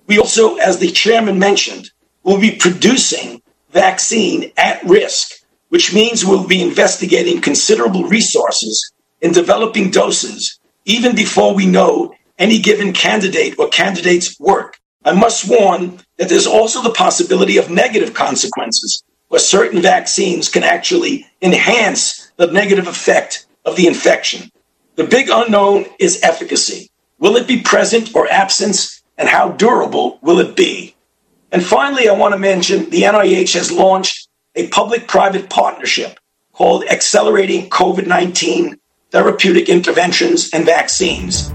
We also, as the chairman mentioned, will be producing vaccine at risk, which means we'll be investigating considerable resources in developing doses even before we know any given candidate or candidate's work. I must warn that there's also the possibility of negative consequences, where certain vaccines can actually enhance the negative effect of the infection. The big unknown is efficacy. Will it be present or absent, and how durable will it be? And finally, I want to mention the NIH has launched a public-private partnership called Accelerating COVID-19 Therapeutic Interventions and Vaccines.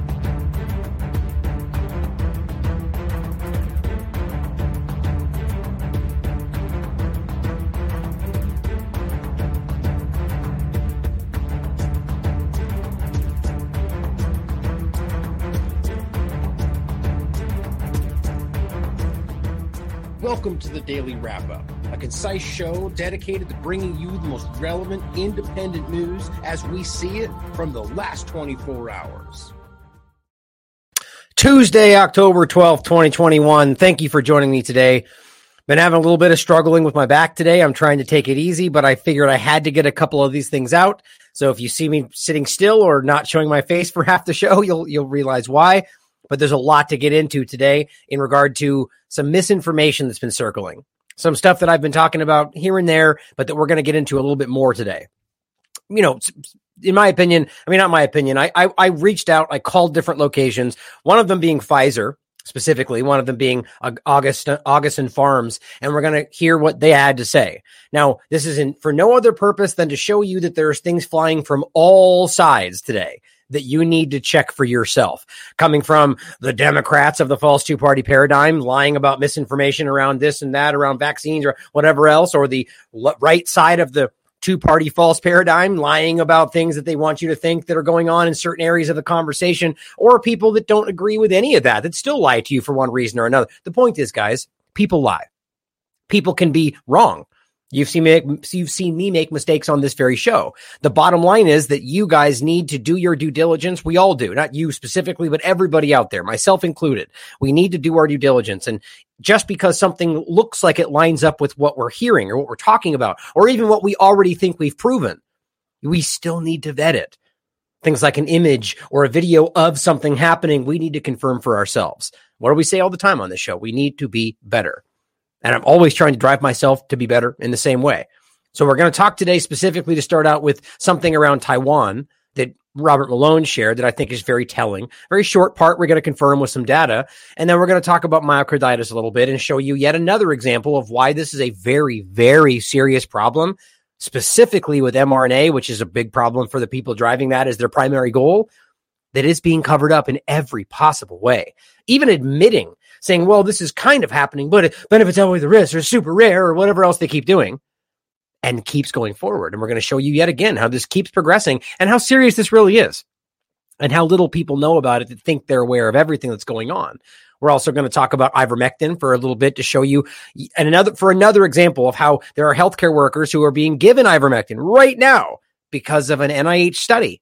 Welcome to the Daily Wrap-Up, a concise show dedicated to bringing you the most relevant independent news as we see it from the last 24 hours. Tuesday, October 12th, 2021. Thank you for joining me today. Been having a little bit of struggling with my back today. I'm trying to take it easy, but I figured I had to get a couple of these things out. So if you see me sitting still or not showing my face for half the show, you'll realize why. But there's a lot to get into today in regard to some misinformation that's been circling. Some stuff that I've been talking about here and there, but that we're going to get into a little bit more today. You know, in my opinion, not my opinion, I reached out, I called different locations, one of them being Pfizer, specifically, one of them being Augustin Farms, and we're going to hear what they had to say. Now, this is for no other purpose than to show you that there's things flying from all sides today that you need to check for yourself. Coming from the Democrats of the false two-party paradigm, lying about misinformation around this and that, around vaccines or whatever else, or the right side of the two-party false paradigm, lying about things that they want you to think that are going on in certain areas of the conversation, or people that don't agree with any of that still lie to you for one reason or another. The point is, guys, people lie. People can be wrong. You've seen me make mistakes on this very show. The bottom line is that you guys need to do your due diligence. We all do, not you specifically, but everybody out there, myself included. We need to do our due diligence. And just because something looks like it lines up with what we're hearing or what we're talking about, or even what we already think we've proven, we still need to vet it. Things like an image or a video of something happening, we need to confirm for ourselves. What do we say all the time on this show? We need to be better. And I'm always trying to drive myself to be better in the same way. So we're going to talk today specifically to start out with something around Taiwan that Robert Malone shared that I think is very telling. Very short part we're going to confirm with some data. And then we're going to talk about myocarditis a little bit and show you yet another example of why this is a very, very serious problem, specifically with mRNA, which is a big problem for the people driving that as their primary goal, that is being covered up in every possible way. Even admitting, saying, well, this is kind of happening, but it benefits outweigh the risk or super rare or whatever else they keep doing, and keeps going forward. And we're going to show you yet again how this keeps progressing and how serious this really is and how little people know about it that think they're aware of everything that's going on. We're also going to talk about ivermectin for a little bit to show you another example of how there are healthcare workers who are being given ivermectin right now because of an NIH study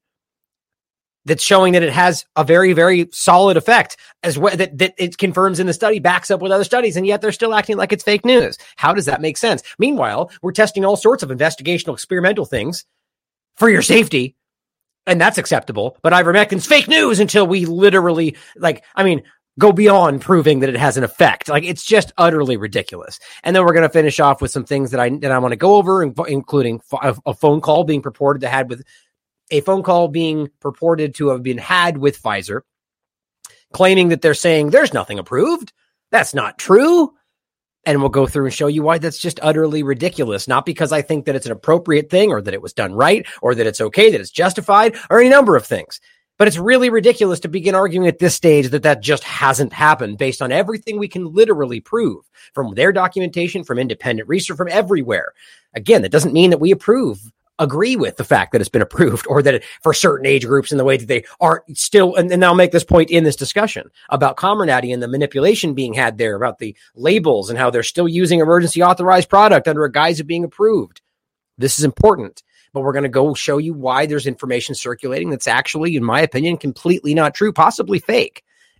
that's showing that it has a very, very solid effect as well, that it confirms in the study, backs up with other studies, and yet they're still acting like it's fake news. How does that make sense? Meanwhile, we're testing all sorts of investigational experimental things for your safety, and that's acceptable. But ivermectin's fake news until we literally, go beyond proving that it has an effect. It's just utterly ridiculous. And then we're going to finish off with some things that I want to go over, including a phone call being purported to have been had with Pfizer, claiming that they're saying there's nothing approved. That's not true. And we'll go through and show you why that's just utterly ridiculous. Not because I think that it's an appropriate thing or that it was done right or that it's okay, that it's justified or any number of things. But it's really ridiculous to begin arguing at this stage that just hasn't happened based on everything we can literally prove from their documentation, from independent research, from everywhere. Again, that doesn't mean that we agree with the fact that it's been approved or that for certain age groups in the way that they aren't still. And I'll make this point in this discussion about Comirnaty and the manipulation being had there about the labels and how they're still using emergency authorized product under a guise of being approved. This is important, but we're going to go show you why there's information circulating that's actually, in my opinion, completely not true, possibly fake.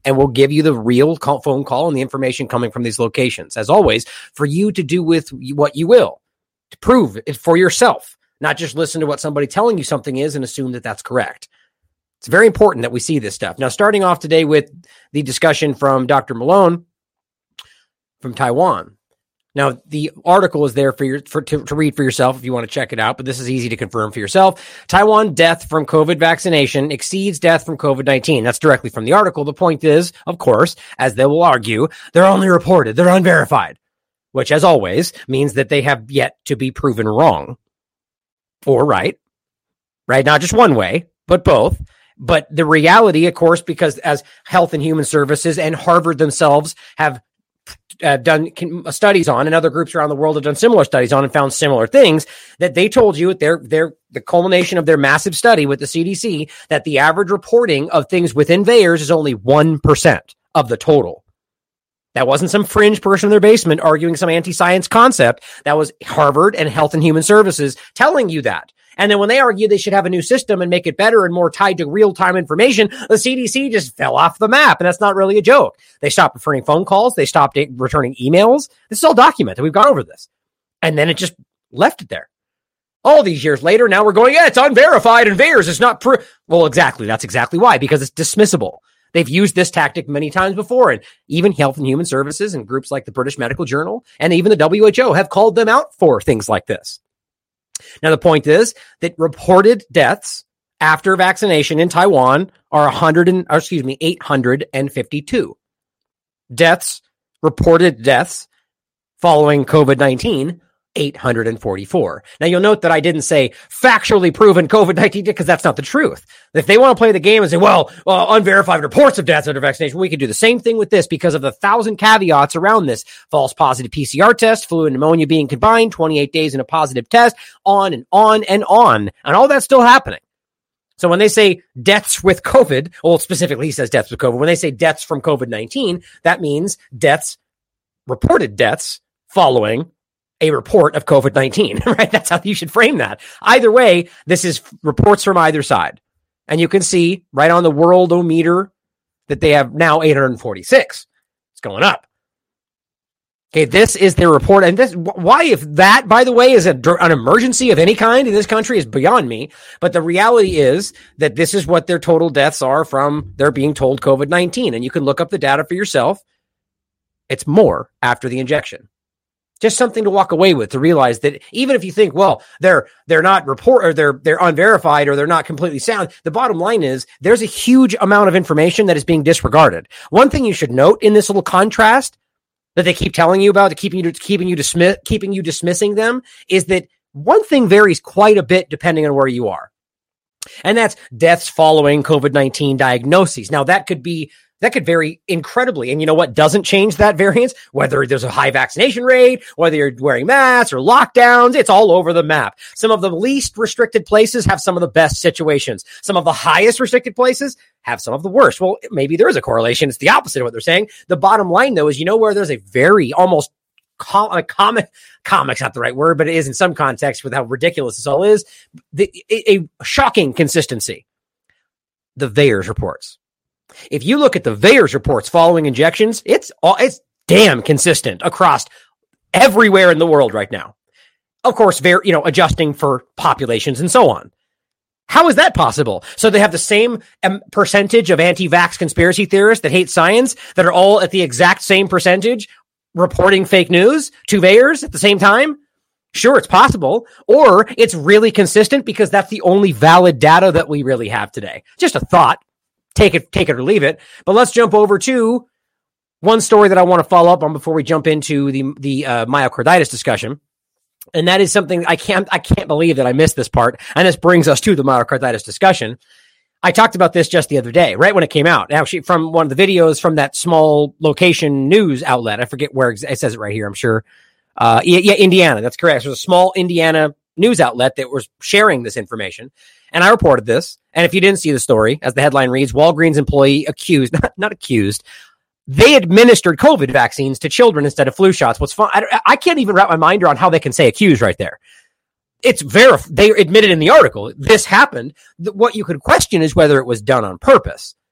and we'll give you the real phone call and the information coming from these locations. As always, for you to do with what you will, to prove it for yourself, not just listen to what somebody telling you something is and assume that that's correct. It's very important that we see this stuff. Now, starting off today with the discussion from Dr. Malone from Taiwan. Now, the article is there to read for yourself if you want to check it out, but this is easy to confirm for yourself. Taiwan death from COVID vaccination exceeds death from COVID-19. That's directly from the article. The point is, of course, as they will argue, they're only reported. They're unverified, which, as always, means that they have yet to be proven wrong or right? Not just one way, but both. But the reality, of course, because as Health and Human Services and Harvard themselves have done studies on, and other groups around the world have done similar studies on and found similar things, that they told you at the culmination of their massive study with the CDC that the average reporting of things within VAERS is only 1% of the total. That wasn't some fringe person in their basement arguing some anti-science concept. That was Harvard and Health and Human Services telling you that. And then when they argue they should have a new system and make it better and more tied to real-time information, the CDC just fell off the map. And that's not really a joke. They stopped returning phone calls. They stopped returning emails. This is all documented. We've gone over this. And then it just left it there. All these years later, now we're going, it's unverified and VAERS is not true. Well, exactly. That's exactly why, because it's dismissible. They've used this tactic many times before, and even Health and Human Services and groups like the British Medical Journal and even the WHO have called them out for things like this. Now, the point is that reported deaths after vaccination in Taiwan are 852. Reported deaths following COVID-19, 844. Now, you'll note that I didn't say factually proven COVID-19 because that's not the truth. If they want to play the game and say, unverified reports of deaths after vaccination, we could do the same thing with this because of the 1,000 caveats around this. False positive PCR test, flu and pneumonia being combined, 28 days in a positive test, on and on and on. And all that's still happening. So when they say deaths with COVID, specifically he says deaths with COVID. When they say deaths from COVID-19, that means reported deaths following a report of COVID-19, right? That's how you should frame that. Either way, this is reports from either side. And you can see right on the Worldometer that they have now 846. It's going up. Okay, this is their report. And why, if that, by the way, is an emergency of any kind in this country is beyond me. But the reality is that this is what their total deaths are from their being told COVID-19. And you can look up the data for yourself. It's more after the injection. Just something to walk away with, to realize that even if you think, they're not or they're unverified or they're not completely sound, the bottom line is there's a huge amount of information that is being disregarded. One thing you should note in this little contrast that they keep telling you about, keeping you dismissing them, is that one thing varies quite a bit depending on where you are. And that's deaths following COVID-19 diagnoses. Now that could vary incredibly. And you know what doesn't change that variance? Whether there's a high vaccination rate, whether you're wearing masks or lockdowns, it's all over the map. Some of the least restricted places have some of the best situations. Some of the highest restricted places have some of the worst. Well, maybe there is a correlation. It's the opposite of what they're saying. The bottom line, though, is where there's a very almost comic's not the right word, but it is in some context with how ridiculous this all is, a shocking consistency. The VAERS reports. If you look at the VAERS reports following injections, it's damn consistent across everywhere in the world right now. Of course, adjusting for populations and so on. How is that possible? So they have the same percentage of anti-vax conspiracy theorists that hate science that are all at the exact same percentage reporting fake news to VAERS at the same time? Sure, it's possible. Or it's really consistent because that's the only valid data that we really have today. Just a thought. Take it or leave it. But let's jump over to one story that I want to follow up on before we jump into the myocarditis discussion. And that is something I can't believe that I missed this part. And this brings us to the myocarditis discussion. I talked about this just the other day, right when it came out. Actually, from one of the videos from that small location news outlet. I forget where it says it right here, I'm sure. Indiana. That's correct. There's a small Indiana news outlet that was sharing this information. And I reported this. And if you didn't see the story, as the headline reads, Walgreens employee not accused, they administered COVID vaccines to children instead of flu shots. What's fun? I can't even wrap my mind around how they can say accused right there. It's they admitted in the article this happened. What you could question is whether it was done on purpose.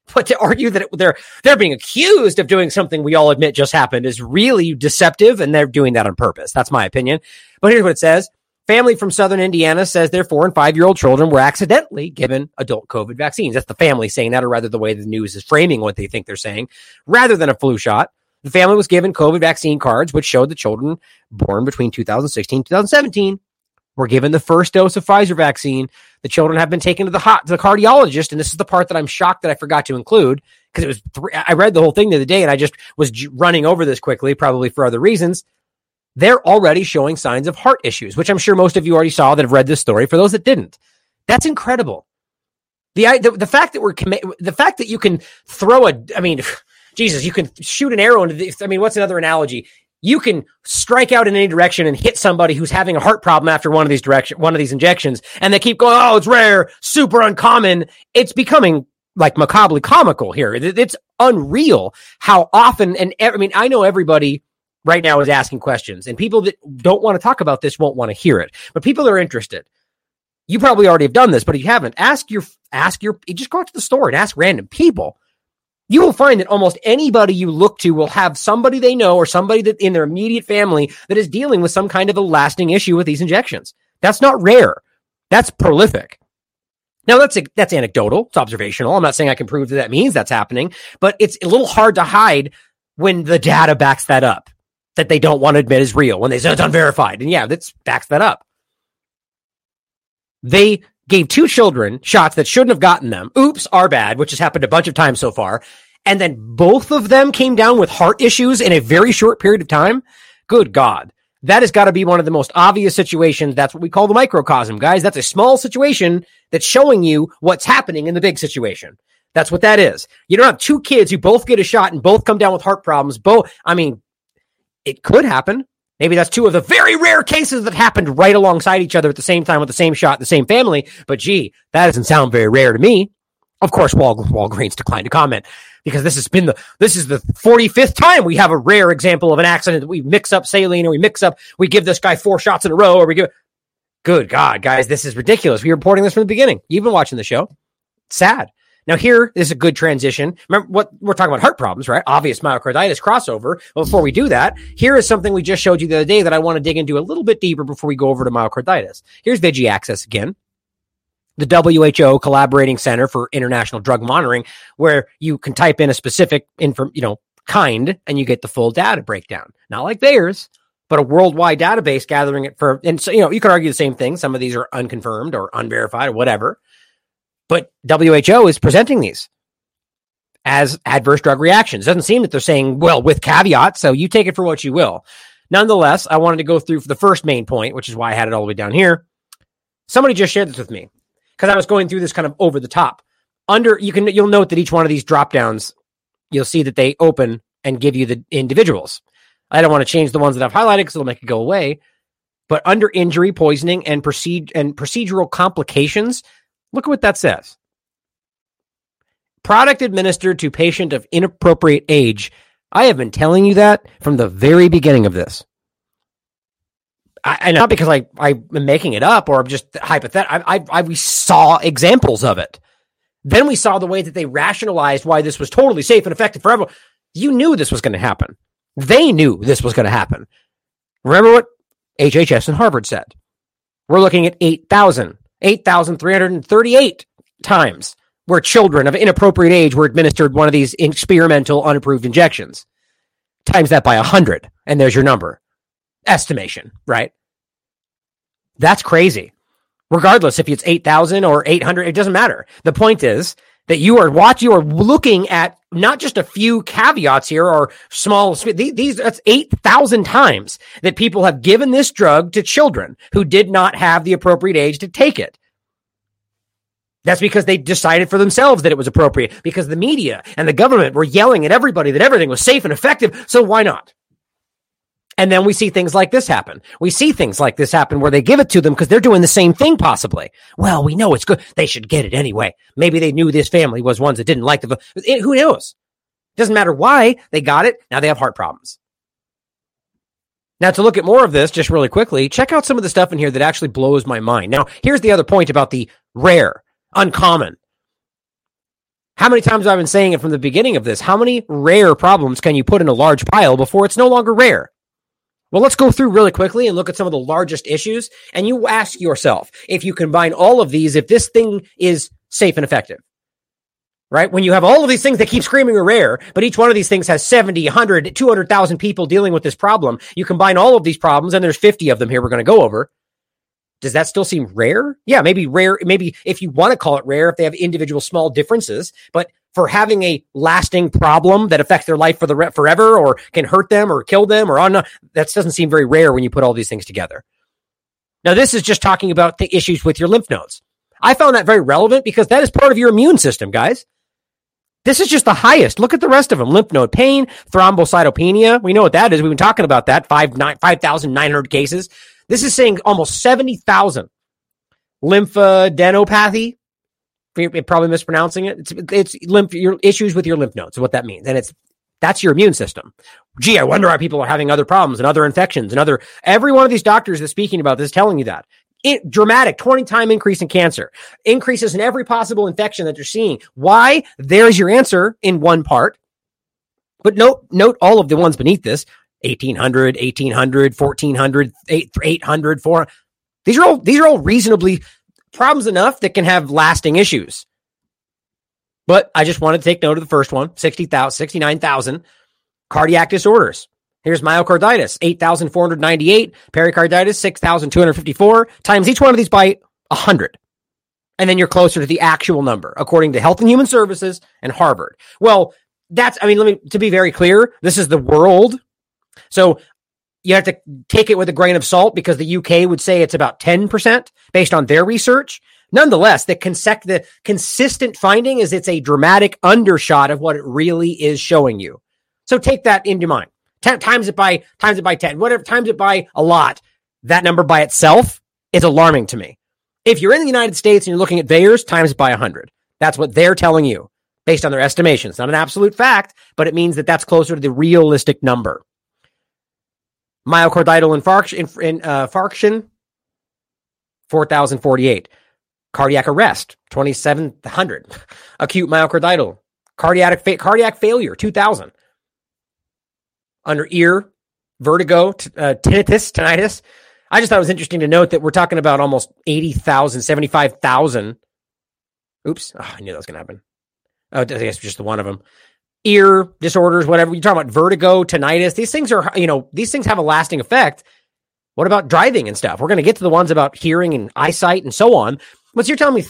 But to argue that they're being accused of doing something we all admit just happened is really deceptive, and they're doing that on purpose. That's my opinion. But here's what it says. Family from Southern Indiana says their 4 and 5-year-old children were accidentally given adult COVID vaccines. That's the family saying that, or rather the way the news is framing what they think they're saying, rather than a flu shot. The family was given COVID vaccine cards, which showed the children born between 2016 and 2017 were given the first dose of Pfizer vaccine. The children have been taken to the cardiologist, and this is the part that I'm shocked that I forgot to include, because it was I read the whole thing the other day, and I just was running over this quickly, probably for other reasons. They're already showing signs of heart issues, which I'm sure most of you already saw that have read this story. For those that didn't, that's incredible. The fact that the fact that you can throw Jesus, you can shoot an arrow into what's another analogy? You can strike out in any direction and hit somebody who's having a heart problem after one of these injections, and they keep going, oh, it's rare, super uncommon. It's becoming like macabrely comical here. It's unreal how often, I know everybody right now is asking questions, and people that don't want to talk about this won't want to hear it, but people are interested. You probably already have done this, but if you haven't, just go out to the store and ask random people. You will find that almost anybody you look to will have somebody they know or somebody that in their immediate family that is dealing with some kind of a lasting issue with these injections. That's not rare. That's prolific. Now, that's anecdotal. It's observational. I'm not saying I can prove that means that's happening, but it's a little hard to hide when the data backs that up, that they don't want to admit is real, when they say it's unverified. And yeah, that backs that up. They gave 2 children shots that shouldn't have gotten them. Oops, our bad, which has happened a bunch of times so far. And then both of them came down with heart issues in a very short period of time. Good God. That has got to be one of the most obvious situations. That's what we call the microcosm, guys. That's a small situation that's showing you what's happening in the big situation. That's what that is. You don't have 2 kids who both get a shot and both come down with heart problems. It could happen. Maybe that's 2 of the very rare cases that happened right alongside each other at the same time with the same shot, the same family. But gee, that doesn't sound very rare to me. Of course, Walgreens declined to comment, because this is the 45th time we have a rare example of an accident that we mix up saline, or we give this guy 4 shots in a row, or we give. Good God, guys, this is ridiculous. We were reporting this from the beginning. You've been watching the show. Sad. Now, here is a good transition. Remember what we're talking about, heart problems, right? Obvious myocarditis crossover. But before we do that, here is something we just showed you the other day that I want to dig into a little bit deeper before we go over to myocarditis. Here's Vigi Access again, the WHO Collaborating Center for International Drug Monitoring, where you can type in a specific kind and you get the full data breakdown. Not like theirs, but a worldwide database gathering it for, and so, you could argue the same thing. Some of these are unconfirmed or unverified or whatever. But WHO is presenting these as adverse drug reactions. It doesn't seem that they're saying, well, with caveats, so you take it for what you will. Nonetheless, I wanted to go through the first main point, which is why I had it all the way down here. Somebody just shared this with me, because I was going through this kind of over the top. You'll note that each one of these drop downs, you'll see that they open and give you the individuals. I don't want to change the ones that I've highlighted because it'll make it go away. But under injury, poisoning, and procedural complications, look at what that says. Product administered to patient of inappropriate age. I have been telling you that from the very beginning of this. Not because I'm making it up or I'm just hypothetical. We saw examples of it. Then we saw the way that they rationalized why this was totally safe and effective for everyone. You knew this was going to happen. They knew this was going to happen. Remember what HHS and Harvard said. We're looking at 8,338 times where children of inappropriate age were administered one of these experimental unapproved injections. Times that by 100, and there's your number. Estimation, right? That's crazy. Regardless if it's 8,000 or 800, it doesn't matter. The point is that you are looking at not just a few caveats here or small, that's 8,000 times that people have given this drug to children who did not have the appropriate age to take it. That's because they decided for themselves that it was appropriate, because the media and the government were yelling at everybody that everything was safe and effective. So why not? And then we see things like this happen. We see things like this happen where they give it to them because they're doing the same thing possibly. Well, we know it's good. They should get it anyway. Maybe they knew this family was ones that didn't like who knows? Doesn't matter why they got it. Now they have heart problems. Now, to look at more of this, just really quickly, check out some of the stuff in here that actually blows my mind. Now, here's the other point about the rare, uncommon. How many times I've been saying it from the beginning of this? How many rare problems can you put in a large pile before it's no longer rare? Well, let's go through really quickly and look at some of the largest issues. And you ask yourself, if you combine all of these, if this thing is safe and effective, right? When you have all of these things that keep screaming are rare, but each one of these things has 70, 100, 200,000 people dealing with this problem. You combine all of these problems, and there's 50 of them here we're going to go over. Does that still seem rare? Yeah, maybe rare. Maybe if you want to call it rare, if they have individual small differences, but for having a lasting problem that affects their life for forever, or can hurt them or kill them, that doesn't seem very rare when you put all these things together. Now, this is just talking about the issues with your lymph nodes. I found that very relevant because that is part of your immune system, guys. This is just the highest. Look at the rest of them. Lymph node pain, thrombocytopenia. We know what that is. We've been talking about that. 5,900 cases. This is saying almost 70,000. Lymphadenopathy. You're probably mispronouncing it. It's your issues with your lymph nodes is what that means. And that's your immune system. Gee, I wonder why people are having other problems and other infections and every one of these doctors that's speaking about this is telling you that. Dramatic 20-time increase in cancer, increases in every possible infection that you're seeing. Why? There's your answer in one part. But note all of the ones beneath this. 1,800, 1,400, 800, 400. These are all reasonably problems enough that can have lasting issues. But I just want to take note of the first one, 69,000 cardiac disorders. Here's myocarditis, 8,498, pericarditis, 6,254, times each one of these by 100. And then you're closer to the actual number, according to Health and Human Services and Harvard. Well, to be very clear, this is the world. So you have to take it with a grain of salt because the UK would say it's about 10% based on their research. Nonetheless, the consistent finding is it's a dramatic undershot of what it really is showing you. So take that into mind. Times it by 10, whatever, times it by a lot. That number by itself is alarming to me. If you're in the United States and you're looking at VAERS, times it by 100. That's what they're telling you based on their estimations. Not an absolute fact, but it means that that's closer to the realistic number. Myocardial infarction, 4,048. Cardiac arrest, 2,700. Acute myocardial. Cardiac failure, 2,000. Under ear, vertigo, tinnitus. I just thought it was interesting to note that we're talking about almost 80,000, 75,000. Oops. Oh, I knew that was going to happen. Oh, I guess just the one of them. Ear disorders, whatever. You're talking about vertigo, tinnitus. These things these things have a lasting effect. What about driving and stuff? We're going to get to the ones about hearing and eyesight and so on. But you're telling me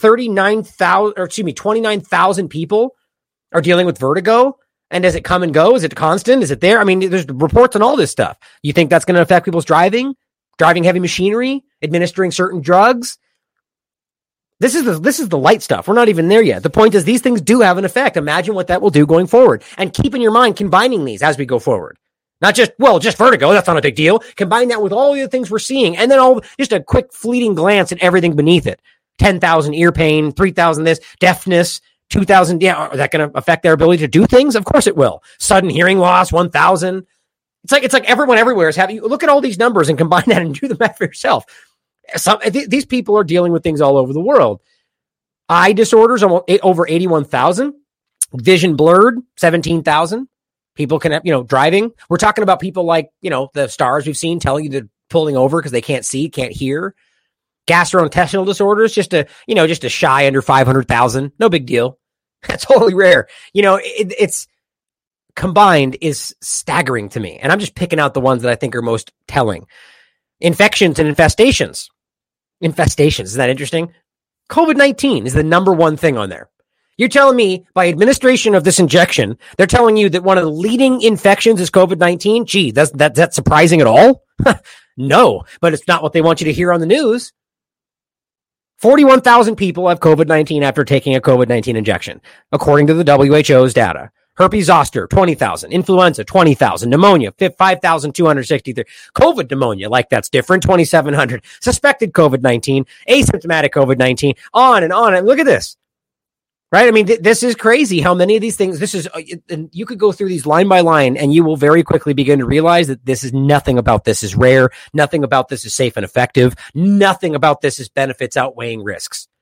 29,000 people are dealing with vertigo? And does it come and go? Is it constant? Is it there? I mean, there's reports on all this stuff. You think that's going to affect people's driving heavy machinery, administering certain drugs? This is the light stuff. We're not even there yet. The point is these things do have an effect. Imagine what that will do going forward. And keep in your mind combining these as we go forward. Not just vertigo. That's not a big deal. Combine that with all the other things we're seeing. And then just a quick fleeting glance at everything beneath it. 10,000 ear pain, 3,000 this, deafness, 2,000. Yeah, is that going to affect their ability to do things? Of course it will. Sudden hearing loss, 1,000. It's like everyone everywhere is having. Look at all these numbers and combine that and do the math for yourself. These people are dealing with things all over the world. Eye disorders, almost over 81,000. Vision blurred, 17,000. People can have, driving. We're talking about people like, the stars we've seen telling you they're pulling over because they can't see, can't hear. Gastrointestinal disorders, just a shy under 500,000. No big deal. That's totally rare. It's combined is staggering to me. And I'm just picking out the ones that I think are most telling. Infections and infestations. Isn't that interesting? COVID-19 is the number one thing on there. You're telling me by administration of this injection, they're telling you that one of the leading infections is COVID-19? Gee, that's surprising at all? No, but it's not what they want you to hear on the news. 41,000 people have COVID-19 after taking a COVID-19 injection, according to the WHO's data. Herpes zoster, 20,000. Influenza, 20,000. Pneumonia, 5,263. COVID pneumonia, like that's different, 2,700. Suspected COVID-19, asymptomatic COVID-19, on and on. And look at this, right? I mean, this is crazy how many of these things, you could go through these line by line and you will very quickly begin to realize that nothing about this is rare. Nothing about this is safe and effective. Nothing about this is benefits outweighing risks.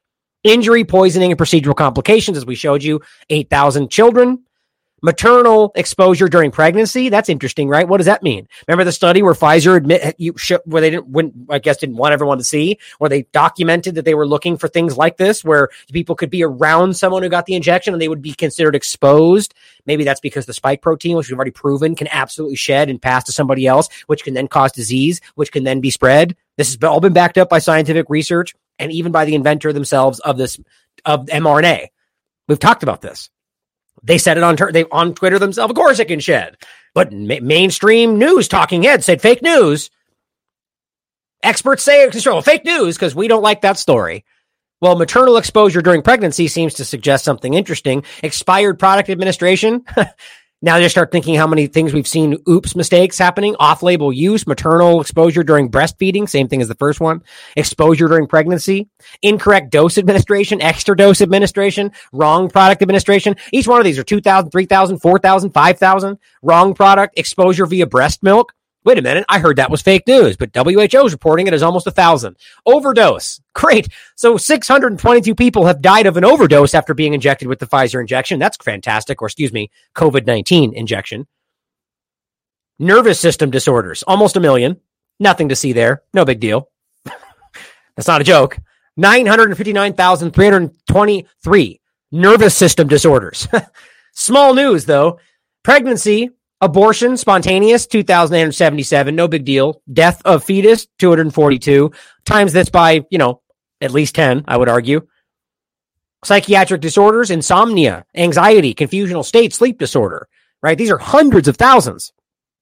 Injury, poisoning, and procedural complications, as we showed you, 8,000 children. Maternal exposure during pregnancy. That's interesting, right? What does that mean? Remember the study where Pfizer where they didn't want everyone to see, where they documented that they were looking for things like this, where people could be around someone who got the injection and they would be considered exposed. Maybe that's because the spike protein, which we've already proven, can absolutely shed and pass to somebody else, which can then cause disease, which can then be spread. This has all been backed up by scientific research and even by the inventor themselves of mRNA. We've talked about this. They said it on Twitter themselves. Of course it can shed. But mainstream news talking heads said fake news. Experts say it's fake news because we don't like that story. Well, maternal exposure during pregnancy seems to suggest something interesting. Expired product administration. Now you start thinking how many things we've seen, mistakes happening, off-label use, maternal exposure during breastfeeding, same thing as the first one, exposure during pregnancy, incorrect dose administration, extra dose administration, wrong product administration. Each one of these are 2,000, 3,000, 4,000, 5,000, wrong product, exposure via breast milk. Wait a minute, I heard that was fake news, but WHO is reporting it as almost 1,000. Overdose. Great. So 622 people have died of an overdose after being injected with the Pfizer injection. That's fantastic. Or COVID-19 injection. Nervous system disorders. Almost 1 million. Nothing to see there. No big deal. That's not a joke. 959,323 nervous system disorders. Small news, though. Pregnancy, abortion, spontaneous, 2,877, no big deal. Death of fetus, 242. Times this by, at least 10, I would argue. Psychiatric disorders, insomnia, anxiety, confusional state, sleep disorder, right? These are hundreds of thousands.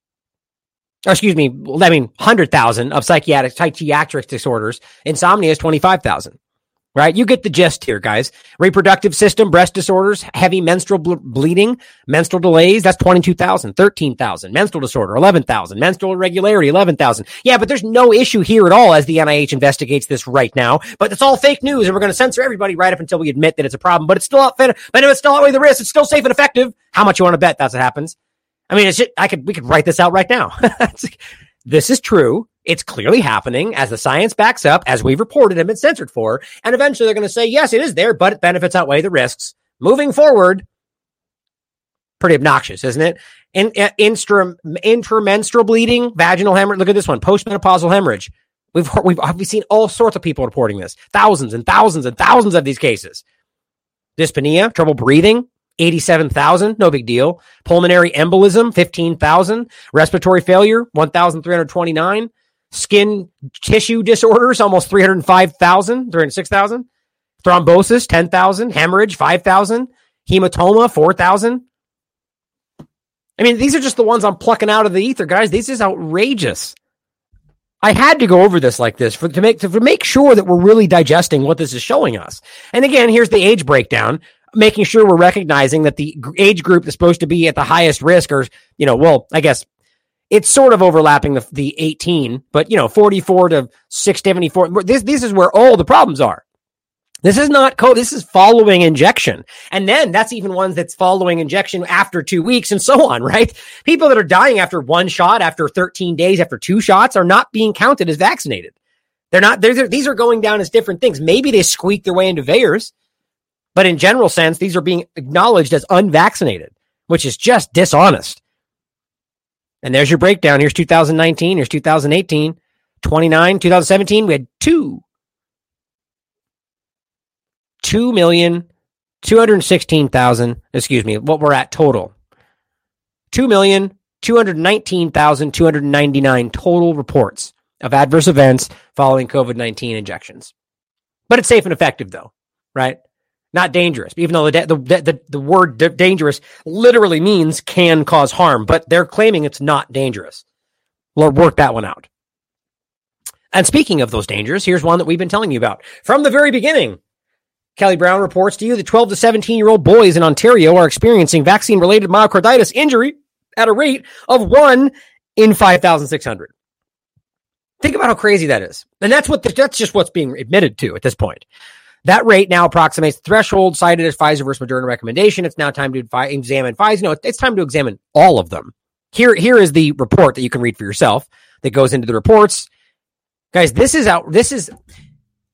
100,000 of psychiatric disorders. Insomnia is 25,000. Right? You get the gist here, guys. Reproductive system, breast disorders, heavy menstrual bleeding, menstrual delays, that's 22,000, 13,000. Menstrual disorder, 11,000. Menstrual irregularity, 11,000. Yeah, but there's no issue here at all as the NIH investigates this right now. But it's all fake news, and we're going to censor everybody right up until we admit that it's a problem. But it's still outweighing the risk. It's still safe and effective. How much you want to bet that's what happens? I mean, we could write this out right now. This is true. It's clearly happening as the science backs up, as we've reported and been censored for. And eventually they're going to say, yes, it is there, but benefits outweigh the risks. Moving forward, pretty obnoxious, isn't it? Intramenstrual bleeding, vaginal hemorrhage. Look at this one, postmenopausal hemorrhage. We've seen all sorts of people reporting this. Thousands and thousands and thousands of these cases. Dyspnea, trouble breathing, 87,000, no big deal. Pulmonary embolism, 15,000. Respiratory failure, 1,329. Skin tissue disorders, almost 305,000, 306,000. Thrombosis, 10,000. Hemorrhage, 5,000. Hematoma, 4,000. I mean, these are just the ones I'm plucking out of the ether, guys. This is outrageous. I had to go over this like this to make sure that we're really digesting what this is showing us. And again, here's the age breakdown, making sure we're recognizing that the age group that's supposed to be at the highest risk are, I guess it's sort of overlapping the 18, but 44 to 674. This is where all the problems are. This is not this is following injection. And then that's even ones that's following injection after 2 weeks and so on, right? People that are dying after 1 shot, after 13 days, after 2 shots are not being counted as vaccinated. These are going down as different things. Maybe they squeak their way into VAERS, but in general sense, these are being acknowledged as unvaccinated, which is just dishonest. And there's your breakdown. Here's 2019. Here's 2018. 2017, we had 2,216,000, what we're at total. 2,219,299 total reports of adverse events following COVID-19 injections. But it's safe and effective, though, right? Not dangerous, even though the word dangerous literally means can cause harm, but they're claiming it's not dangerous. We'll work that one out. And speaking of those dangers, here's one that we've been telling you about from the very beginning. Kelly Brown reports to you that 12 to 17-year-old boys in Ontario are experiencing vaccine-related myocarditis injury at a rate of 1 in 5,600. Think about how crazy that is. And that's just what's being admitted to at this point. That rate now approximates the threshold cited as Pfizer versus Moderna recommendation. It's now time to examine Pfizer. No, it's time to examine all of them. Here is the report that you can read for yourself that goes into the reports. Guys, this is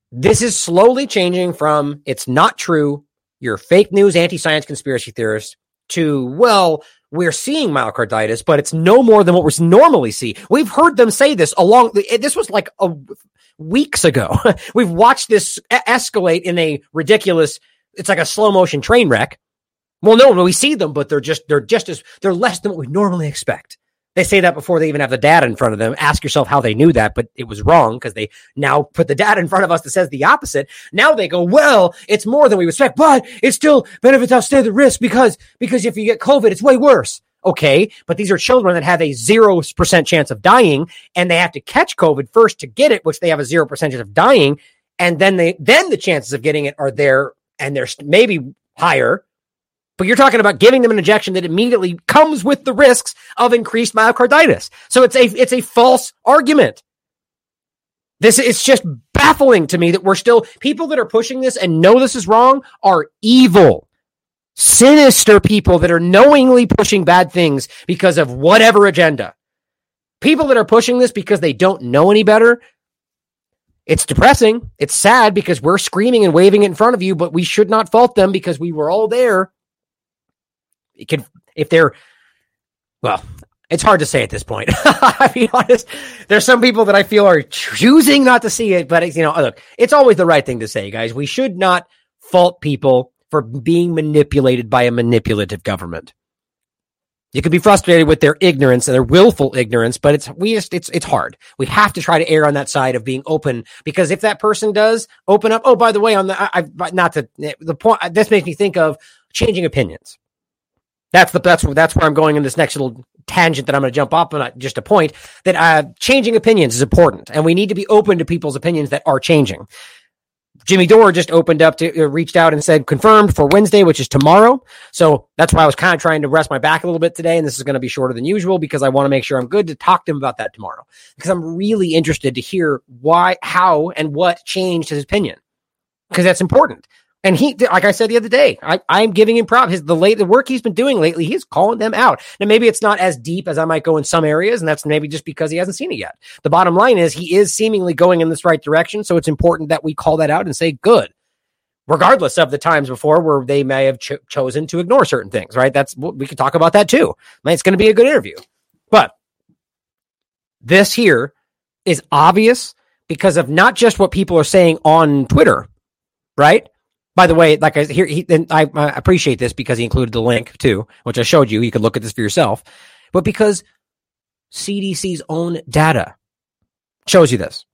This is slowly changing from it's not true, you're fake news, anti-science conspiracy theorist, to, well, we're seeing myocarditis, but it's no more than what we normally see. We've heard them say this this was like weeks ago. We've watched this escalate in a ridiculous, it's like a slow motion train wreck. Well, no, we see them, but they're less than what we normally expect. They say that before they even have the data in front of them. Ask yourself how they knew that, but it was wrong because they now put the data in front of us that says the opposite. Now they go, well, it's more than we expect, but it still benefits outstay the risk because if you get COVID, it's way worse. Okay, but these are children that have a 0% chance of dying, and they have to catch COVID first to get it, which they have a 0% chance of dying, and then the chances of getting it are there, and they're maybe higher. But you're talking about giving them an injection that immediately comes with the risks of increased myocarditis. So it's a false argument. It's just baffling to me that we're still, people that are pushing this and know this is wrong are evil, sinister people that are knowingly pushing bad things because of whatever agenda. People that are pushing this because they don't know any better. It's depressing. It's sad because we're screaming and waving it in front of you, but we should not fault them because we were all there. It's hard to say at this point. I'll be honest. There's some people that I feel are choosing not to see it, but look, it's always the right thing to say, guys. We should not fault people for being manipulated by a manipulative government. You could be frustrated with their ignorance and their willful ignorance, but it's hard. We have to try to err on that side of being open, because if that person does open up, oh, by the way, this makes me think of changing opinions. That's where I'm going in this next little tangent that I'm going to jump off on. Just a point that changing opinions is important, and we need to be open to people's opinions that are changing. Jimmy Dore just reached out and said confirmed for Wednesday, which is tomorrow. So that's why I was kind of trying to rest my back a little bit today, and this is going to be shorter than usual because I want to make sure I'm good to talk to him about that tomorrow, because I'm really interested to hear why, how, and what changed his opinion, because that's important. And he, like I said the other day, I'm giving him props. The work he's been doing lately, he's calling them out. Now, maybe it's not as deep as I might go in some areas, and that's maybe just because he hasn't seen it yet. The bottom line is he is seemingly going in this right direction, so it's important that we call that out and say, good, regardless of the times before where they may have chosen to ignore certain things, right? We could talk about that too. It's going to be a good interview. But this here is obvious because of not just what people are saying on Twitter, right? By the way, like I appreciate this because he included the link too, which I showed you. You can look at this for yourself. But because CDC's own data shows you this.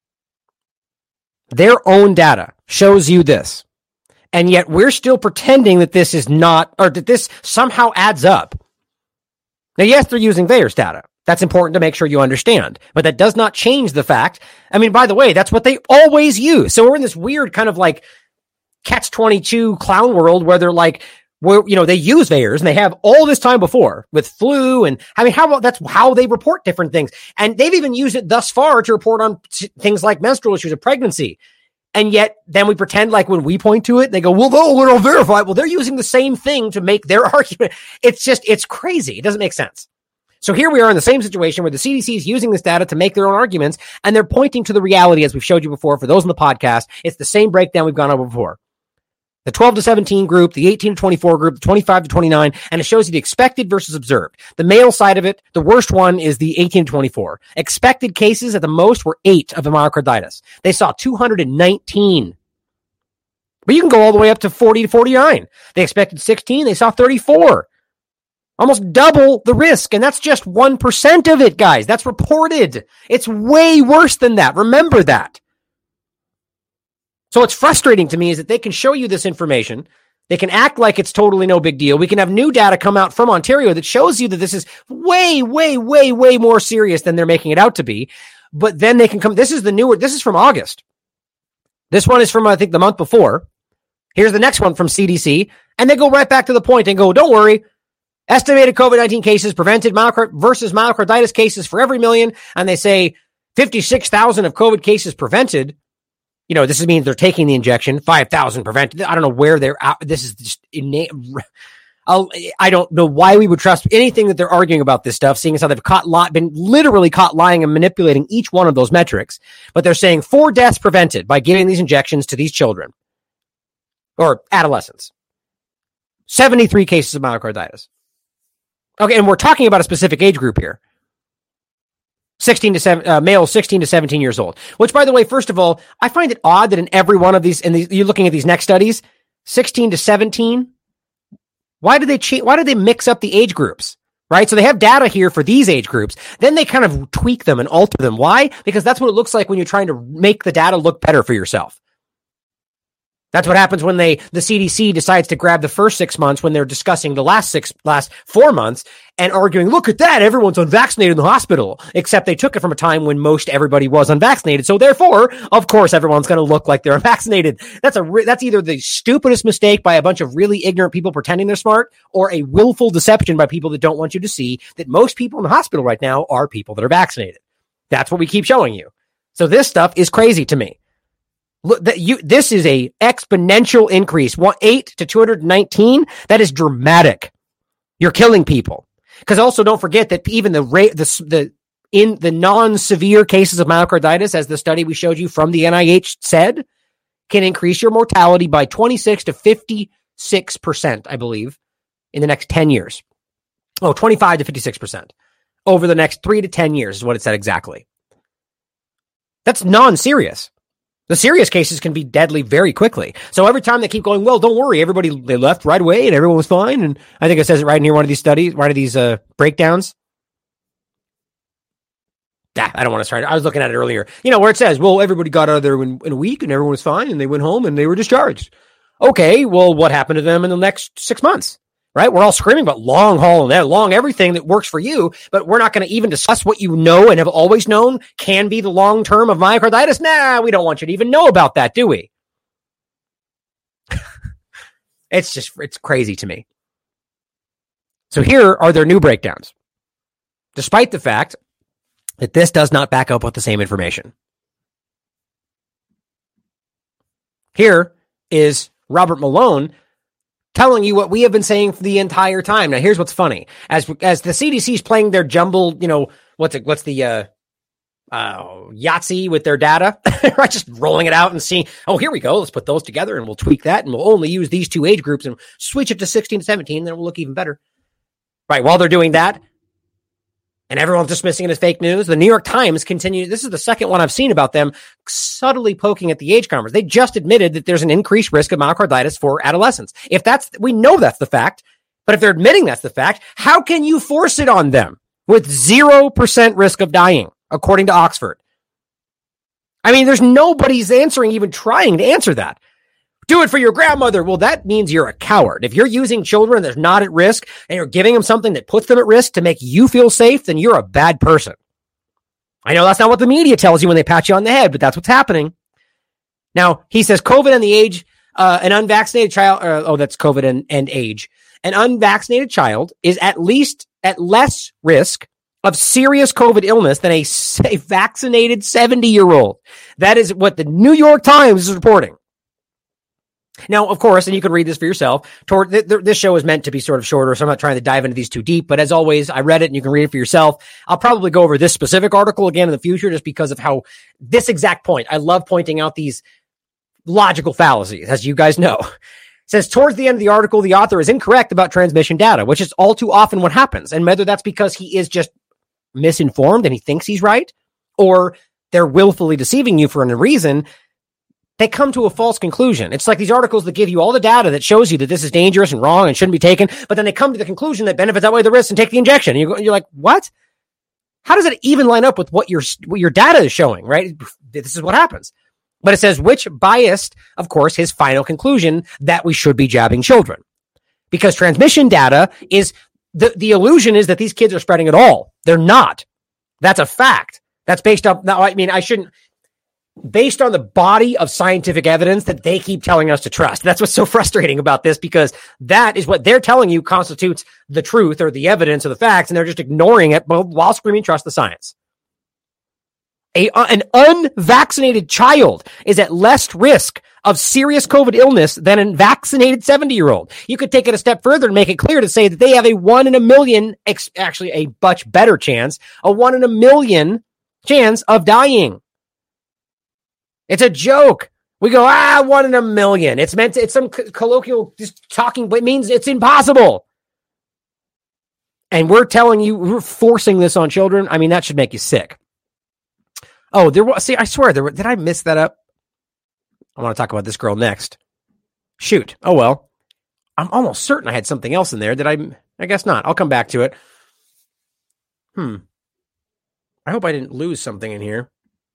Their own data shows you this. And yet we're still pretending that this is not, or that this somehow adds up. Now, yes, they're using VAERS data. That's important to make sure you understand. But that does not change the fact. I mean, by the way, that's what they always use. So we're in this weird kind of like Catch-22 clown world where they're like, they use VAERS and they have all this time before with flu. And I mean, that's how they report different things. And they've even used it thus far to report on things like menstrual issues of pregnancy. And yet then we pretend like when we point to it, they go, well, no, we're all verified. Well, they're using the same thing to make their argument. It's crazy. It doesn't make sense. So here we are in the same situation where the CDC is using this data to make their own arguments, and they're pointing to the reality, as we've showed you before. For those in the podcast, it's the same breakdown we've gone over before. The 12 to 17 group, the 18 to 24 group, the 25 to 29, and it shows you the expected versus observed. The male side of it, the worst one is the 18 to 24. Expected cases at the most were 8 of the myocarditis. They saw 219. But you can go all the way up to 40 to 49. They expected 16. They saw 34. Almost double the risk, and that's just 1% of it, guys. That's reported. It's way worse than that. Remember that. So what's frustrating to me is that they can show you this information. They can act like it's totally no big deal. We can have new data come out from Ontario that shows you that this is way, way, way, way more serious than they're making it out to be. But then they can come. This is from August. This one is from, I think, the month before. Here's the next one from CDC. And they go right back to the point and go, don't worry. Estimated COVID-19 cases prevented versus myocarditis cases for every million. And they say 56,000 of COVID cases prevented. This means they're taking the injection, 5,000 prevented. I don't know where they're out. This is just innate. I don't know why we would trust anything that they're arguing about this stuff, seeing as how they've been literally caught lying and manipulating each one of those metrics. But they're saying 4 deaths prevented by giving these injections to these children or adolescents. 73 cases of myocarditis. Okay, and we're talking about a specific age group here. Males 16 to 17 years old. Which, by the way, first of all, I find it odd that in every one of these, you're looking at these next studies, 16 to 17. Why do they mix up the age groups? Right? So they have data here for these age groups. Then they kind of tweak them and alter them. Why? Because that's what it looks like when you're trying to make the data look better for yourself. That's what happens when the CDC decides to grab the first 6 months when they're discussing the last 4 months and arguing, look at that, everyone's unvaccinated in the hospital, except they took it from a time when most everybody was unvaccinated. So therefore, of course, everyone's going to look like they're unvaccinated. That's either the stupidest mistake by a bunch of really ignorant people pretending they're smart, or a willful deception by people that don't want you to see that most people in the hospital right now are people that are vaccinated. That's what we keep showing you. So this stuff is crazy to me. Look, this is a exponential increase. 8 to 219. That is dramatic. You're killing people. Because also don't forget that even in the non-severe cases of myocarditis, as the study we showed you from the NIH said, can increase your mortality by 26 to 56%, I believe, in the next 10 years. 25 to 56% over the next 3 to 10 years is what it said exactly. That's non-serious. The serious cases can be deadly very quickly. So every time they keep going, well, don't worry, they left right away and everyone was fine. And I think it says it right in here, one of these studies, one of these breakdowns. I don't want to start. I was looking at it earlier, where it says, well, everybody got out of there in a week and everyone was fine and they went home and they were discharged. Okay, well, what happened to them in the next 6 months? Right? We're all screaming about long haul and long everything that works for you, but we're not going to even discuss what you know and have always known can be the long term of myocarditis. Nah, we don't want you to even know about that, do we? It's crazy to me. So here are their new breakdowns, despite the fact that this does not back up with the same information. Here is Robert Malone telling you what we have been saying for the entire time. Now, here's what's funny. As the CDC is playing their jumble, what's the Yahtzee with their data, right? Just rolling it out and seeing, here we go. Let's put those together and we'll tweak that and we'll only use these 2 age groups and switch it to 16 to 17. Then it will look even better. Right. While they're doing that, and everyone's dismissing it as fake news, the New York Times continues. This is the second one I've seen about them subtly poking at the age conference. They just admitted that there's an increased risk of myocarditis for adolescents. We know that's the fact, but if they're admitting that's the fact, how can you force it on them with 0% risk of dying, according to Oxford? I mean, there's nobody's even trying to answer that. Do it for your grandmother. Well, that means you're a coward. If you're using children that's not at risk and you're giving them something that puts them at risk to make you feel safe, then you're a bad person. I know that's not what the media tells you when they pat you on the head, but that's what's happening. Now, he says COVID and the age, an unvaccinated child, that's COVID and age. An unvaccinated child is at less risk of serious COVID illness than a vaccinated 70-year-old. That is what the New York Times is reporting. Now, of course, and you can read this for yourself, this show is meant to be sort of shorter, so I'm not trying to dive into these too deep, but as always, I read it and you can read it for yourself. I'll probably go over this specific article again in the future just because of how this exact point, I love pointing out these logical fallacies, as you guys know. It says, towards the end of the article, the author is incorrect about transmission data, which is all too often what happens. And whether that's because he is just misinformed and he thinks he's right, or they're willfully deceiving you for a reason, they come to a false conclusion. It's like these articles that give you all the data that shows you that this is dangerous and wrong and shouldn't be taken, but then they come to the conclusion that benefits outweigh the risks and take the injection. And you're like, what? How does it even line up with what your data is showing, right? This is what happens. But it says, which biased, of course, his final conclusion that we should be jabbing children. Because transmission data is, the illusion is that these kids are spreading it all. They're not. That's a fact. That's based on, now, I mean, based on the body of scientific evidence that they keep telling us to trust. That's what's so frustrating about this, because that is what they're telling you constitutes the truth or the evidence or the facts, and they're just ignoring it while screaming, trust the science. An unvaccinated child is at less risk of serious COVID illness than a vaccinated 70-year-old. You could take it a step further and make it clear to say that they have a 1 in a million, actually a much better chance, a 1 in a million chance of dying. It's a joke. We go, 1 in a million. It's some colloquial just talking, but it means it's impossible. And we're telling you, we're forcing this on children. I mean, that should make you sick. Oh, I swear, did I miss that up? I want to talk about this girl next. Shoot. Oh, well. I'm almost certain I had something else in there. I guess not. I'll come back to it. I hope I didn't lose something in here.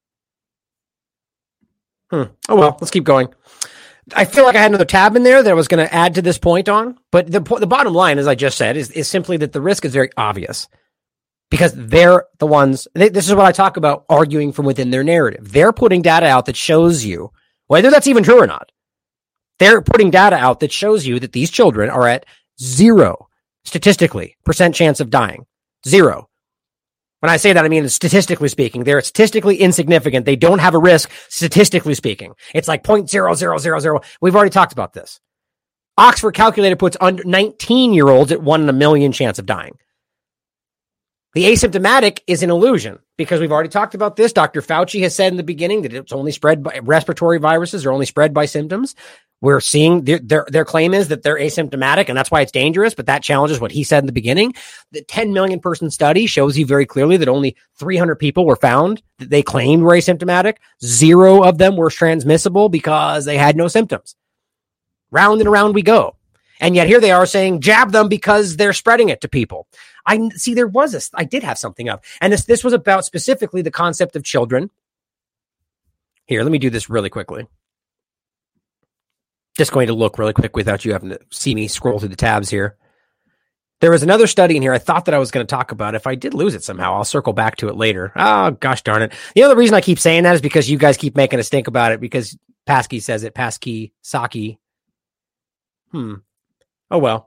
Oh, well, let's keep going. I feel like I had another tab in there that I was going to add to this point on, but the bottom line, as I just said, is simply that the risk is very obvious because they're the ones, this is what I talk about arguing from within their narrative. They're putting data out that shows you, whether that's even true or not, they're putting data out that shows you that these children are at 0 statistically % chance of dying. 0. When I say that, I mean, statistically speaking, they're statistically insignificant. They don't have a risk, statistically speaking. It's like 0.0000. We've already talked about this. Oxford calculator puts under 19-year-olds at 1 in a million chance of dying. The asymptomatic is an illusion because we've already talked about this. Dr. Fauci has said in the beginning that it's only spread by respiratory viruses are only spread by symptoms. We're seeing their claim is that they're asymptomatic and that's why it's dangerous, but that challenges what he said in the beginning. The 10 million person study shows you very clearly that only 300 people were found that they claimed were asymptomatic. 0 of them were transmissible because they had no symptoms. Round and around we go. And yet here they are saying jab them because they're spreading it to people. I see I did have something up. And this was about specifically the concept of children. Here, let me do this really quickly. Just going to look really quick without you having to see me scroll through the tabs here. There was another study in here I thought that I was going to talk about. If I did lose it somehow, I'll circle back to it later. Oh, gosh darn it. The other reason I keep saying that is because you guys keep making us think about it because Pasky says it. Pasky, Saki. Oh, well.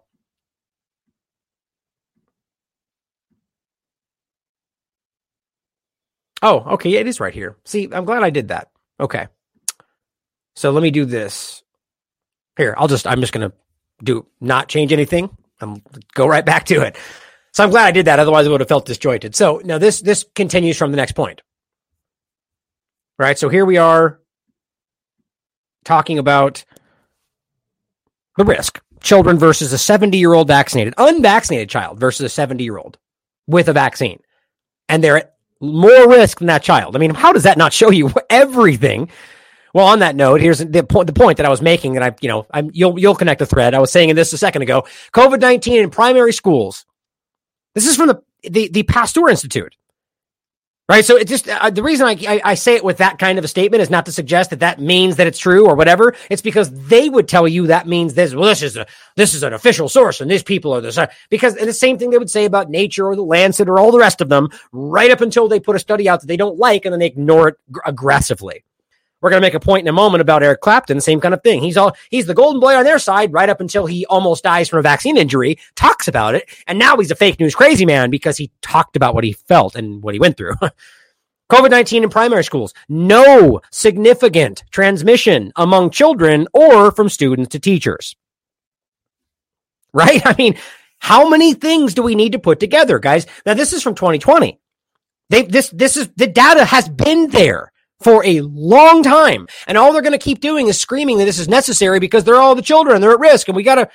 Oh, okay. Yeah, it is right here. See, I'm glad I did that. Okay. So let me do this. Here, I'm just going to not change anything. Go right back to it. So I'm glad I did that. Otherwise, it would have felt disjointed. So now this continues from the next point. Right. So here we are talking about the risk. Children versus a 70-year-old unvaccinated child versus a 70-year-old with a vaccine. And they're at more risk than that child. I mean, how does that not show you everything? Well, on that note, here's the point that I was making, and you'll connect the thread. I was saying this a second ago. COVID-19 in primary schools. This is from the Pasteur Institute, right? So it just the reason I say it with that kind of a statement is not to suggest that means that it's true or whatever. It's because they would tell you that means this. Well, this is an official source, and these people are this. Because and the same thing they would say about Nature or the Lancet or all the rest of them, right up until they put a study out that they don't like, and then they ignore it aggressively. We're going to make a point in a moment about Eric Clapton, same kind of thing. He's the golden boy on their side right up until he almost dies from a vaccine injury, talks about it, and now he's a fake news crazy man because he talked about what he felt and what he went through. COVID-19 in primary schools. No significant transmission among children or from students to teachers. Right? I mean, how many things do we need to put together, guys? Now, this is from 2020. The data has been there for a long time. And all they're going to keep doing is screaming that this is necessary because they're all the children. They're at risk and we got to.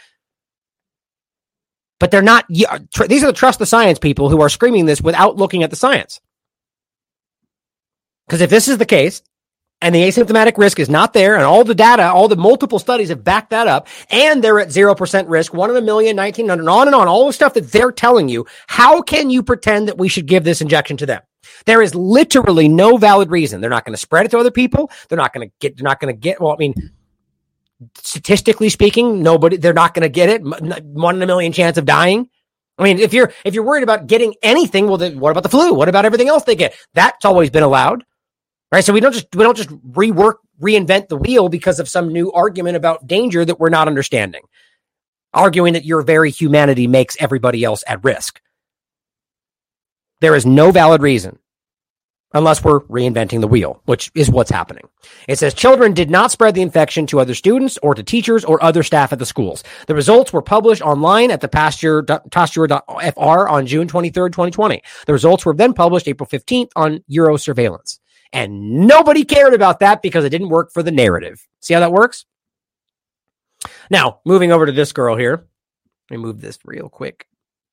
But they're not. These are the trust the science people who are screaming this without looking at the science. Because if this is the case and the asymptomatic risk is not there and all the data, all the multiple studies have backed that up and they're at 0% risk, 1 in a million, 1900, and on, all the stuff that they're telling you, how can you pretend that we should give this injection to them? There is literally no valid reason. They're not going to spread it to other people. They're not going to get, well, I mean, statistically speaking, they're not going to get it. 1 in a million chance of dying. I mean, if you're worried about getting anything, well, then what about the flu? What about everything else they get? That's always been allowed, right? So we don't just reinvent the wheel because of some new argument about danger that we're not understanding. Arguing that your very humanity makes everybody else at risk. There is no valid reason unless we're reinventing the wheel, which is what's happening. It says children did not spread the infection to other students or to teachers or other staff at the schools. The results were published online at the Pasteur.fr on June 23rd, 2020. The results were then published April 15th on Eurosurveillance. And nobody cared about that because it didn't work for the narrative. See how that works? Now, moving over to this girl here. Let me move this real quick.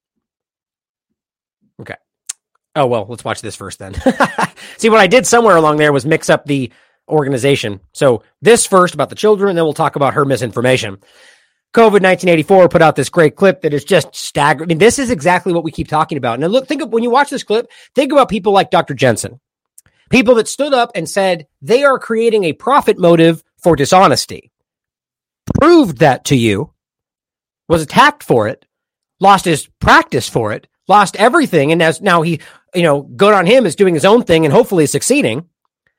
Okay. Oh, well, let's watch this first then. See, what I did somewhere along there was mix up the organization. So this first about the children, and then we'll talk about her misinformation. COVID-1984 put out this great clip that is just staggering. I mean, this is exactly what we keep talking about. And look, when you watch this clip, think about people like Dr. Jensen. People that stood up and said they are creating a profit motive for dishonesty. Proved that to you, was attacked for it, lost his practice for it, lost everything, and as now he, good on him, is doing his own thing and hopefully is succeeding,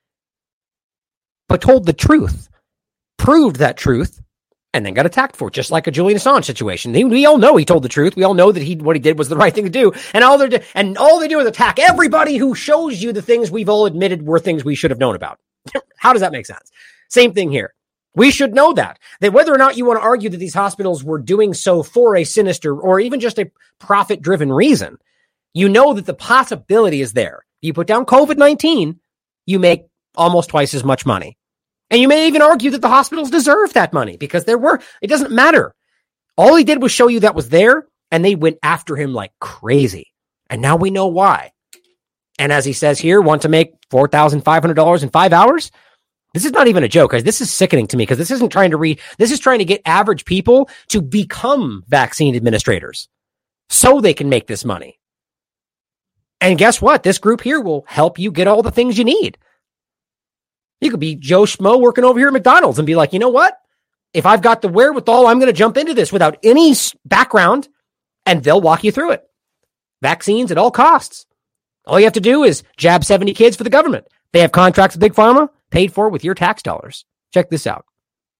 but told the truth, proved that truth, and then got attacked for it, just like a Julian Assange situation. We all know he told the truth. We all know that what he did was the right thing to do, and all they do is attack everybody who shows you the things we've all admitted were things we should have known about. How does that make sense? Same thing here. We should know that whether or not you want to argue that these hospitals were doing so for a sinister or even just a profit-driven reason, you know that the possibility is there. You put down COVID-19, you make almost twice as much money. And you may even argue that the hospitals deserve that money because it doesn't matter. All he did was show you that was there, and they went after him like crazy. And now we know why. And as he says here, want to make $4,500 in 5 hours? This is not even a joke, guys. This is sickening to me because this isn't trying to this is trying to get average people to become vaccine administrators so they can make this money. And guess what? This group here will help you get all the things you need. You could be Joe Schmo working over here at McDonald's and be like, you know what? If I've got the wherewithal, I'm going to jump into this without any background, and they'll walk you through it. Vaccines at all costs. All you have to do is jab 70 kids for the government. They have contracts with Big Pharma, paid for with your tax dollars. Check this out.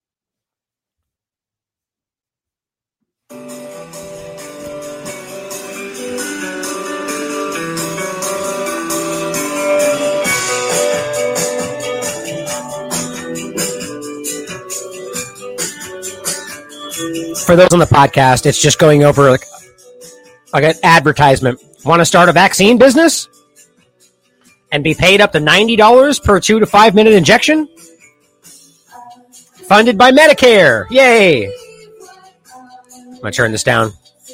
For those on the podcast, it's just going over like an advertisement. Want to start a vaccine business and be paid up to $90 per 2 to 5 minute injection? Funded by Medicare. Yay. I'm going to turn this down.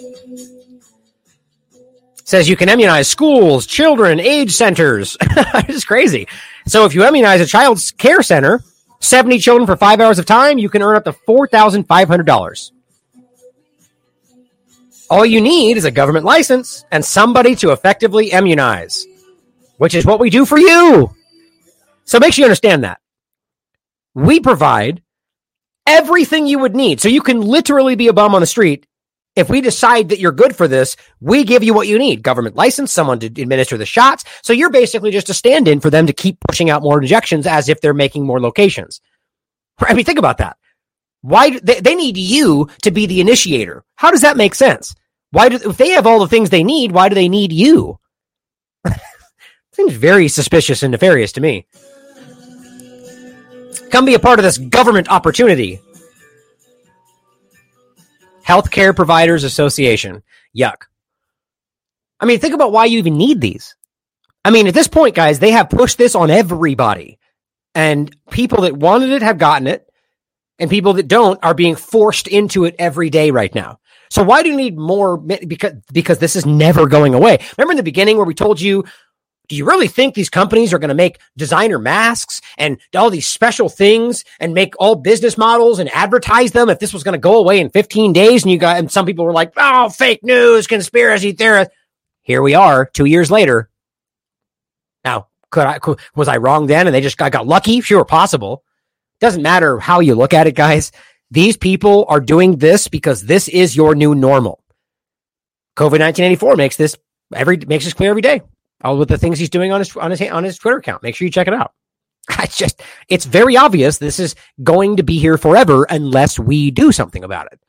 It says you can immunize schools, children, age centers. This is crazy. So if you immunize a child's care center, 70 children for 5 hours of time, you can earn up to $4,500. All you need is a government license and somebody to effectively immunize, which is what we do for you. So make sure you understand that. We provide everything you would need. So you can literally be a bum on the street. If we decide that you're good for this, we give you what you need. Government license, someone to administer the shots. So you're basically just a stand-in for them to keep pushing out more injections as if they're making more locations. I mean, think about that. Why they need you to be the initiator? How does that make sense? If they have all the things they need, why do they need you? Seems very suspicious and nefarious to me. Come be a part of this government opportunity. Healthcare Providers Association. Yuck. I mean, think about why you even need these. I mean, at this point, guys, they have pushed this on everybody. And people that wanted it have gotten it. And people that don't are being forced into it every day right now. So why do you need more? Because this is never going away. Remember in the beginning where we told you, do you really think these companies are going to make designer masks and all these special things and make all business models and advertise them if this was going to go away in 15 days? And some people were like, oh, fake news, conspiracy theorist. Here we are 2 years later. Now, was I wrong then? And I got lucky? Sure, possible. Doesn't matter how you look at it, guys. These people are doing this because this is your new normal. COVID-1984 makes this clear every day. All with the things he's doing on his Twitter account. Make sure you check it out. It's very obvious this is going to be here forever unless we do something about it.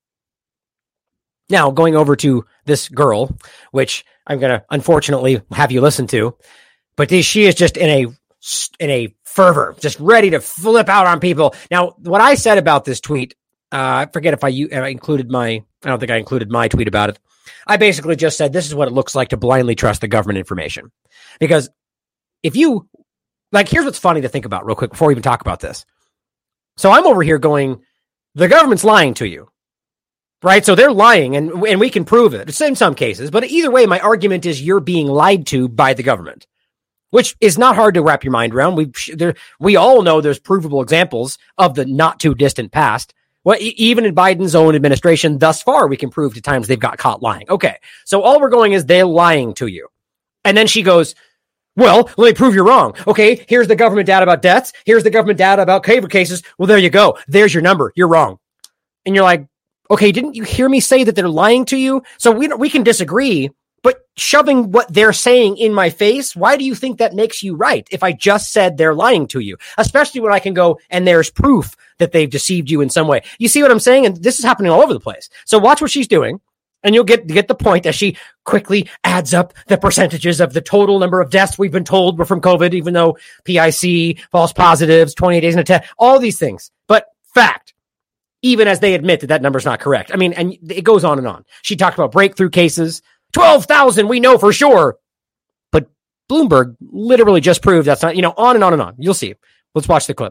Now, going over to this girl, which I'm going to unfortunately have you listen to. But she is just in a fervor, just ready to flip out on people. Now, what I said about this tweet, I forget if I included I don't think I included my tweet about it. I basically just said, this is what it looks like to blindly trust the government information. Because if you, here's what's funny to think about real quick before we even talk about this. So I'm over here going, the government's lying to you, right? So they're lying and we can prove it. It's in some cases, but either way, my argument is you're being lied to by the government, which is not hard to wrap your mind around. We all know there's provable examples of the not too distant past. Well, even in Biden's own administration thus far, we can prove to times they've got caught lying. Okay. So all we're going is they're lying to you. And then she goes, well, let me prove you're wrong. Okay. Here's the government data about deaths. Here's the government data about COVID cases. Well, there you go. There's your number. You're wrong. And you're like, okay, didn't you hear me say that they're lying to you? So we can disagree, but shoving what they're saying in my face, why do you think that makes you right if I just said they're lying to you? Especially when I can go and there's proof that they've deceived you in some way. You see what I'm saying? And this is happening all over the place. So watch what she's doing and you'll get the point as she quickly adds up the percentages of the total number of deaths we've been told were from COVID, even though PIC, false positives, 28 days in a test, all these things. But fact, even as they admit that number's not correct. I mean, and it goes on and on. She talked about breakthrough cases. 12,000, we know for sure. But Bloomberg literally just proved that's not, on and on and on. You'll see. Let's watch the clip.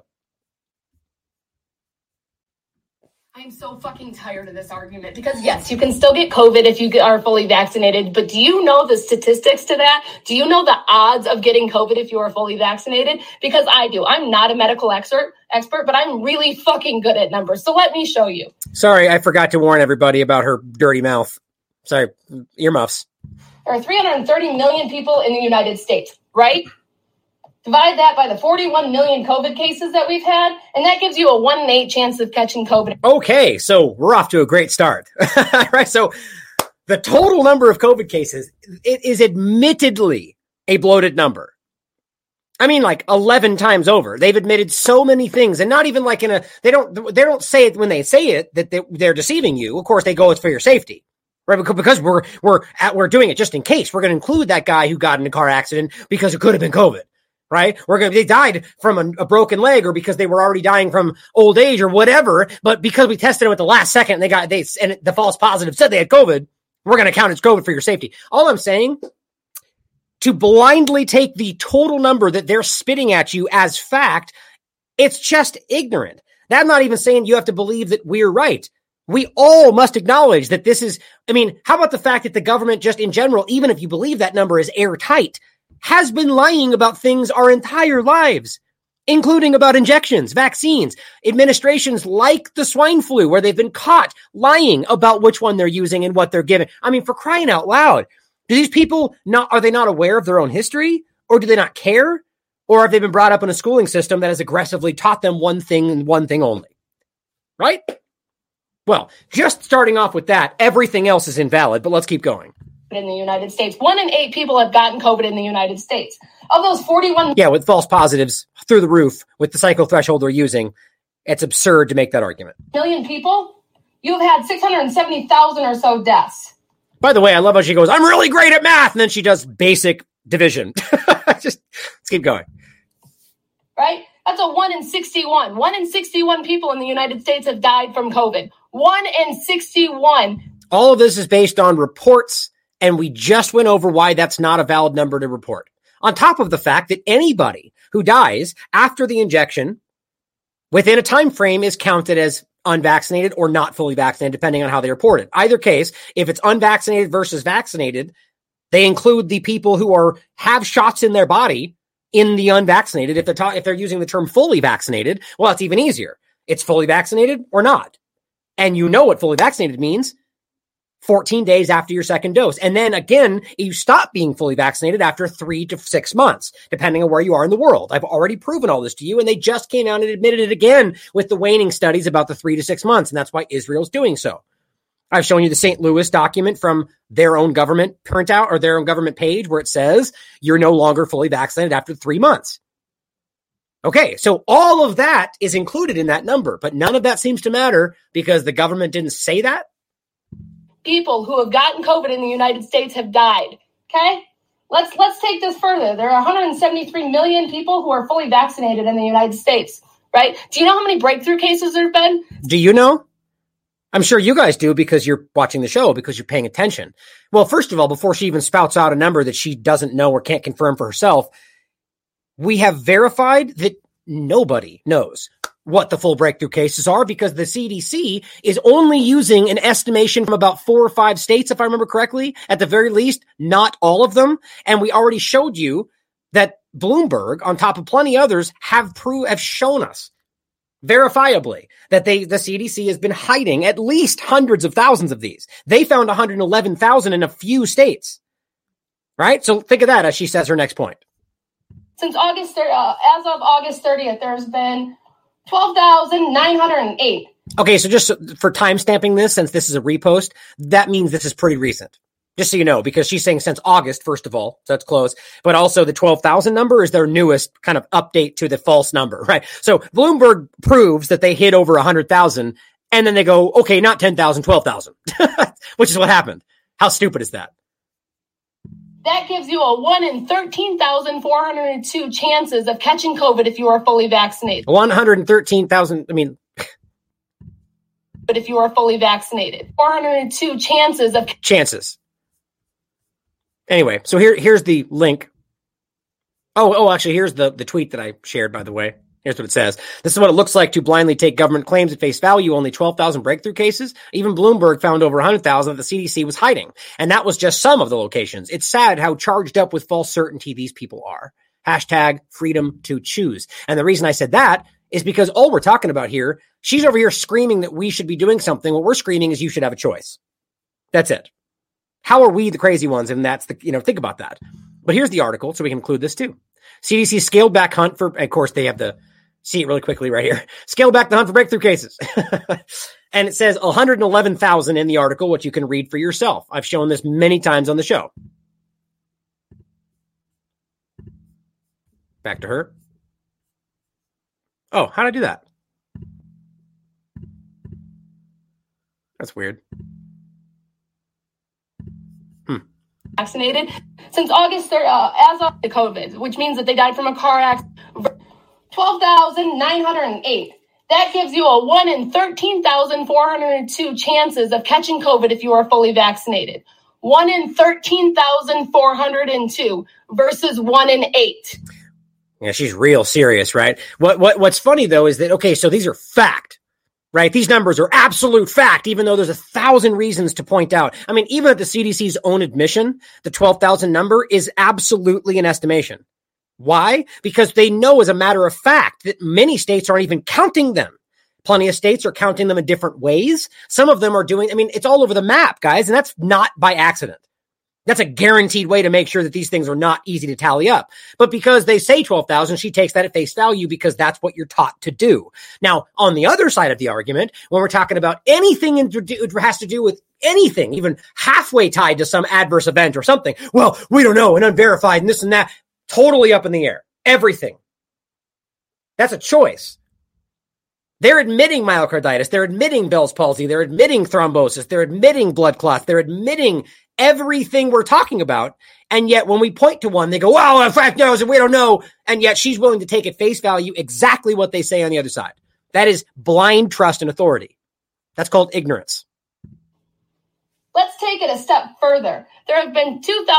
I'm so fucking tired of this argument because yes, you can still get COVID if you are fully vaccinated, but do you know the statistics to that? Do you know the odds of getting COVID if you are fully vaccinated? Because I do. I'm not a medical expert, but I'm really fucking good at numbers. So let me show you. Sorry, I forgot to warn everybody about her dirty mouth. Sorry, earmuffs. There are 330 million people in the United States, right? Divide that by the 41 million COVID cases that we've had, and that gives you a 1 in 8 chance of catching COVID. Okay, so we're off to a great start. Right? So the total number of COVID cases, it is admittedly a bloated number. I mean, 11 times over. They've admitted so many things, and not even they don't say it when they say it that they're deceiving you. Of course, they go, it's for your safety. Right, because we're doing it just in case. We're going to include that guy who got in a car accident because it could have been COVID. Right? They died from a broken leg or because they were already dying from old age or whatever. But because we tested them at the last second and the false positive said they had COVID, we're going to count as COVID for your safety. All I'm saying, to blindly take the total number that they're spitting at you as fact, it's just ignorant. I'm not even saying you have to believe that we're right. We all must acknowledge that this is, how about the fact that the government just in general, even if you believe that number is airtight, has been lying about things our entire lives, including about injections, vaccines, administrations like the swine flu, where they've been caught lying about which one they're using and what they're giving. For crying out loud, do these people are they not aware of their own history, or do they not care? Or have they been brought up in a schooling system that has aggressively taught them one thing and one thing only? Right? Well, just starting off with that, everything else is invalid, but let's keep going. In the United States, 1 in 8 people have gotten COVID in the United States. Of those 41... Yeah, with false positives through the roof, with the cycle threshold they're using, it's absurd to make that argument. Million people, you've had 670,000 or so deaths. By the way, I love how she goes, I'm really great at math, and then she does basic division. Just, let's keep going. Right? That's a 1 in 61. 1 in 61 people in the United States have died from COVID. 1 in 61. All of this is based on reports, and we just went over why that's not a valid number to report. On top of the fact that anybody who dies after the injection within a time frame is counted as unvaccinated or not fully vaccinated, depending on how they report it. Either case, if it's unvaccinated versus vaccinated, they include the people who have shots in their body in the unvaccinated. If they're using the term fully vaccinated, well, it's even easier. It's fully vaccinated or not. And you know what fully vaccinated means. 14 days after your second dose. And then again, you stop being fully vaccinated after 3 to 6 months, depending on where you are in the world. I've already proven all this to you, and they just came out and admitted it again with the waning studies about the 3 to 6 months. And that's why Israel's doing so. I've shown you the St. Louis document from their own government printout or their own government page where it says you're no longer fully vaccinated after 3 months. Okay, so all of that is included in that number, but none of that seems to matter because the government didn't say that. People who have gotten COVID in the United States have died, okay? Let's take this further. There are 173 million people who are fully vaccinated in the United States, right? Do you know how many breakthrough cases there have been? Do you know? I'm sure you guys do because you're watching the show, because you're paying attention. Well, first of all, before she even spouts out a number that she doesn't know or can't confirm for herself, we have verified that nobody knows what the full breakthrough cases are, because the CDC is only using an estimation from about 4 or 5 states, if I remember correctly, at the very least, not all of them. And we already showed you that Bloomberg, on top of plenty others, have shown us verifiably that the CDC has been hiding at least hundreds of thousands of these. They found 111,000 in a few states, right? So think of that as she says her next point. Since as of August 30th, there's been 12,908. Okay, so just for time stamping this, since this is a repost, that means this is pretty recent. Just so you know, because she's saying since August, first of all, so that's close. But also the 12,000 number is their newest kind of update to the false number, right? So Bloomberg proves that they hit over 100,000, and then they go, okay, not 10,000, 12,000, which is what happened. How stupid is that? That gives you a 1 in 13,402 chances of catching COVID if you are fully vaccinated. 113,000, I mean... But if you are fully vaccinated, 402 chances of... Chances. Anyway, so here's the link. Actually, here's the tweet that I shared, by the way. Here's what it says. This is what it looks like to blindly take government claims at face value. Only 12,000 breakthrough cases. Even Bloomberg found over 100,000 that the CDC was hiding. And that was just some of the locations. It's sad how charged up with false certainty these people are. Hashtag freedom to choose. And the reason I said that is because all we're talking about here, she's over here screaming that we should be doing something. What we're screaming is you should have a choice. That's it. How are we the crazy ones? And that's think about that. But here's the article, so we can include this too. CDC scaled back hunt for, of course, they have the, see it really quickly right here. Scale back the hunt for breakthrough cases. And it says 111,000 in the article, which you can read for yourself. I've shown this many times on the show. Back to her. Oh, how did I do that? That's weird. Vaccinated since August 3rd, as of the COVID, which means that they died from a car accident. 12,908. That gives you a 1 in 13,402 chances of catching COVID if you are fully vaccinated. 1 in 13,402 versus 1 in 8. Yeah, she's real serious, right? What's funny though is that, okay, so these are fact, right? These numbers are absolute fact, even though there's 1,000 reasons to point out. I mean, even at the CDC's own admission, the 12,000 number is absolutely an estimation. Why? Because they know as a matter of fact that many states aren't even counting them. Plenty of states are counting them in different ways. Some of them are doing, it's all over the map, guys, and that's not by accident. That's a guaranteed way to make sure that these things are not easy to tally up. But because they say 12,000, she takes that at face value because that's what you're taught to do. Now, on the other side of the argument, when we're talking about anything it has to do with anything, even halfway tied to some adverse event or something, well, we don't know and unverified and this and that, totally up in the air. Everything. That's a choice. They're admitting myocarditis. They're admitting Bell's palsy. They're admitting thrombosis. They're admitting blood clots. They're admitting everything we're talking about. And yet when we point to one, they go, well, in fact, no, we don't know. And yet she's willing to take at face value exactly what they say on the other side. That is blind trust in authority. That's called ignorance. Let's take it a step further. There have been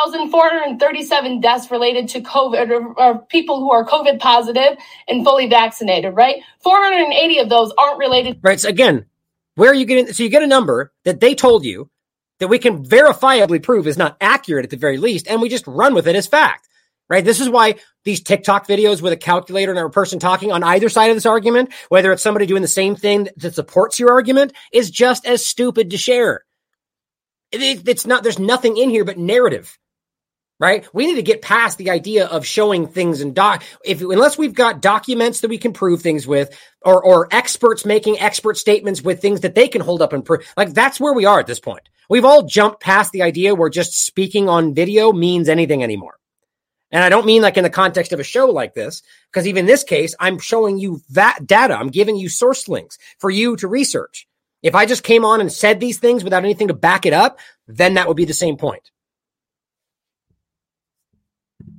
2,437 deaths related to COVID, or people who are COVID positive and fully vaccinated, right? 480 of those aren't related. Right. So again, where are you getting? So you get a number that they told you that we can verifiably prove is not accurate at the very least, and we just run with it as fact, right? This is why these TikTok videos with a calculator and a person talking on either side of this argument, whether it's somebody doing the same thing that supports your argument, is just as stupid to share. It's not, there's nothing in here but narrative, right? We need to get past the idea of showing things and unless we've got documents that we can prove things with, or experts making expert statements with things that they can hold up and prove. Like, that's where we are at this point. We've all jumped past the idea where just speaking on video means anything anymore. And I don't mean like in the context of a show like this, because even in this case, I'm showing you that data. I'm giving you source links for you to research. If I just came on and said these things without anything to back it up, then that would be the same point.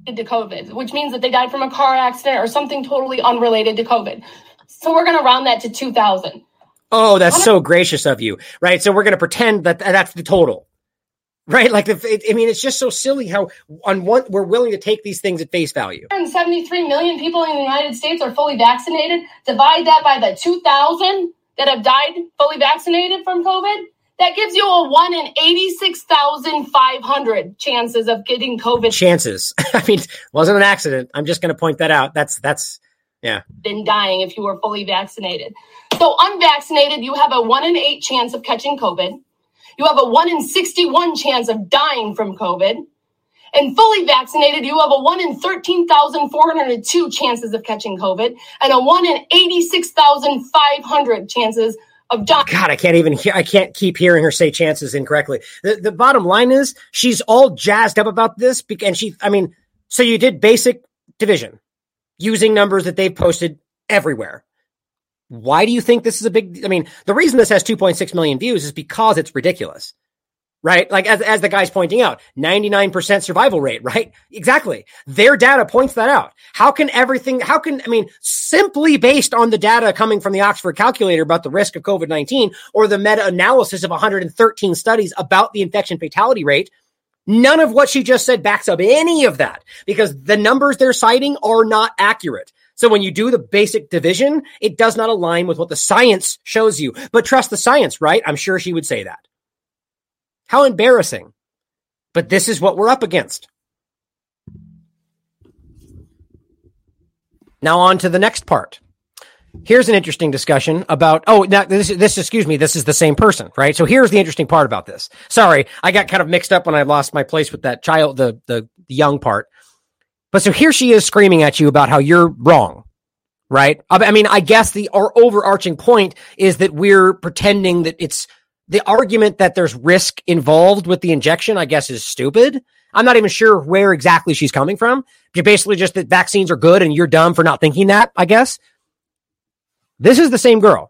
to COVID, which means that they died from a car accident or something totally unrelated to COVID. So we're going to round that to 2,000. Oh, that's so gracious of you, right? So we're going to pretend that that's the total, right? Like, it's just so silly how on one we're willing to take these things at face value. 73 million people in the United States are fully vaccinated. Divide that by the 2,000 that have died fully vaccinated from COVID. That gives you a 1 in 86,500 chances of getting COVID. Chances. I mean, it wasn't an accident. I'm just going to point that out. That's yeah. Been dying if you were fully vaccinated. So unvaccinated, you have a 1 in 8 chance of catching COVID. You have a 1 in 61 chance of dying from COVID. And fully vaccinated, you have a 1 in 13,402 chances of catching COVID and a 1 in 86,500 chances of dying. God, I can't keep hearing her say chances incorrectly. The bottom line is she's all jazzed up about this. And so you did basic division using numbers that they've posted everywhere. Why do you think this is a big, the reason this has 2.6 million views is because it's ridiculous, right? Like as the guy's pointing out, 99% survival rate, right? Exactly. Their data points that out. Simply based on the data coming from the Oxford calculator about the risk of COVID-19 or the meta-analysis of 113 studies about the infection fatality rate, none of what she just said backs up any of that because the numbers they're citing are not accurate. So when you do the basic division, it does not align with what the science shows you. But trust the science, right? I'm sure she would say that. How embarrassing. But this is what we're up against. Now on to the next part. Here's an interesting discussion about, this is the same person, right? So here's the interesting part about this. Sorry, I got kind of mixed up when I lost my place with that child, the young part. But so here she is screaming at you about how you're wrong, right? I guess our overarching point is that we're pretending that it's the argument that there's risk involved with the injection, I guess, is stupid. I'm not even sure where exactly she's coming from. You're basically just that vaccines are good and you're dumb for not thinking that, I guess. This is the same girl.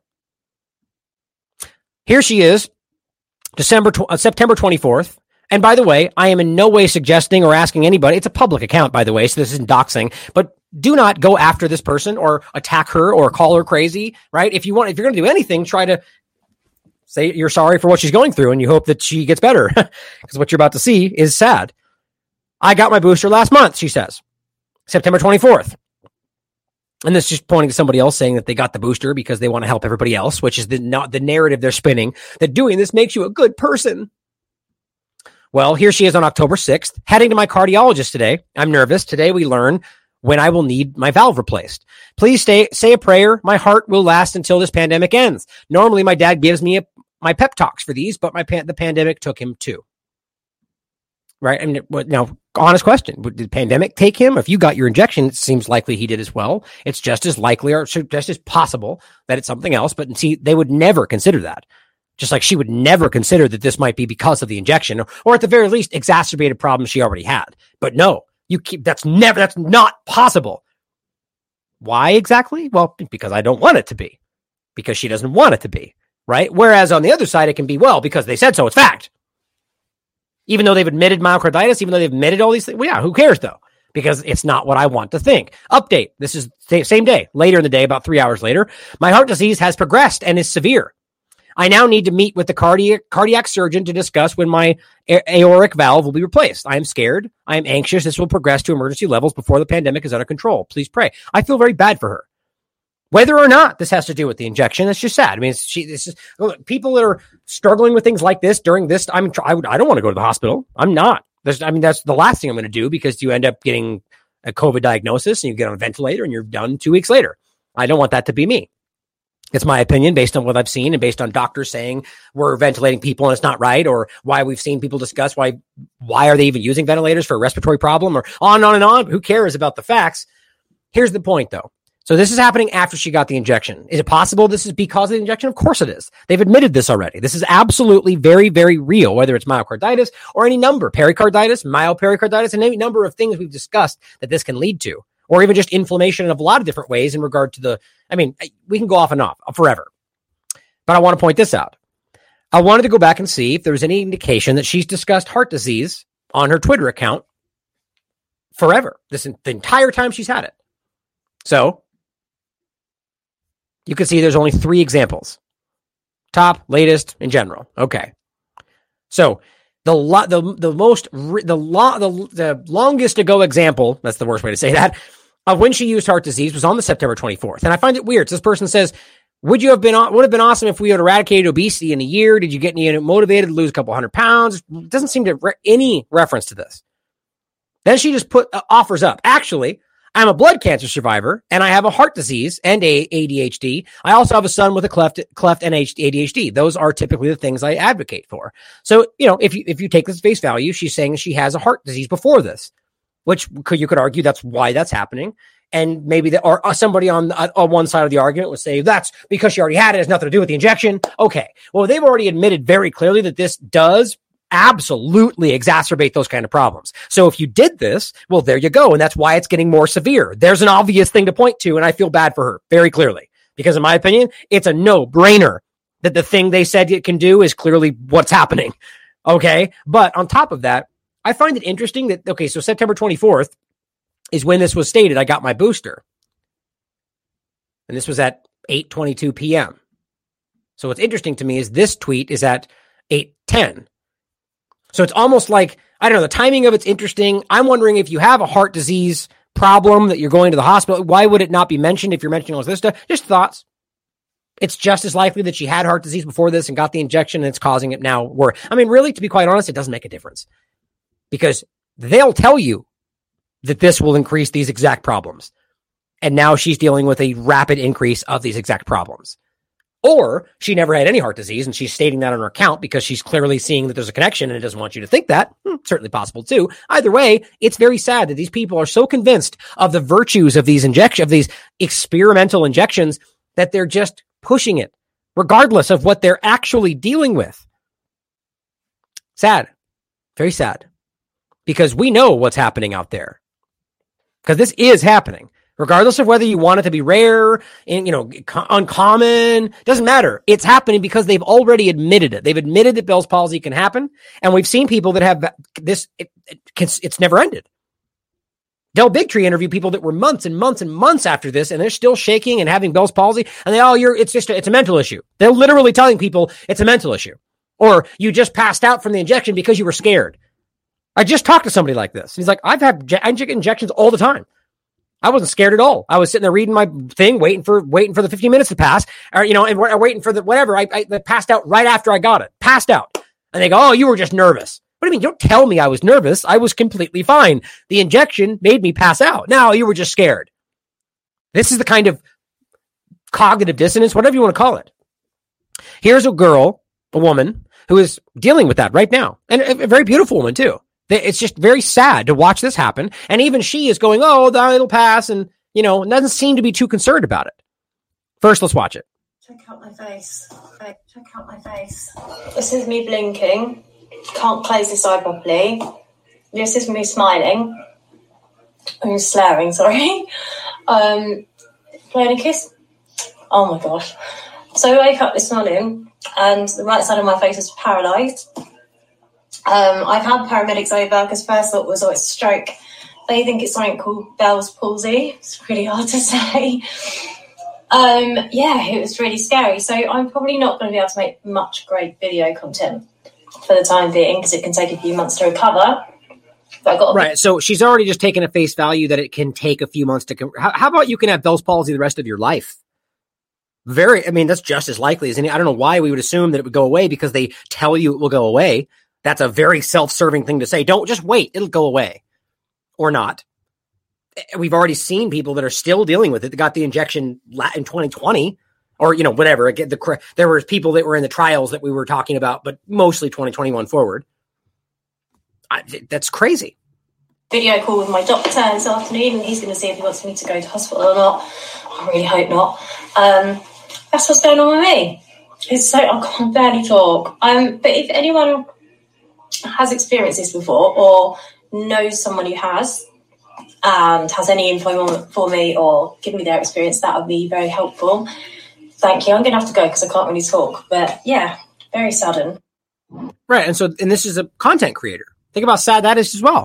Here she is, September 24th. And by the way, I am in no way suggesting or asking anybody. It's a public account, by the way, so this isn't doxing. But do not go after this person or attack her or call her crazy, right? If you're going to do anything, try to say you're sorry for what she's going through and you hope that she gets better because what you're about to see is sad. I got my booster last month, she says, September 24th. And this is just pointing to somebody else saying that they got the booster because they want to help everybody else, which is the narrative they're spinning, that doing this makes you a good person. Well, here she is on October 6th, heading to my cardiologist today. I'm nervous. Today we learn when I will need my valve replaced. Please say a prayer. My heart will last until this pandemic ends. Normally, my dad gives me my pep talks for these, but the pandemic took him too. Right? Now, honest question. Did the pandemic take him? If you got your injection, it seems likely he did as well. It's just as likely or just as possible that it's something else. But see, they would never consider that. Just like she would never consider that this might be because of the injection or at the very least exacerbated problems she already had. But no, that's not possible. Why exactly? Well, because I don't want it to be. Because she doesn't want it to be, right? Whereas on the other side, it can be, because they said so, it's fact. Even though they've admitted myocarditis, even though they've admitted all these things, who cares though? Because it's not what I want to think. Update. This is same day, later in the day, about 3 hours later. My heart disease has progressed and is severe. I now need to meet with the cardiac surgeon to discuss when my aortic valve will be replaced. I am scared. I am anxious. This will progress to emergency levels before the pandemic is under control. Please pray. I feel very bad for her. Whether or not this has to do with the injection, it's just sad. People that are struggling with things like this during this. I don't want to go to the hospital. I'm not. That's the last thing I'm going to do because you end up getting a COVID diagnosis and you get on a ventilator and you're done 2 weeks later. I don't want that to be me. It's my opinion based on what I've seen and based on doctors saying we're ventilating people and it's not right, or why we've seen people discuss why are they even using ventilators for a respiratory problem, or on and on and on. Who cares about the facts? Here's the point though. So this is happening after she got the injection. Is it possible this is because of the injection? Of course it is. They've admitted this already. This is absolutely very, very real, whether it's myocarditis or any number, pericarditis, myopericarditis, and any number of things we've discussed that this can lead to, or even just inflammation in a lot of different ways in regard to we can go off and off forever. But I want to point this out. I wanted to go back and see if there was any indication that she's discussed heart disease on her Twitter account forever. The entire time she's had it. So you can see there's only 3 examples. Top, latest, in general. Okay. So the longest ago example, that's the worst way to say that, of when she used heart disease was on the September 24th. And I find it weird. So this person says, would have been awesome if we had eradicated obesity in a year. Did you get any motivated to lose a couple 100 pounds? It doesn't seem to any reference to this. Then she just offers up. Actually, I'm a blood cancer survivor, and I have a heart disease and ADHD. I also have a son with a cleft and ADHD. Those are typically the things I advocate for. So, if you take this face value, she's saying she has a heart disease before this, which you could argue that's why that's happening. And maybe somebody on one side of the argument would say that's because she already had it. It has nothing to do with the injection. Okay. Well, they've already admitted very clearly that this does absolutely exacerbate those kind of problems. So if you did this, well, there you go. And that's why it's getting more severe. There's an obvious thing to point to. And I feel bad for her very clearly, because in my opinion, it's a no-brainer that the thing they said it can do is clearly what's happening. Okay. But on top of that, I find it interesting that, okay, so September 24th is when this was stated. I got my booster. And this was at 8:22 p.m. So what's interesting to me is this tweet is at 8:10. So it's almost like, I don't know, the timing of it's interesting. I'm wondering if you have a heart disease problem that you're going to the hospital, why would it not be mentioned if you're mentioning all this stuff? Just thoughts. It's just as likely that she had heart disease before this and got the injection and it's causing it now. I mean, really, to be quite honest, it doesn't make a difference, because they'll tell you that this will increase these exact problems. And now she's dealing with a rapid increase of these exact problems. Or she never had any heart disease and she's stating that on her account because she's clearly seeing that there's a connection and it doesn't want you to think that. Certainly possible too. Either way, it's very sad that these people are so convinced of the virtues of these experimental injections that they're just pushing it, regardless of what they're actually dealing with. Sad. Very sad. Because we know what's happening out there. Because this is happening. Regardless of whether you want it to be rare and, uncommon, doesn't matter. It's happening because they've already admitted it. They've admitted that Bell's palsy can happen. And we've seen people that have this, it's never ended. Del Bigtree interviewed people that were months and months and months after this, and they're still shaking and having Bell's palsy. And it's a mental issue. They're literally telling people it's a mental issue. Or you just passed out from the injection because you were scared. I just talked to somebody like this. He's like, I get injections all the time. I wasn't scared at all. I was sitting there reading my thing, waiting for the 15 minutes to pass, or, and waiting for the whatever. I passed out right after I got it. Passed out. And they go, oh, you were just nervous. What do you mean? Don't tell me I was nervous. I was completely fine. The injection made me pass out. No, you were just scared. This is the kind of cognitive dissonance, whatever you want to call it. Here's a woman who is dealing with that right now. And a very beautiful woman too. It's just very sad to watch this happen. And even she is going, oh, it'll pass. And, doesn't seem to be too concerned about it. First, let's watch it. Check out my face. Check out my face. This is me blinking. Can't close this eye properly. This is me smiling. I'm slurring, sorry. Playing a kiss. Oh my gosh. So I woke up this morning and the right side of my face is paralysed. I've had paramedics over because first thought was, it's a stroke. They think it's something called Bell's palsy. It's really hard to say. It was really scary. So I'm probably not going to be able to make much great video content for the time being because it can take a few months to recover. Right. So she's already just taken a face value that it can take a few months to. How about you can have Bell's palsy the rest of your life? That's just as likely as any. I don't know why we would assume that it would go away because they tell you it will go away. That's a very self-serving thing to say. Don't just wait. It'll go away or not. We've already seen people that are still dealing with it. They got the injection in 2020 or, whatever. There were people that were in the trials that we were talking about, but mostly 2021 forward. That's crazy. Video call with my doctor this afternoon and he's going to see if he wants me to go to hospital or not. I really hope not. That's what's going on with me. I can barely talk. But if anyone has experienced this before or knows someone who has and has any info for me or give me their experience, that would be very helpful. Thank you. I'm going to have to go because I can't really talk. But yeah, very sudden. Right. And this is a content creator. Think about how sad that is as well.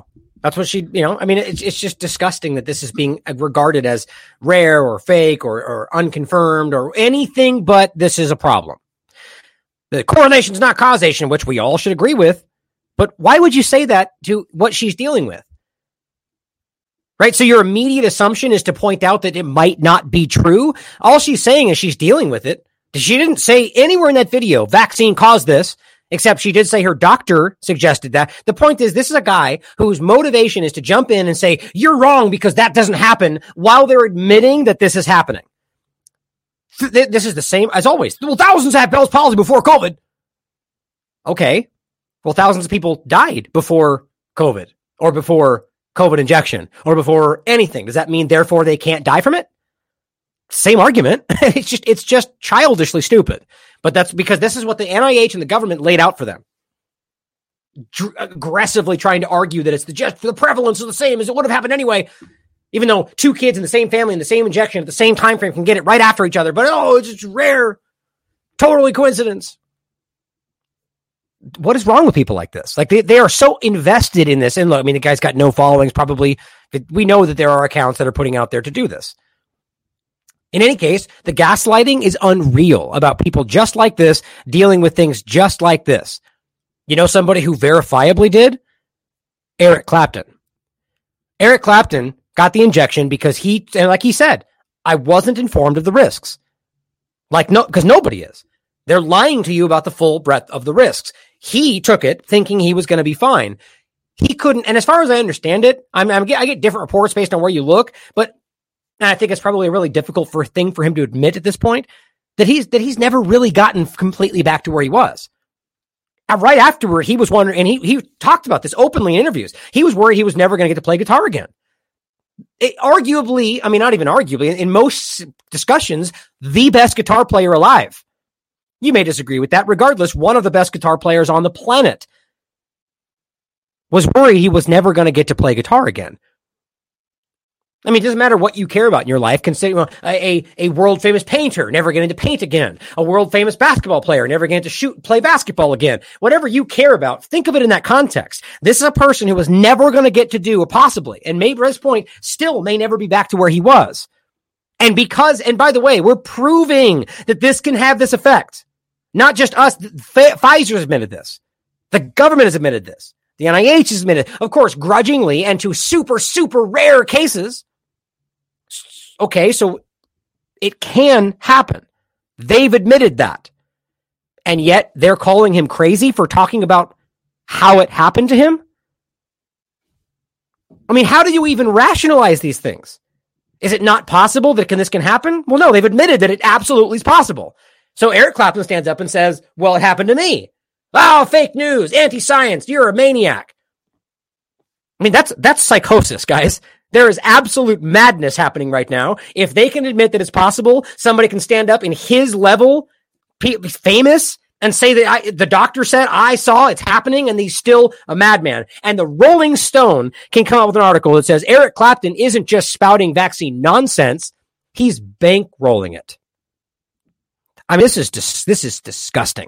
That's what she, I mean, it's just disgusting that this is being regarded as rare or fake or unconfirmed or anything, but this is a problem. The correlation is not causation, which we all should agree with, but why would you say that to what she's dealing with? Right? So your immediate assumption is to point out that it might not be true. All she's saying is she's dealing with it. She didn't say anywhere in that video, vaccine caused this, except she did say her doctor suggested that. The point is, this is a guy whose motivation is to jump in and say, you're wrong because that doesn't happen, while they're admitting that this is happening. This is the same as always. Well, thousands had Bell's palsy before COVID. Okay. Well, thousands of people died before COVID or before COVID injection or before anything. Does that mean therefore they can't die from it? Same argument. It's just childishly stupid. But that's because this is what the NIH and the government laid out for them. Aggressively trying to argue that it's the prevalence is the same as it would have happened anyway. Even though two kids in the same family in the same injection at the same time frame can get it right after each other. But it's just rare. Totally coincidence. What is wrong with people like this? Like they are so invested in this. And look, I mean, the guy's got no followings. Probably we know that there are accounts that are putting out there to do this. In any case, the gaslighting is unreal about people just like this, dealing with things just like this. You know somebody who verifiably did? Eric Clapton. Eric Clapton got the injection because like he said, I wasn't informed of the risks. Because nobody is. They're lying to you about the full breadth of the risks. He took it thinking he was going to be fine. He couldn't, and as far as I understand it, I get different reports based on where you look, but and I think it's probably a really difficult thing for him to admit at this point that he's never really gotten completely back to where he was. And right afterward, he was wondering, and he talked about this openly in interviews. He was worried he was never going to get to play guitar again. Arguably, I mean, not even arguably, in most discussions, the best guitar player alive. You may disagree with that. Regardless, one of the best guitar players on the planet was worried he was never going to get to play guitar again. I mean, it doesn't matter what you care about in your life. Consider a world famous painter never getting to paint again. A world famous basketball player never getting to play basketball again. Whatever you care about, think of it in that context. This is a person who was never going to get to do, or possibly, and maybe at this point, still may never be back to where he was. And by the way, we're proving that this can have this effect. Not just us. Pfizer has admitted this. The government has admitted this. The NIH has admitted, of course, grudgingly and to super, super rare cases. Okay, so it can happen. They've admitted that. And yet they're calling him crazy for talking about how it happened to him? I mean, how do you even rationalize these things? Is it not possible that this can happen? Well, no, they've admitted that it absolutely is possible. So Eric Clapton stands up and says, well, it happened to me. Oh, fake news, anti-science, you're a maniac. I mean, that's psychosis, guys. There is absolute madness happening right now. If they can admit that it's possible, somebody can stand up in his level, famous, and say that the doctor said, I saw it's happening, and he's still a madman. And the Rolling Stone can come out with an article that says Eric Clapton isn't just spouting vaccine nonsense, he's bankrolling it. I mean, this is disgusting.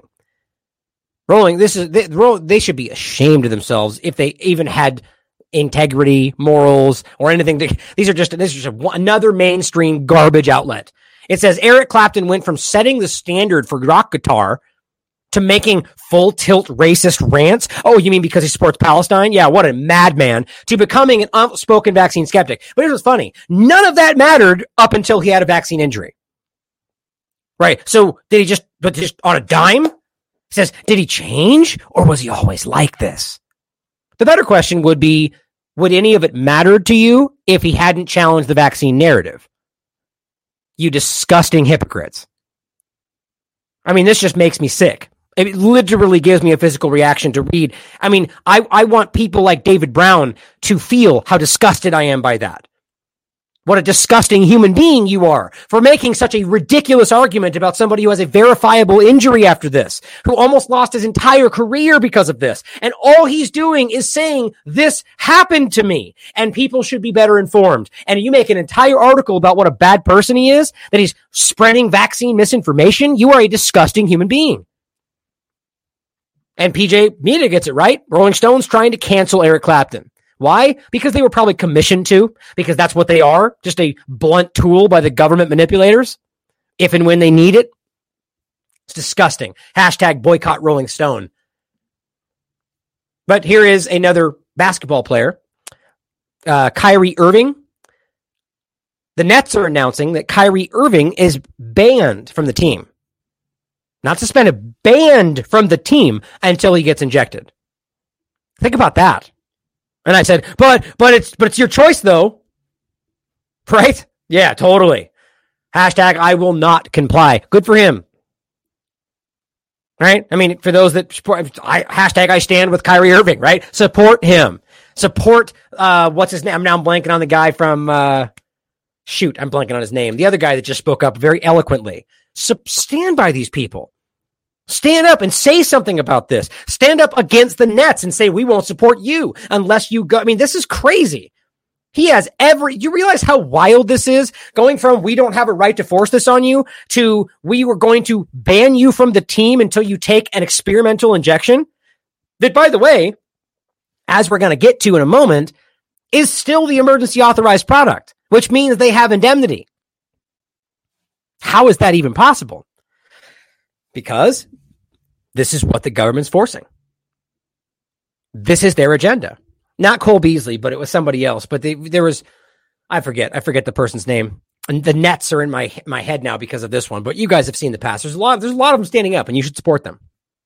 They should be ashamed of themselves if they even had integrity, morals, or anything. This is just another mainstream garbage outlet. It says Eric Clapton went from setting the standard for rock guitar to making full tilt racist rants. Oh, you mean because he supports Palestine? Yeah, what a madman. To becoming an outspoken vaccine skeptic. But here's what's funny. None of that mattered up until he had a vaccine injury. Right. So did he just on a dime? He says, did he change or was he always like this? The better question would be, would any of it matter to you if he hadn't challenged the vaccine narrative? You disgusting hypocrites. I mean, this just makes me sick. It literally gives me a physical reaction to read. I mean, I want people like David Brown to feel how disgusted I am by that. What a disgusting human being you are for making such a ridiculous argument about somebody who has a verifiable injury after this, who almost lost his entire career because of this. And all he's doing is saying, this happened to me and people should be better informed. And you make an entire article about what a bad person he is, that he's spreading vaccine misinformation. You are a disgusting human being. And PJ Media gets it right. Rolling Stone's trying to cancel Eric Clapton. Why? Because they were probably commissioned to, because that's what they are, just a blunt tool by the government manipulators, if and when they need it. It's disgusting. Hashtag boycott Rolling Stone. But here is another basketball player, Kyrie Irving. The Nets are announcing that Kyrie Irving is banned from the team. Not suspended, banned from the team until he gets injected. Think about that. And I said, but it's your choice though. Right? Yeah, totally. Hashtag I will not comply. Good for him. Right? I mean, for those that hashtag I stand with Kyrie Irving, right? Support him. Support, what's his name? I'm blanking on the guy from, I'm blanking on his name. The other guy that just spoke up very eloquently. Stand by these people. Stand up and say something about this. Stand up against the Nets and say, we won't support you unless you go. I mean, this is crazy. He has you realize how wild this is? Going from we don't have a right to force this on you to we were going to ban you from the team until you take an experimental injection. That, by the way, as we're going to get to in a moment, is still the emergency authorized product, which means they have indemnity. How is that even possible? Because this is what the government's forcing. This is their agenda. Not Cole Beasley, but it was somebody else. But there was, I forget the person's name. And the Nets are in my head now because of this one. But you guys have seen the past. There's a lot of them standing up, and you should support them.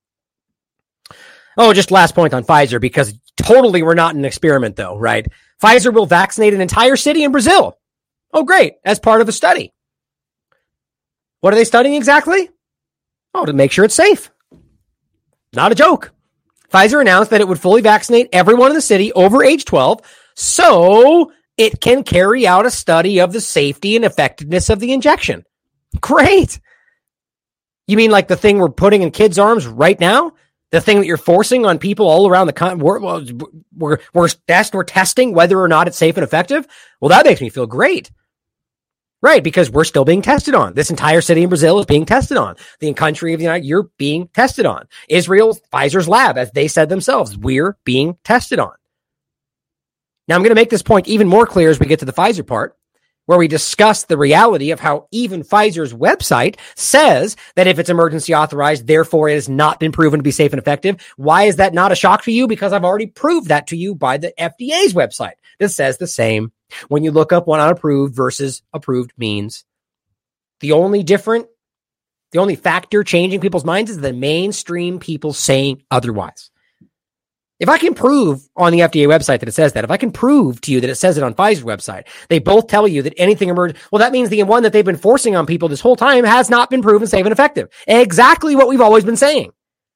Oh, just last point on Pfizer, because totally we're not in an experiment, though, right? Pfizer will vaccinate an entire city in Brazil. Oh, great. As part of a study. What are they studying exactly? Oh, to make sure it's safe. Not a joke. Pfizer announced that it would fully vaccinate everyone in the city over age 12 so it can carry out a study of the safety and effectiveness of the injection. Great. You mean like the thing we're putting in kids' arms right now? The thing that you're forcing on people all around the country? We're testing whether or not it's safe and effective? Well, that makes me feel great. Right, because we're still being tested on. This entire city in Brazil is being tested on. The country of the United, you're being tested on. Israel's, Pfizer's lab, as they said themselves, we're being tested on. Now, I'm going to make this point even more clear as we get to the Pfizer part, where we discuss the reality of how even Pfizer's website says that if it's emergency authorized, therefore it has not been proven to be safe and effective. Why is that not a shock for you? Because I've already proved that to you by the FDA's website that says the same. When you look up what unapproved versus approved means, the only factor changing people's minds is the mainstream people saying otherwise. If I can prove on the FDA website that it says that, if I can prove to you that it says it on Pfizer's website, they both tell you that anything emerged. Well, that means the one that they've been forcing on people this whole time has not been proven safe and effective. Exactly what we've always been saying.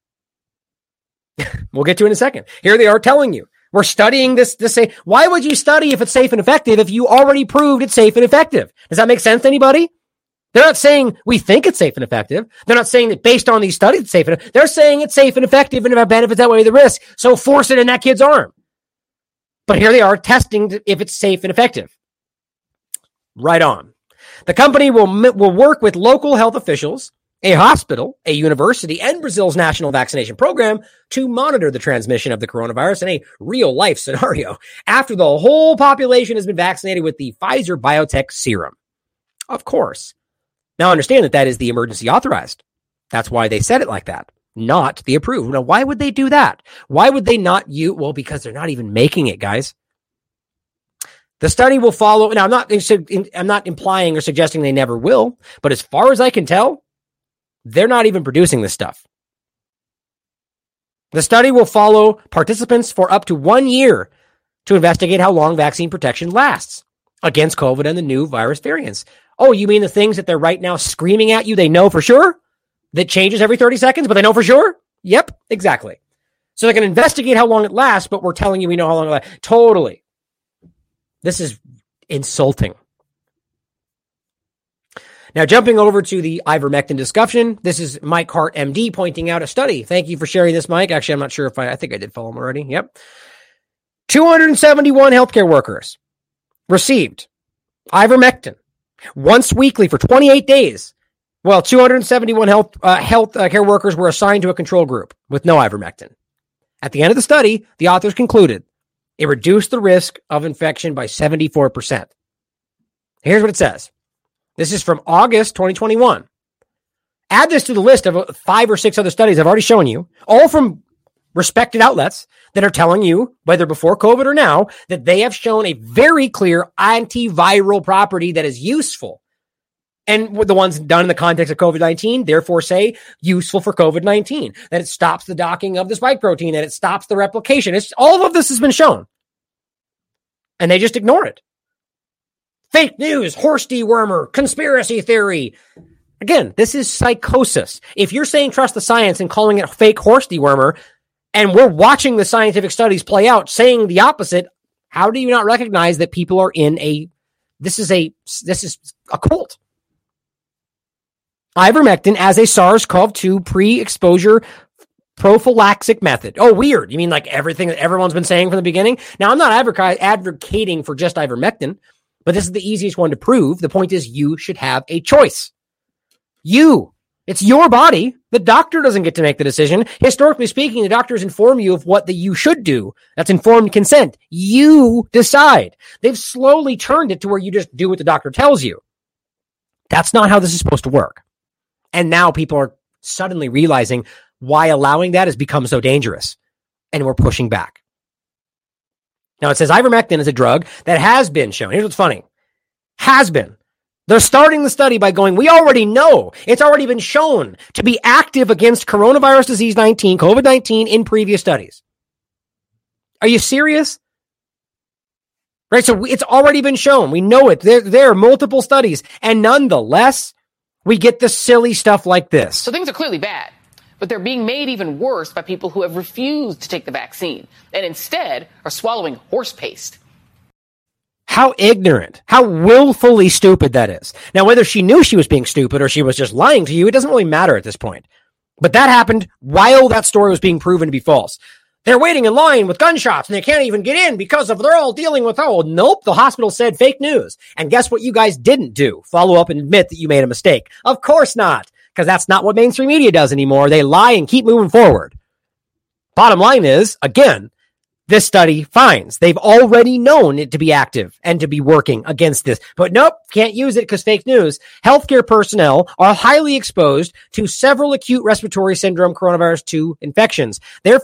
We'll get to it in a second. Here they are telling you. We're studying this say, why would you study if it's safe and effective if you already proved it's safe and effective? Does that make sense to anybody? They're not saying we think it's safe and effective. They're not saying that based on these studies it's safe and effective. They're saying it's safe and effective and if it benefits that way the risk. So force it in that kid's arm. But here they are testing if it's safe and effective. Right on. The company will work with local health officials, a hospital, a university, and Brazil's national vaccination program to monitor the transmission of the coronavirus in a real-life scenario after the whole population has been vaccinated with the Pfizer BioNTech serum. Of course. Now, understand that is the emergency authorized. That's why they said it like that, not the approved. Now, why would they do that? Why would they not use? Well, because they're not even making it, guys. The study will follow. Now, I'm not implying or suggesting they never will, but as far as I can tell, they're not even producing this stuff. The study will follow participants for up to 1 year to investigate how long vaccine protection lasts against COVID and the new virus variants. Oh, you mean the things that they're right now screaming at you they know for sure? That changes every 30 seconds, but they know for sure? Yep, exactly. So they're going to investigate how long it lasts, but we're telling you we know how long it lasts. Totally. This is insulting. Now, jumping over to the ivermectin discussion, this is Mike Hart, MD, pointing out a study. Thank you for sharing this, Mike. Actually, I'm not sure if I think I did follow him already. Yep. 271 healthcare workers received ivermectin once weekly for 28 days. Well, 271 health care workers were assigned to a control group with no ivermectin. At the end of the study, the authors concluded It reduced the risk of infection by 74%. Here's what it says. This is from August 2021. Add this to the list of 5 or 6 other studies I've already shown you, all from respected outlets that are telling you, whether before COVID or now, that they have shown a very clear antiviral property that is useful. And the ones done in the context of COVID-19, therefore say useful for COVID-19, that it stops the docking of the spike protein, that it stops the replication. All of this has been shown. And they just ignore it. Fake news, horse dewormer, conspiracy theory. Again, this is psychosis. If you're saying trust the science and calling it fake horse dewormer, and we're watching the scientific studies play out saying the opposite, how do you not recognize that people are in this is a cult? Ivermectin as a SARS-CoV-2 pre-exposure prophylactic method. Oh, weird. You mean like everything that everyone's been saying from the beginning? Now, I'm not advocating for just ivermectin, but this is the easiest one to prove. The point is you should have a choice. It's your body. The doctor doesn't get to make the decision. Historically speaking, the doctors inform you of what you should do. That's informed consent. You decide. They've slowly turned it to where you just do what the doctor tells you. That's not how this is supposed to work. And now people are suddenly realizing why allowing that has become so dangerous. And we're pushing back. Now it says ivermectin is a drug that has been shown. Here's what's funny. Has been. They're starting the study by going, we already know. It's already been shown to be active against coronavirus disease 19, COVID-19 in previous studies. Are you serious? Right, so it's already been shown. We know it. There are multiple studies. And nonetheless, we get the silly stuff like this. So things are clearly bad, but they're being made even worse by people who have refused to take the vaccine and instead are swallowing horse paste. How ignorant, how willfully stupid that is. Now, whether she knew she was being stupid or she was just lying to you, it doesn't really matter at this point. But that happened while that story was being proven to be false. They're waiting in line with gunshots and they can't even get in because they're all dealing with, nope, the hospital said fake news. And guess what you guys didn't do? Follow up and admit that you made a mistake. Of course not, because that's not what mainstream media does anymore. They lie and keep moving forward. Bottom line is, again, this study finds they've already known it to be active and to be working against this. But nope, can't use it because fake news. Healthcare personnel are highly exposed to several acute respiratory syndrome coronavirus 2 infections.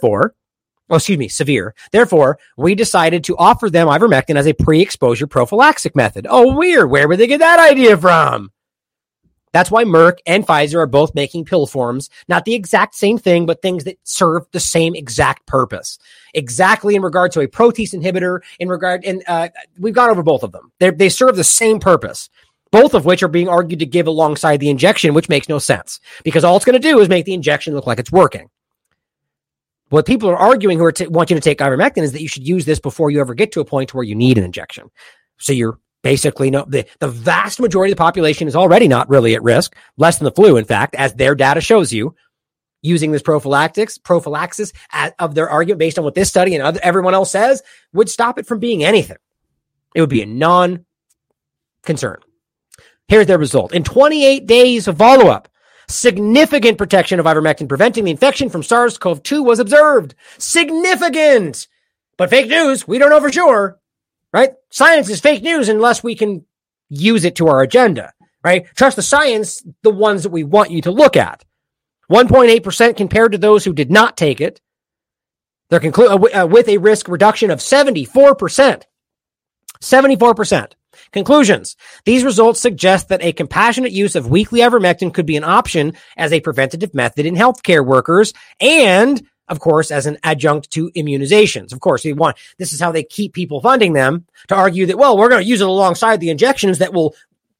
Severe. Therefore, we decided to offer them ivermectin as a pre-exposure prophylactic method. Oh, weird. Where would they get that idea from? That's why Merck and Pfizer are both making pill forms, not the exact same thing, but things that serve the same exact purpose. Exactly in regard to a protease inhibitor, we've gone over both of them. They serve the same purpose, both of which are being argued to give alongside the injection, which makes no sense because all it's going to do is make the injection look like it's working. What people are arguing who want you to take ivermectin is that you should use this before you ever get to a point where you need an injection. So you're basically, the vast majority of the population is already not really at risk, less than the flu, in fact, as their data shows you, using this prophylaxis of their argument based on what this study and everyone else says would stop it from being anything. It would be a non-concern. Here's their result. In 28 days of follow-up, significant protection of ivermectin preventing the infection from SARS-CoV-2 was observed. Significant! But fake news, we don't know for sure. Right? Science is fake news unless we can use it to our agenda, right? Trust the science, the ones that we want you to look at. 1.8% compared to those who did not take it. They're with a risk reduction of 74%. 74%. Conclusions. These results suggest that a compassionate use of weekly ivermectin could be an option as a preventative method in healthcare workers and, of course, as an adjunct to immunizations. Of course, this is how they keep people funding them to argue that, well, we're going to use it alongside the injections that will,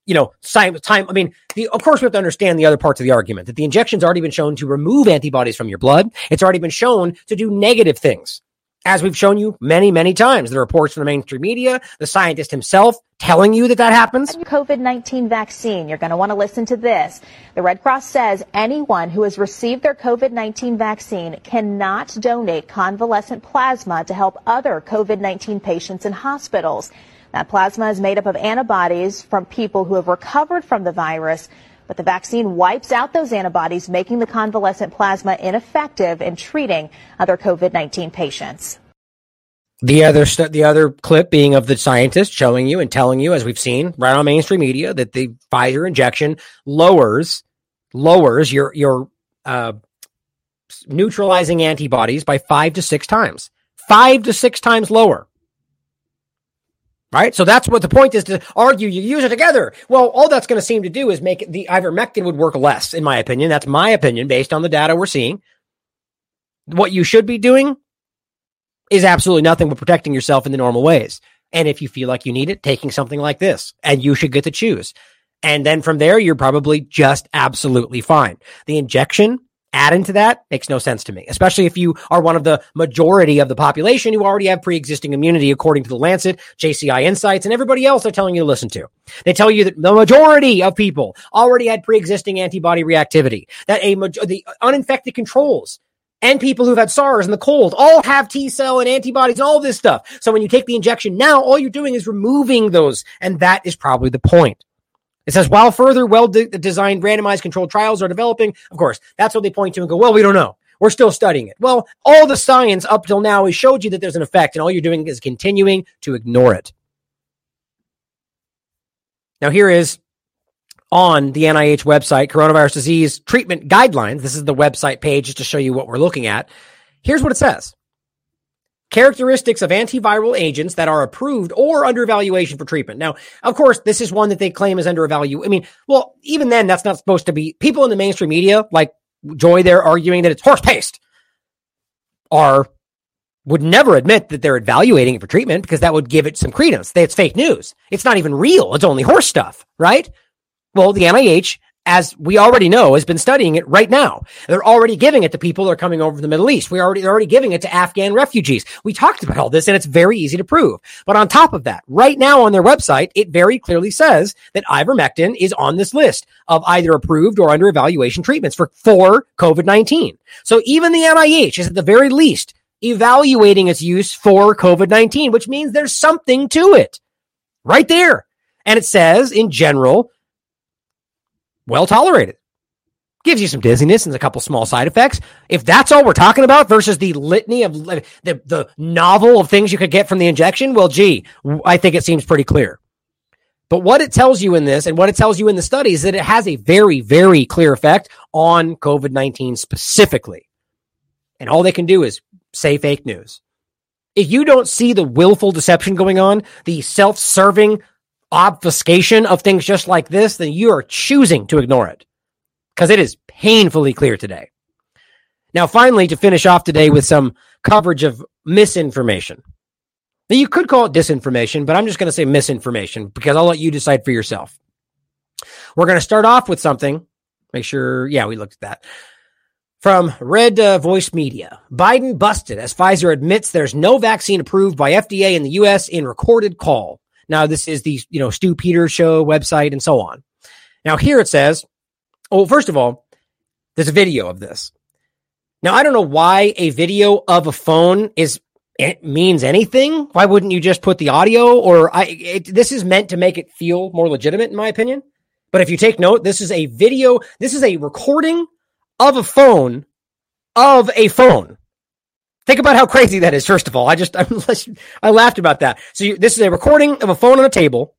of course, we have to understand the other parts of the argument that the injection's already been shown to remove antibodies from your blood. It's already been shown to do negative things. As we've shown you many, many times, the reports from the mainstream media, the scientist himself telling you that happens. COVID-19 vaccine. You're going to want to listen to this. The Red Cross says anyone who has received their COVID-19 vaccine cannot donate convalescent plasma to help other COVID-19 patients in hospitals. That plasma is made up of antibodies from people who have recovered from the virus, but the vaccine wipes out those antibodies, making the convalescent plasma ineffective in treating other COVID-19 patients. The other clip being of the scientist showing you and telling you, as we've seen right on mainstream media, that the Pfizer injection lowers your neutralizing antibodies by 5 to 6 times. 5 to 6 times lower. Right? So that's what the point is, to argue you use it together. Well, all that's going to seem to do is make the ivermectin would work less, in my opinion. That's my opinion based on the data we're seeing. What you should be doing is absolutely nothing but protecting yourself in the normal ways. And if you feel like you need it, taking something like this, and you should get to choose. And then from there, you're probably just absolutely fine. The injection, adding to that, makes no sense to me, especially if you are one of the majority of the population who already have pre-existing immunity, according to the Lancet, JCI Insights, and everybody else they're telling you to listen to. They tell you that the majority of people already had pre-existing antibody reactivity, that the uninfected controls and people who've had SARS and the cold all have T-cell and antibodies and all this stuff. So when you take the injection now, all you're doing is removing those, and that is probably the point. It says, while further well-designed randomized controlled trials are developing, of course, that's what they point to and go, well, we don't know. We're still studying it. Well, all the science up till now has showed you that there's an effect, and all you're doing is continuing to ignore it. Now, here is on the NIH website, Coronavirus Disease Treatment Guidelines. This is the website page just to show you what we're looking at. Here's what it says. Characteristics of antiviral agents that are approved or under evaluation for treatment. Now, of course, this is one that they claim is under evaluation. I mean, well, even then, that's not supposed to be. People in the mainstream media, like Joy, they're arguing that it's horse paste, would never admit that they're evaluating it for treatment because that would give it some credence. It's fake news. It's not even real. It's only horse stuff, right? Well, the NIH, as we already know, has been studying it right now. They're already giving it to people that are coming over from the Middle East. They're already giving it to Afghan refugees. We talked about all this, and it's very easy to prove. But on top of that, right now on their website, it very clearly says that ivermectin is on this list of either approved or under evaluation treatments for COVID-19. So even the NIH is at the very least evaluating its use for COVID-19, which means there's something to it right there. And it says, in general, well tolerated. Gives you some dizziness and a couple small side effects. If that's all we're talking about versus the litany of the novel of things you could get from the injection, well, gee, I think it seems pretty clear. But what it tells you in this and what it tells you in the study is that it has a very, very clear effect on COVID-19 specifically. And all they can do is say fake news. If you don't see the willful deception going on, the self-serving obfuscation of things just like this, then you are choosing to ignore it because it is painfully clear today. Now, finally, to finish off today with some coverage of misinformation. Now, you could call it disinformation, but I'm just going to say misinformation because I'll let you decide for yourself. We're going to start off with something. Make sure, we looked at that. From Red Voice Media, Biden busted as Pfizer admits there's no vaccine approved by FDA in the U.S. in recorded call. Now, this is the, Stu Peters show website and so on. Now, here it says, first of all, there's a video of this. Now, I don't know why a video of a phone means anything. Why wouldn't you just put the audio? This is meant to make it feel more legitimate, in my opinion. But if you take note, this is a video. This is a recording of a phone Think about how crazy that is, first of all. I laughed about that. So this is a recording of a phone on a table,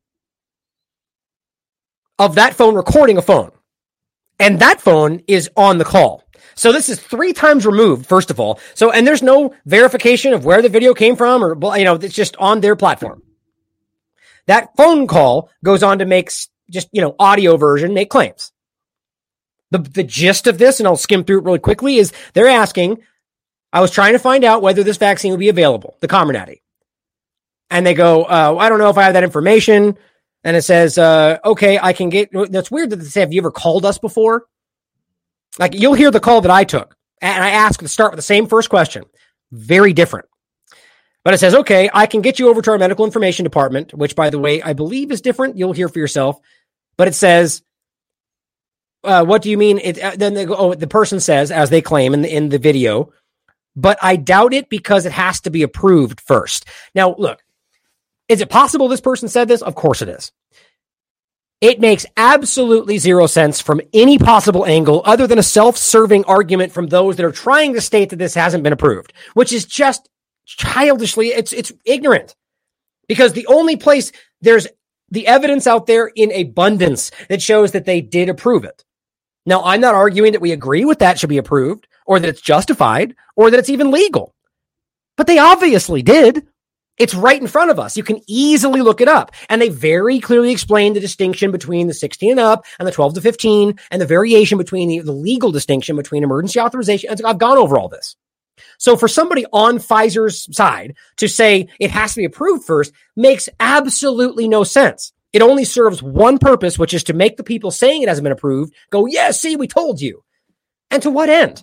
of that phone recording a phone. And that phone is on the call. So this is 3 times removed, first of all. So, and there's no verification of where the video came from or, it's just on their platform. That phone call goes on to make audio version, make claims. The gist of this, and I'll skim through it really quickly, is they're asking, I was trying to find out whether this vaccine would be available, the Comirnaty. And they go, I don't know if I have that information. And it says, okay, I can get, that's weird that they say, have you ever called us before? Like, you'll hear the call that I took. And I asked to start with the same first question. Very different. But it says, okay, I can get you over to our medical information department, which, by the way, I believe is different. You'll hear for yourself. But it says, what do you mean? Then they go, the person says, as they claim in the video, but I doubt it because it has to be approved first. Now, look, is it possible this person said this? Of course it is. It makes absolutely zero sense from any possible angle other than a self-serving argument from those that are trying to state that this hasn't been approved, which is just childishly, it's ignorant, because the only place there's the evidence out there in abundance that shows that they did approve it. Now, I'm not arguing that we agree with that should be approved, or that it's justified, or that it's even legal, but they obviously did. It's right in front of us. You can easily look it up. And they very clearly explain the distinction between the 16 and up and the 12 to 15, and the variation between the legal distinction between emergency authorization. I've gone over all this. So for somebody on Pfizer's side to say it has to be approved first makes absolutely no sense. It only serves one purpose, which is to make the people saying it hasn't been approved go, yeah, see, we told you. And to what end?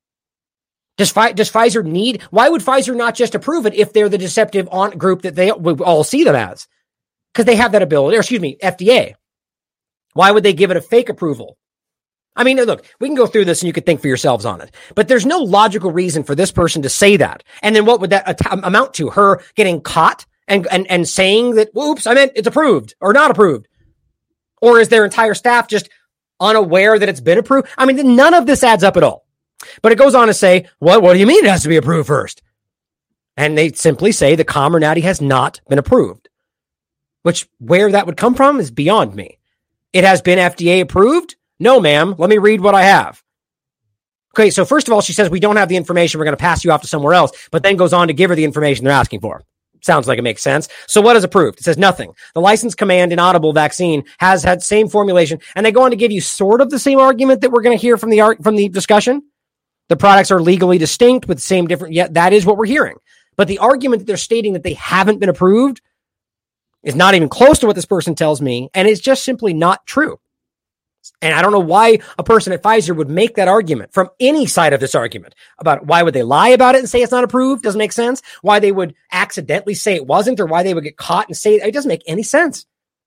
Does Pfizer need, why would Pfizer not just approve it if they're the deceptive group that they all see them as? Because they have that ability, or excuse me, FDA. Why would they give it a fake approval? I mean, look, we can go through this and you could think for yourselves on it, but there's no logical reason for this person to say that. And then what would that amount to? Her getting caught and saying that, oops, I meant it's approved or not approved. Or is their entire staff just unaware that it's been approved? I mean, none of this adds up at all. But it goes on to say, what do you mean it has to be approved first? And they simply say the Comirnaty has not been approved, which where that would come from is beyond me. It has been FDA approved? No, ma'am. Let me read what I have. Okay, so first of all, she says we don't have the information. We're going to pass you off to somewhere else, but then goes on to give her the information they're asking for. Sounds like it makes sense. So what is approved? It says nothing. The licensed command inaudible vaccine has had same formulation, and they go on to give you sort of the same argument that we're going to hear from the discussion. The products are legally distinct with the same different, yet that is what we're hearing. But the argument that they're stating that they haven't been approved is not even close to what this person tells me, and it's just simply not true. And I don't know why a person at Pfizer would make that argument from any side of this argument about why would they lie about it and say it's not approved? Doesn't make sense. Why they would accidentally say it wasn't, or why they would get caught and say it doesn't make any sense.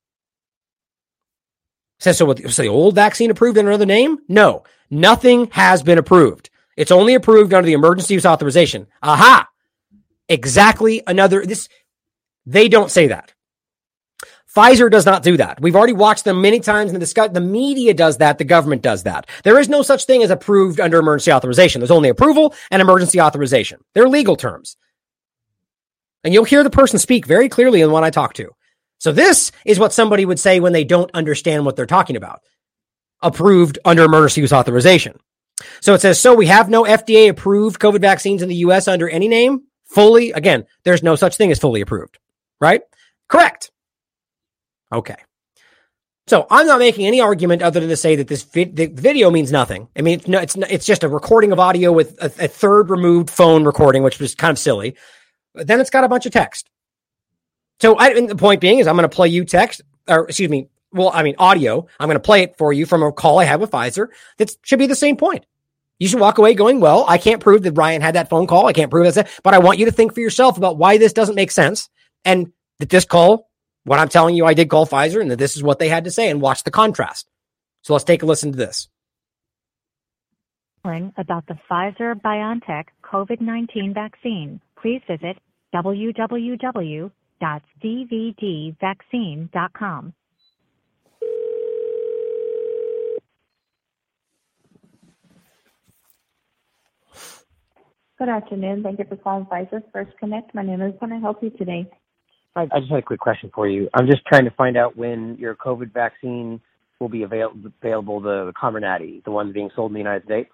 Says, so was the old vaccine approved under another name? No, nothing has been approved. It's only approved under the emergency use authorization. Aha! Exactly they don't say that. Pfizer does not do that. We've already watched them many times in the media does that. The government does that. There is no such thing as approved under emergency authorization. There's only approval and emergency authorization. They're legal terms. And you'll hear the person speak very clearly in what I talk to. So this is what somebody would say when they don't understand what they're talking about. Approved under emergency use authorization. So it says, so we have no FDA approved COVID vaccines in the U.S. under any name. Fully, again, there's no such thing as fully approved, right? Correct. Okay. So I'm not making any argument other than to say that the video means nothing. I mean, it's just a recording of audio with a third removed phone recording, which was kind of silly. But then it's got a bunch of text. So the point being is I'm going to play you audio. I'm going to play it for you from a call I had with Pfizer. That should be the same point. You should walk away going, well, I can't prove that Ryan had that phone call. I can't prove that, but I want you to think for yourself about why this doesn't make sense. And that this call, what I'm telling you, I did call Pfizer, and that this is what they had to say, and watch the contrast. So let's take a listen to this. About the Pfizer-BioNTech COVID-19 vaccine, please visit www.cvdvaccine.com. Good afternoon. Thank you for calling Pfizer First Connect. My name is. Can I help you today? I just had a quick question for you. I'm just trying to find out when your COVID vaccine will be available, the Comirnaty, the ones being sold in the United States.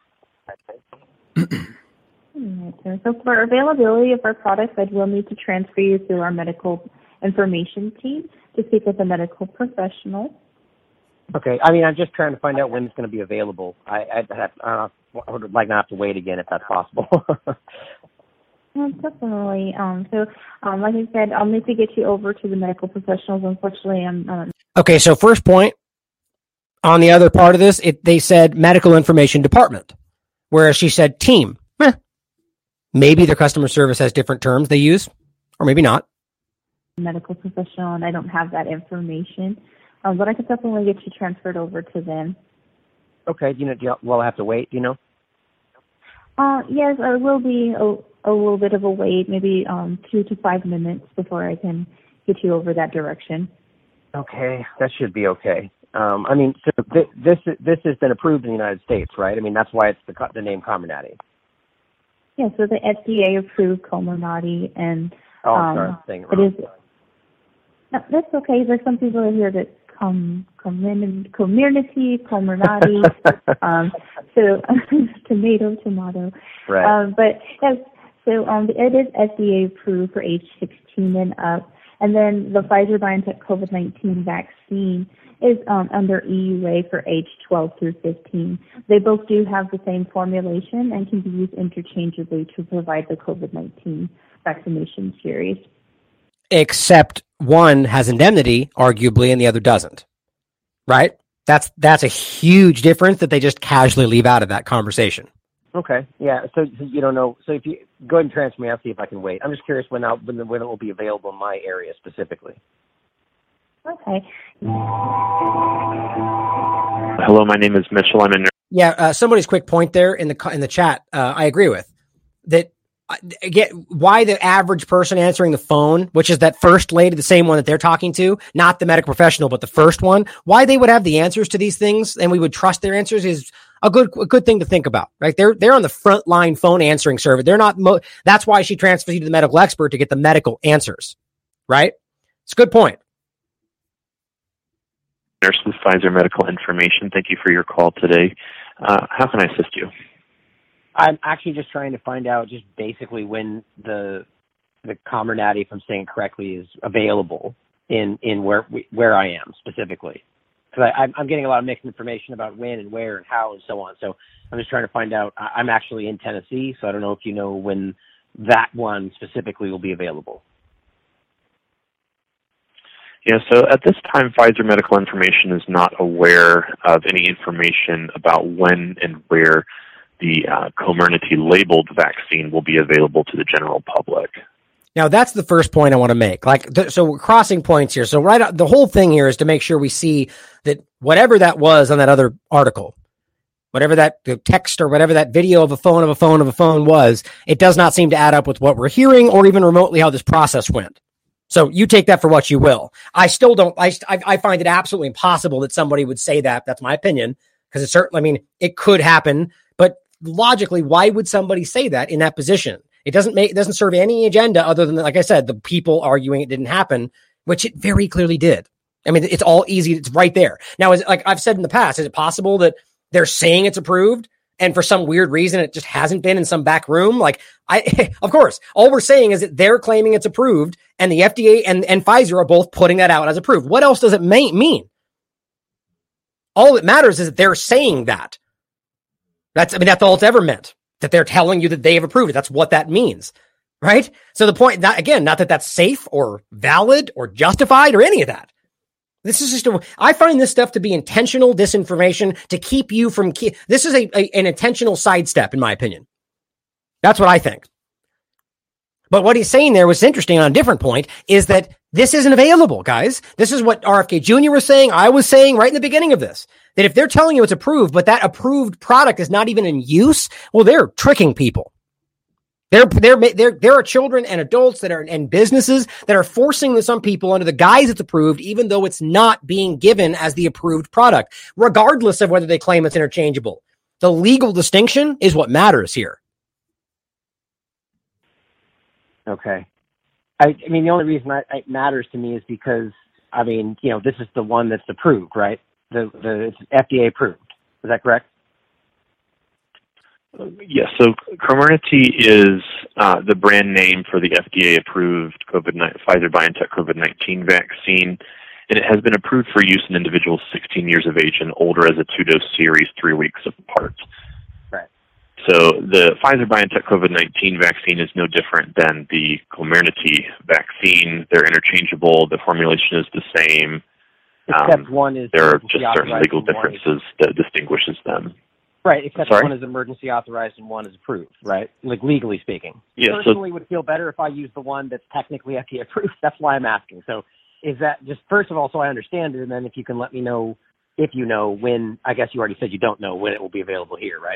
So for availability of our products, I will need to transfer you to our medical information team to speak with a medical professional. Okay. I mean, I'm just trying to find out when it's going to be available. I would like not have to wait again if that's possible. Definitely. Like I said, I'll need to get you over to the medical professionals. Unfortunately, I'm. Okay, so first point on the other part of this, they said medical information department, whereas she said team. Maybe their customer service has different terms they use, or maybe not. Medical professional, and I don't have that information, but I could definitely get you transferred over to them. Okay. Will I have to wait? Do you know? Yes, it will be a little bit of a wait, maybe 2 to 5 minutes before I can get you over that direction. Okay, that should be okay. I mean, so this has been approved in the United States, right? I mean, that's why it's the name Comirnaty. Yeah, so the FDA approved Comirnaty, and I'm sorry, I'm saying it it wrong. is. No, that's okay. There's some people in here that Comirnaty, so tomato. Right. But yes, so it is FDA approved for age 16 and up, and then the Pfizer-BioNTech COVID-19 vaccine is under EUA for age 12 through 15. They both do have the same formulation and can be used interchangeably to provide the COVID-19 vaccination series. Except one has indemnity, arguably, and the other doesn't. Right? That's a huge difference that they just casually leave out of that conversation. Okay. Yeah. So you don't know. So if you go ahead and transfer me, I'll see if I can wait. I'm just curious when it will be available in my area specifically. Okay. Hello, my name is Mitchell. I'm in. Yeah. Somebody's quick point there in the chat. I agree with that. Again, why the average person answering the phone, which is that first lady, the same one that they're talking to, not the medical professional, but the first one, why they would have the answers to these things and we would trust their answers is a good thing to think about, right? They're on the front line phone answering server. They're not, that's why she transfers you to the medical expert to get the medical answers, right? It's a good point. Nurse with Pfizer Medical Information. Thank you for your call today. How can I assist you? I'm actually just trying to find out just basically when the Comirnaty, if I'm saying it correctly, is available in where I am specifically. Because I'm getting a lot of mixed information about when and where and how and so on. So I'm just trying to find out. I'm actually in Tennessee, so I don't know if you know when that one specifically will be available. Yeah, so at this time, Pfizer Medical Information is not aware of any information about when and where the Comirnaty labeled vaccine will be available to the general public. Now, that's the first point I want to make. So we're crossing points here. So the whole thing here is to make sure we see that whatever that was on that other article, whatever that text or whatever that video of a phone was, it does not seem to add up with what we're hearing or even remotely how this process went. So you take that for what you will. I still don't. I find it absolutely impossible that somebody would say that. That's my opinion, because it's certainly. It could happen, but logically, why would somebody say that in that position? It doesn't serve any agenda other than, like I said, the people arguing it didn't happen, which it very clearly did. I mean, it's all easy. It's right there. Now, like I've said in the past, is it possible that they're saying it's approved and for some weird reason it just hasn't been in some back room? Of course, all we're saying is that they're claiming it's approved and the FDA and Pfizer are both putting that out as approved. What else does it mean? All that matters is that they're saying that. That's all it's ever meant, that they're telling you that they have approved it. That's what that means, right? So the point, not that that's safe or valid or justified or any of that. This is I find this stuff to be intentional disinformation to keep you from, this is an intentional sidestep, in my opinion. That's what I think. But what he's saying there was interesting on a different point is that this isn't available, guys. This is what RFK Jr. was saying. I was saying right in the beginning of this, that if they're telling you it's approved, but that approved product is not even in use, well, they're tricking people. There are children and adults that are and businesses that are forcing this on people under the guise it's approved, even though it's not being given as the approved product, regardless of whether they claim it's interchangeable. The legal distinction is what matters here. Okay. I mean, the only reason it matters to me is because, this is the one that's approved, right? It's FDA approved. Is that correct? Yes. So Comirnaty is the brand name for the FDA-approved Pfizer-BioNTech COVID-19 vaccine, and it has been approved for use in individuals 16 years of age and older as a 2-dose series 3 weeks apart. Right. So the Pfizer-BioNTech COVID-19 vaccine is no different than the Comirnaty vaccine. They're interchangeable. The formulation is the same. Except one is there are just certain legal differences that distinguishes them. Right, except one is emergency authorized and one is approved, right? Like legally speaking. Yeah, personally, would feel better if I used the one that's technically FDA approved. That's why I'm asking. So is that just, first of all, so I understand it, and then if you can let me know, if you know when, I guess you already said you don't know when it will be available here, right?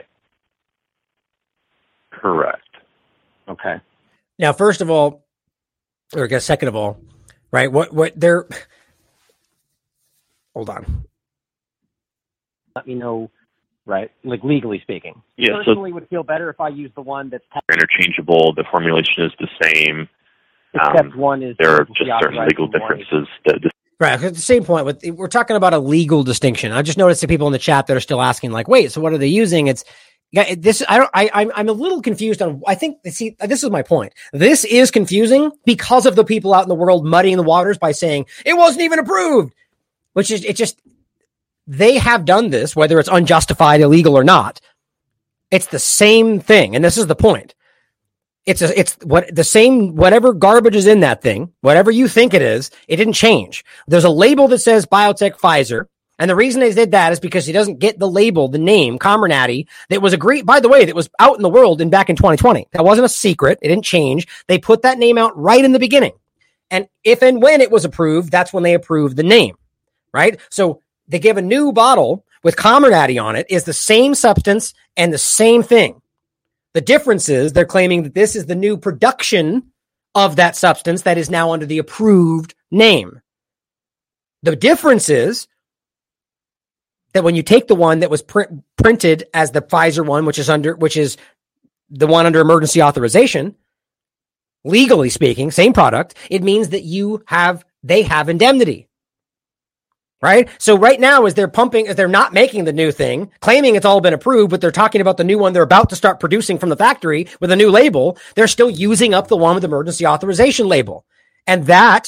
Correct. Okay. Now, first of all, or I guess second of all, right, what they're, hold on. Let me know right? Like legally speaking. Yeah, Personally, would feel better if I use the one that's interchangeable. The formulation is the same. Except one is there are just certain legal differences that. Right. At the same point, we're talking about a legal distinction. I just noticed the people in the chat that are still asking, like, wait, so what are they using? It's this. I'm a little confused on. I think this is my point. This is confusing because of the people out in the world muddying the waters by saying it wasn't even approved, which is it just. They have done this, whether it's unjustified, illegal, or not. It's the same thing, and this is the point. It's the same, whatever garbage is in that thing, whatever you think it is, it didn't change. There's a label that says biotech Pfizer. And the reason they did that is because he doesn't get the label, the name, Comirnaty, that was agreed, by the way, that was out in the world back in 2020. That wasn't a secret. It didn't change. They put that name out right in the beginning. And if and when it was approved, that's when they approved the name, right? So they give a new bottle with Comirnaty on it is the same substance and the same thing. The difference is they're claiming that this is the new production of that substance that is now under the approved name. The difference is that when you take the one that was printed as the Pfizer one, which is the one under emergency authorization, legally speaking, same product, it means that they have indemnity. Right? So right now, as they're not making the new thing, claiming it's all been approved, but they're talking about the new one they're about to start producing from the factory with a new label, they're still using up the one with the emergency authorization label. And that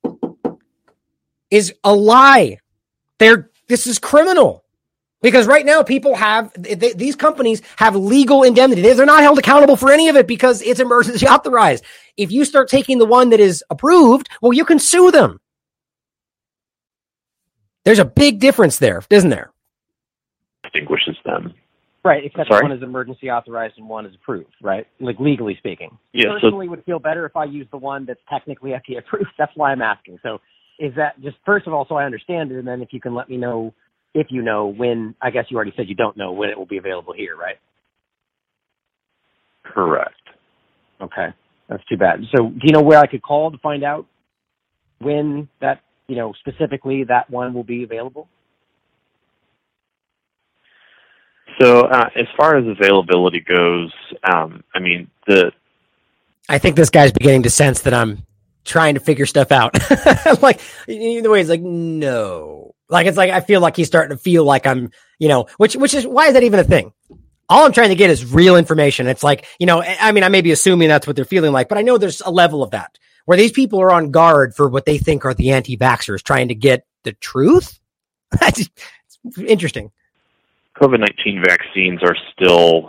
is a lie. This is criminal. Because right now, these companies have legal indemnity. They're not held accountable for any of it because it's emergency authorized. If you start taking the one that is approved, well, you can sue them. There's a big difference there, isn't there? Distinguishes them. Right, except one is emergency authorized and one is approved, right? Like legally speaking. Yeah, Personally, would feel better if I use the one that's technically FDA approved. That's why I'm asking. So is that just, first of all, so I understand it, and then if you can let me know, if you know when, I guess you already said you don't know when it will be available here, right? Correct. Okay, that's too bad. So do you know where I could call to find out when that, specifically that one will be available? So as far as availability goes, I think this guy's beginning to sense that I'm trying to figure stuff out. Like, the way he's like, no. Like, it's like, I feel like he's starting to feel like I'm, which is, why is that even a thing? All I'm trying to get is real information. It's like, I may be assuming that's what they're feeling like, but I know there's a level of that where these people are on guard for what they think are the anti-vaxxers trying to get the truth. It's interesting. COVID-19 vaccines are still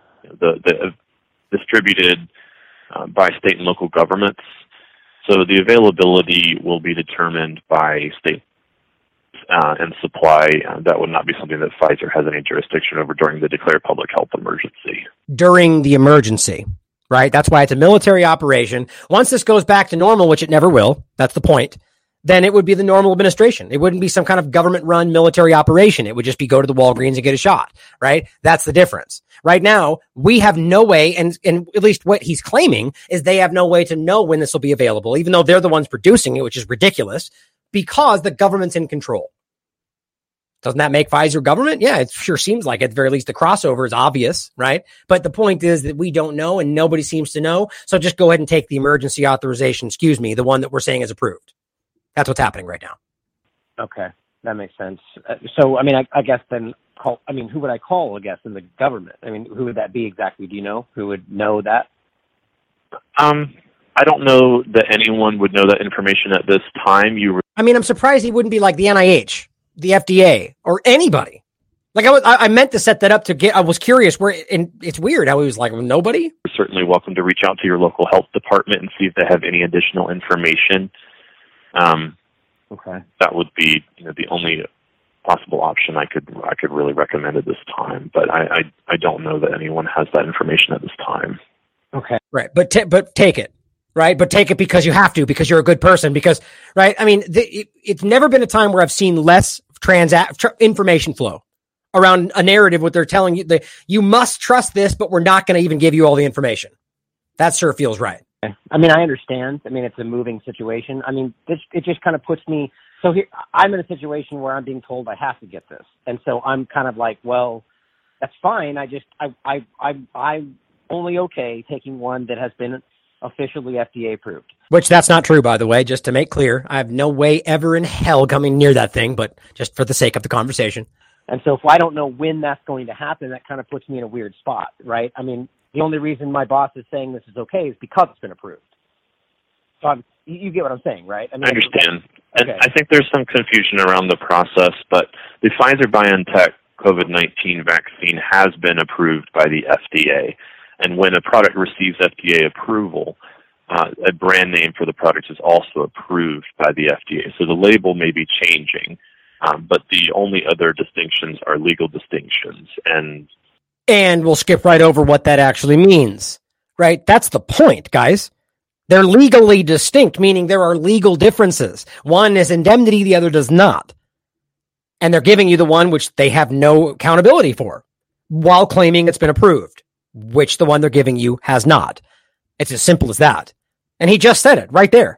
distributed by state and local governments. So the availability will be determined by state and supply. That would not be something that Pfizer has any jurisdiction over during the declared public health emergency. During the emergency, right? That's why it's a military operation. Once this goes back to normal, which it never will, that's the point, then it would be the normal administration. It wouldn't be some kind of government-run military operation. It would just be go to the Walgreens and get a shot, right? That's the difference. Right now, we have no way, and at least what he's claiming is they have no way to know when this will be available, even though they're the ones producing it, which is ridiculous, because the government's in control. Doesn't that make Pfizer government? Yeah, it sure seems like at the very least the crossover is obvious, right? But the point is that we don't know and nobody seems to know. So just go ahead and take the emergency authorization, the one that we're saying is approved. That's what's happening right now. Okay, that makes sense. So, I guess then who would I call, I guess, in the government? Who would that be exactly? Do you know? Who would know that? I don't know that anyone would know that information at this time. I'm surprised he wouldn't be like the NIH, the FDA, or anybody. Like I meant to set that up I was curious and it's weird how he was like, nobody? You're certainly welcome to reach out to your local health department and see if they have any additional information. Okay. That would be the only possible option I could really recommend at this time. But I don't know that anyone has that information at this time. Okay. Right. But take it. Right. But take it because you have to, because you're a good person, because, right. It's never been a time where I've seen less information flow around a narrative, what they're telling you. You must trust this, but we're not going to even give you all the information. That sure feels right. I understand. It's a moving situation. It just kind of puts me, so here, I'm in a situation where I'm being told I have to get this. And so I'm kind of like, well, that's fine. I'm only okay taking one that has been officially FDA approved. Which that's not true, by the way, just to make clear. I have no way ever in hell coming near that thing, but just for the sake of the conversation. And so if I don't know when that's going to happen, that kind of puts me in a weird spot, right? I mean, the only reason my boss is saying this is okay is because it's been approved. So you get what I'm saying, right? I understand. Okay. And I think there's some confusion around the process, but the Pfizer-BioNTech COVID-19 vaccine has been approved by the FDA. And when a product receives FDA approval, a brand name for the product is also approved by the FDA. So the label may be changing, but the only other distinctions are legal distinctions. And we'll skip right over what that actually means, right? That's the point, guys. They're legally distinct, meaning there are legal differences. One is indemnity, the other does not. And they're giving you the one which they have no accountability for, while claiming it's been approved, which the one they're giving you has not. It's as simple as that. And he just said it right there.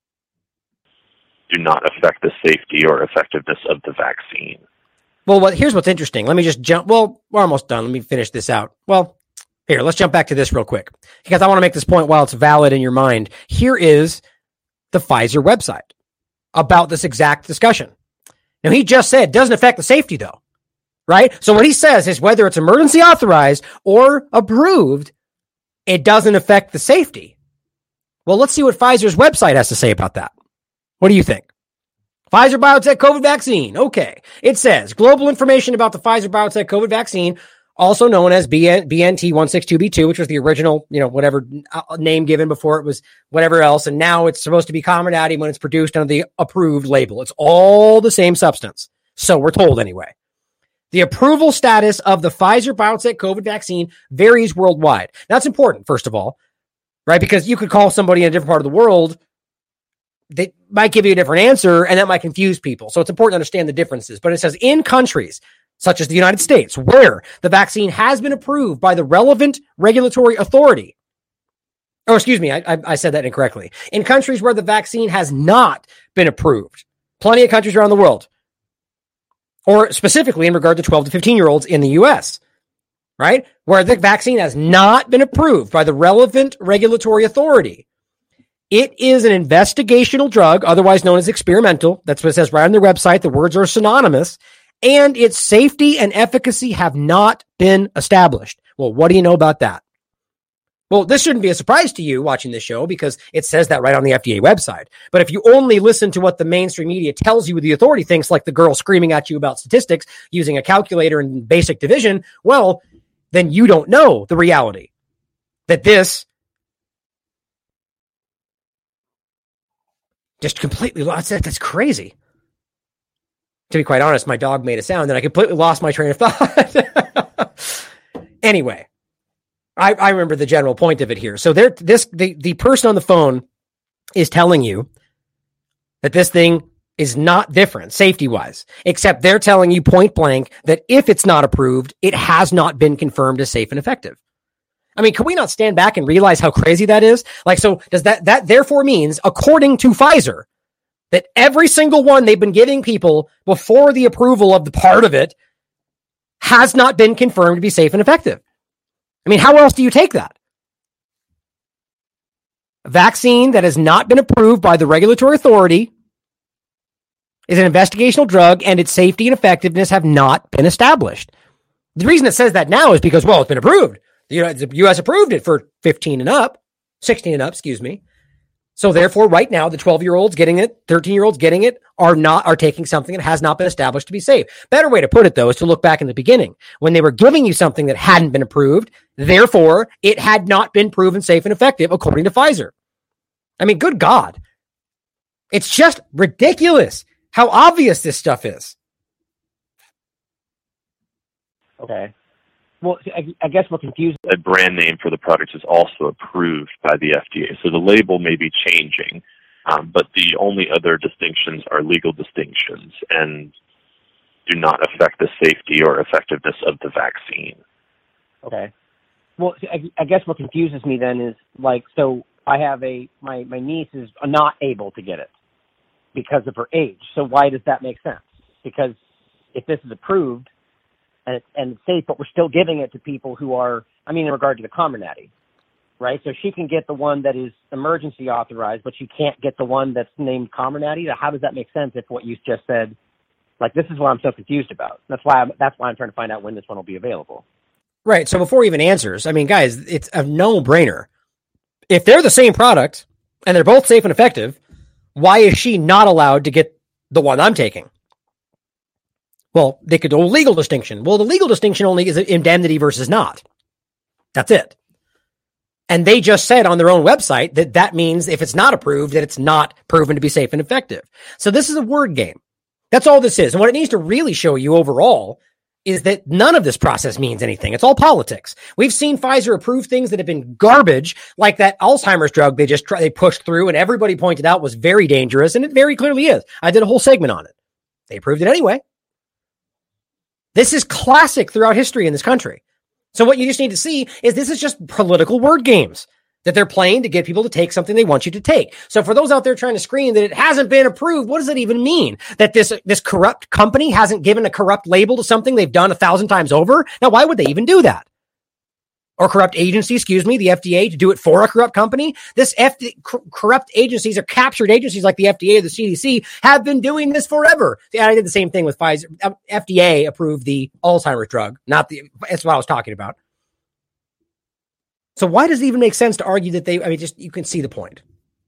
Do not affect the safety or effectiveness of the vaccine. Well, here's what's interesting. Let me just jump. Well, we're almost done. Let me finish this out. Well, here, let's jump back to this real quick, because I want to make this point while it's valid in your mind. Here is the Pfizer website about this exact discussion. Now, he just said it doesn't affect the safety, though, right? So what he says is whether it's emergency authorized or approved, it doesn't affect the safety. Well, let's see what Pfizer's website has to say about that. What do you think? Pfizer-BioNTech COVID vaccine. Okay. It says global information about the Pfizer-BioNTech COVID vaccine, also known as BNT162b2, which was the original, whatever name given before it was whatever else. And now it's supposed to be Comirnaty when it's produced under the approved label. It's all the same substance. So we're told anyway. The approval status of the Pfizer-BioNTech COVID vaccine varies worldwide. That's important, first of all, right? Because you could call somebody in a different part of the world, they might give you a different answer, and that might confuse people. So it's important to understand the differences. But it says in countries such as the United States, where the vaccine has been approved by the relevant regulatory authority. Oh, excuse me, I said that incorrectly. In countries where the vaccine has not been approved, plenty of countries around the world, or specifically in regard to 12 to 15-year-olds in the U.S., right, where the vaccine has not been approved by the relevant regulatory authority. It is an investigational drug, otherwise known as experimental. That's what it says right on their website. The words are synonymous. And its safety and efficacy have not been established. Well, what do you know about that? Well, this shouldn't be a surprise to you watching this show because it says that right on the FDA website. But if you only listen to what the mainstream media tells you the authority thinks, like the girl screaming at you about statistics using a calculator and basic division, well, then you don't know the reality that this just completely lost. That's crazy. To be quite honest, my dog made a sound and I completely lost my train of thought. Anyway, I remember the general point of it here. So the person on the phone is telling you that this thing is not different safety-wise, except they're telling you point blank that if it's not approved, it has not been confirmed as safe and effective. I mean, can we not stand back and realize how crazy that is? Like, so does that therefore means, according to Pfizer, that every single one they've been giving people before the approval of the part of it has not been confirmed to be safe and effective? I mean, how else do you take that? A vaccine that has not been approved by the regulatory authority is an investigational drug, and its safety and effectiveness have not been established. The reason it says that now is because, well, it's been approved. The U.S. approved it for 16 and up, excuse me. So therefore, right now, the 12-year-olds getting it, 13-year-olds getting it are taking something that has not been established to be safe. Better way to put it, though, is to look back in the beginning when they were giving you something that hadn't been approved. Therefore, it had not been proven safe and effective, according to Pfizer. I mean, good God. It's just ridiculous how obvious this stuff is. Okay. Well, I guess what confuses... A brand name for the product is also approved by the FDA. So the label may be changing, but the only other distinctions are legal distinctions and do not affect the safety or effectiveness of the vaccine. Okay. Well, I guess what confuses me then is, like, so I have my niece is not able to get it because of her age. So why does that make sense? Because if this is approved, and it's safe, but we're still giving it to people who are, I mean, in regard to the Comirnaty, right? So she can get the one that is emergency authorized, but she can't get the one that's named Comirnaty. How does that make sense if what you just said, like, this is what I'm so confused about. That's why I'm trying to find out when this one will be available. Right. So before he even answers, I mean, guys, it's a no-brainer. If they're the same product and they're both safe and effective, why is she not allowed to get the one I'm taking? Well, they could do a legal distinction. Well, the legal distinction only is indemnity versus not. That's it. And they just said on their own website that means if it's not approved, that it's not proven to be safe and effective. So this is a word game. That's all this is. And what it needs to really show you overall is that none of this process means anything. It's all politics. We've seen Pfizer approve things that have been garbage, like that Alzheimer's drug they pushed through and everybody pointed out was very dangerous, and it very clearly is. I did a whole segment on it. They approved it anyway. This is classic throughout history in this country. So what you just need to see is this is just political word games that they're playing to get people to take something they want you to take. So for those out there trying to scream that it hasn't been approved, what does that even mean? That this corrupt company hasn't given a corrupt label to something they've done 1,000 times over? Now, why would they even do that? Or corrupt agency, the FDA, to do it for a corrupt company? Corrupt agencies or captured agencies like the FDA or the CDC have been doing this forever. I did the same thing with Pfizer. FDA approved the Alzheimer's drug, that's what I was talking about. So why does it even make sense to argue that you can see the point.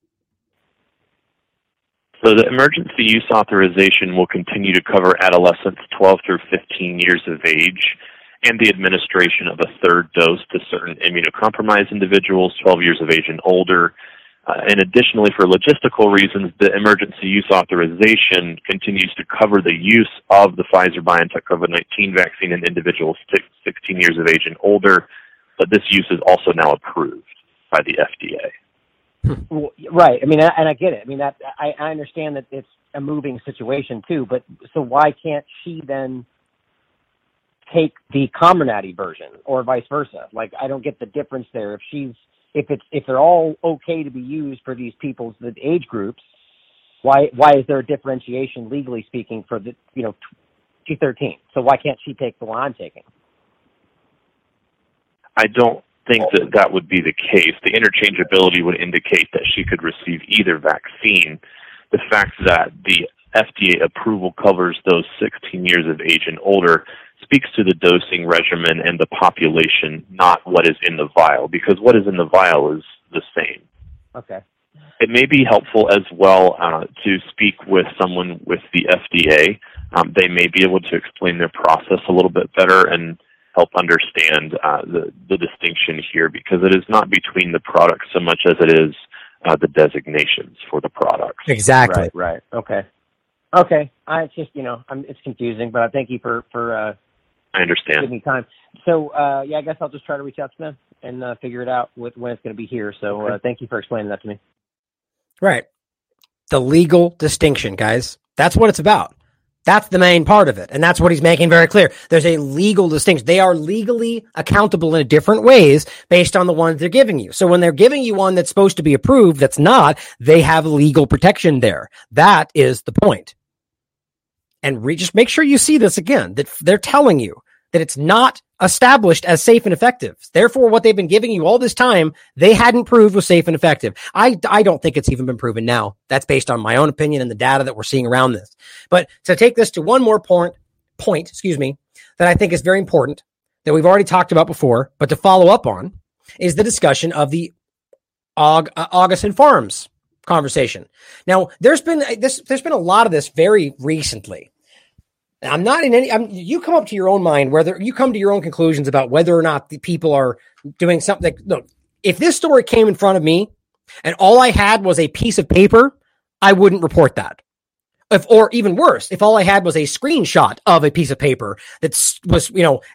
So the emergency use authorization will continue to cover adolescents 12 through 15 years of age and the administration of a third dose to certain immunocompromised individuals 12 years of age and older. And additionally, for logistical reasons, the emergency use authorization continues to cover the use of the Pfizer-BioNTech COVID-19 vaccine in individuals 16 years of age and older. But this use is also now approved by the FDA. Well, right. I mean, and I get it. I mean, I understand that it's a moving situation too. But so why can't she then take the Comirnaty version or vice versa? Like, I don't get the difference there. If they're all okay to be used for these people's age groups, why is there a differentiation legally speaking for the 213? So why can't she take the one I'm taking? I don't think that would be the case. The interchangeability would indicate that she could receive either vaccine. The fact that the FDA approval covers those 16 years of age and older speaks to the dosing regimen and the population, not what is in the vial, because what is in the vial is the same. Okay. It may be helpful as well to speak with someone with the FDA. They may be able to explain their process a little bit better and help understand the distinction here, because it is not between the products so much as it is the designations for the products. Exactly. Right. Okay. It's just, it's confusing, but I thank you for I understand. Giving me time. So, I guess I'll just try to reach out to them and figure it out with when it's going to be here. So thank you for explaining that to me. Right. The legal distinction, guys. That's what it's about. That's the main part of it. And that's what he's making very clear. There's a legal distinction. They are legally accountable in different ways based on the ones they're giving you. So when they're giving you one that's supposed to be approved, that's not, they have legal protection there. That is the point. And just make sure you see this again, that they're telling you that it's not established as safe and effective. Therefore, what they've been giving you all this time, they hadn't proved was safe and effective. I don't think it's even been proven now. That's based on my own opinion and the data that we're seeing around this. But to take this to one more point, that I think is very important, that we've already talked about before, but to follow up on, is the discussion of the Augustin Farms conversation. Now, there's been a lot of this very recently. I'm not in any. You come up to your own mind, whether you come to your own conclusions about whether or not the people are doing something. Look, if this story came in front of me and all I had was a piece of paper, I wouldn't report that. Or even worse, if all I had was a screenshot of a piece of paper that was,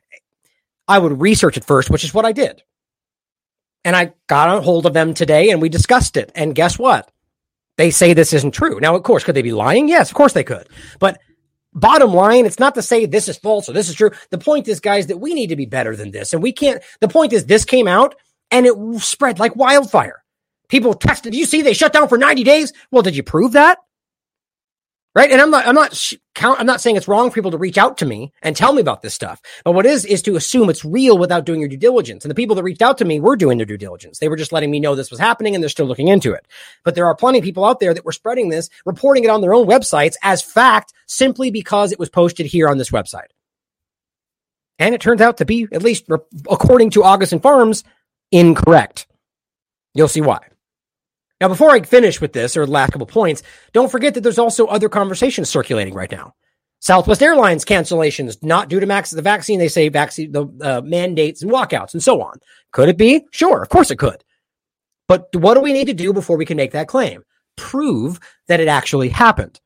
I would research it first, which is what I did. And I got a hold of them today and we discussed it. And guess what? They say this isn't true. Now, of course, could they be lying? Yes, of course they could. But bottom line, it's not to say this is false or this is true. The point is, guys, that we need to be better than this. And we can't. The point is, this came out and it spread like wildfire. People tested. You see, they shut down for 90 days. Well, did you prove that? Right. And I'm not saying it's wrong for people to reach out to me and tell me about this stuff. But what is to assume it's real without doing your due diligence. And the people that reached out to me were doing their due diligence. They were just letting me know this was happening and they're still looking into it. But there are plenty of people out there that were spreading this, reporting it on their own websites as fact, simply because it was posted here on this website. And it turns out to be, at least according to Augustin Farms, incorrect. You'll see why. Now, before I finish with this, or the last couple points, don't forget that there's also other conversations circulating right now. Southwest Airlines cancellations, not due to the vaccine. They say the mandates and walkouts and so on. Could it be? Sure, of course it could. But what do we need to do before we can make that claim? Prove that it actually happened.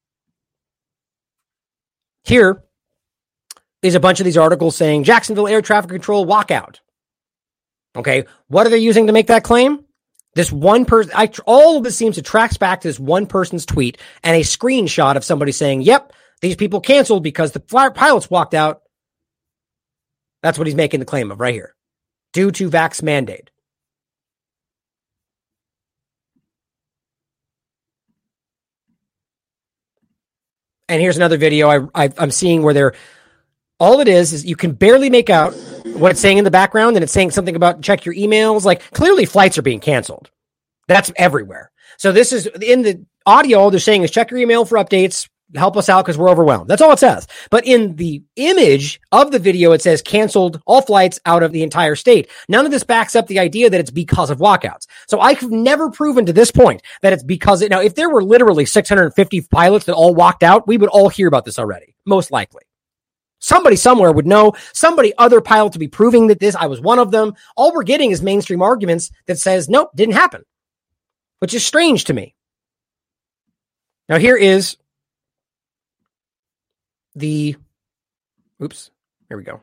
Here is a bunch of these articles saying Jacksonville Air Traffic Control walkout. Okay, what are they using to make that claim? This one person, all of this seems to track back to this one person's tweet and a screenshot of somebody saying, yep, these people canceled because the pilots walked out. That's what he's making the claim of right here. Due to vax mandate. And here's another video I'm seeing where all it is you can barely make out what it's saying in the background, and it's saying something about check your emails. Like, clearly flights are being canceled. That's everywhere. So this is in the audio. All they're saying is check your email for updates. Help us out because we're overwhelmed. That's all it says. But in the image of the video, it says canceled all flights out of the entire state. None of this backs up the idea that it's because of walkouts. So I've never proven to this point that it's because now, if there were literally 650 pilots that all walked out, we would all hear about this already. Most likely. Somebody somewhere would know, other pilot to be proving that I was one of them. All we're getting is mainstream arguments that says, nope, didn't happen, which is strange to me. Now here is here we go.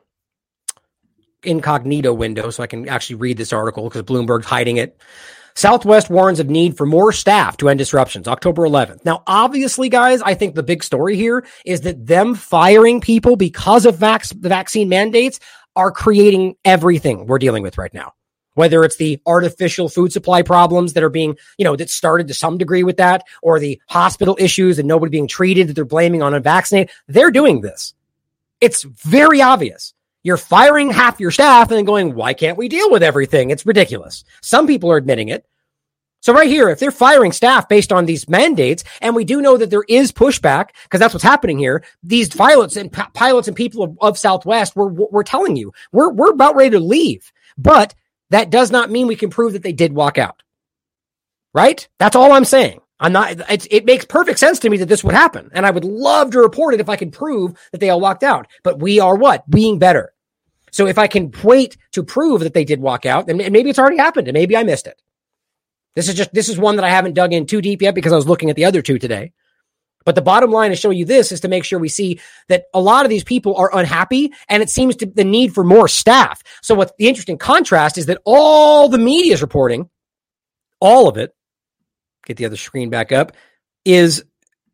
Incognito window so I can actually read this article because Bloomberg's hiding it. Southwest warns of need for more staff to end disruptions, October 11th. Now, obviously, guys, I think the big story here is that them firing people because of the vaccine mandates are creating everything we're dealing with right now. Whether it's the artificial food supply problems that are being, that started to some degree with that, or the hospital issues and nobody being treated that they're blaming on unvaccinated. They're doing this. It's very obvious. You're firing half your staff and then going, why can't we deal with everything? It's ridiculous. Some people are admitting it. So right here, if they're firing staff based on these mandates, and we do know that there is pushback, because that's what's happening here, these pilots and people of Southwest, we're telling you, we're about ready to leave. But that does not mean we can prove that they did walk out. Right? That's all I'm saying. It makes perfect sense to me that this would happen. And I would love to report it if I can prove that they all walked out. But we are what? Being better. So if I can wait to prove that they did walk out, then maybe it's already happened and maybe I missed it. This is one that I haven't dug in too deep yet because I was looking at the other two today. But the bottom line to show you this is to make sure we see that a lot of these people are unhappy, and it seems to the need for more staff. So what's the interesting contrast is that all the media is reporting, all of it, get the other screen back up, is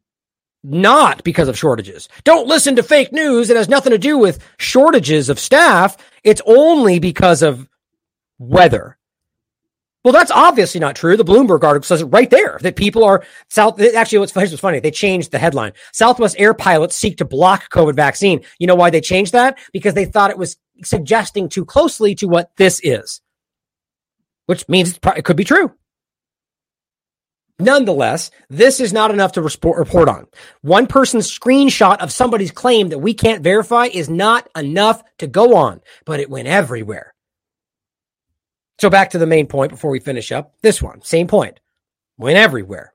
not because of shortages. Don't listen to fake news. It has nothing to do with shortages of staff. It's only because of weather. Well, that's obviously not true. The Bloomberg article says it right there that people are actually, what's funny, they changed the headline. Southwest Air pilots seek to block COVID vaccine. You know why they changed that? Because they thought it was suggesting too closely to what this is, which means it could be true. Nonetheless, this is not enough to report on. One person's screenshot of somebody's claim that we can't verify is not enough to go on, but it went everywhere. So back to the main point before we finish up. This one, same point, went everywhere.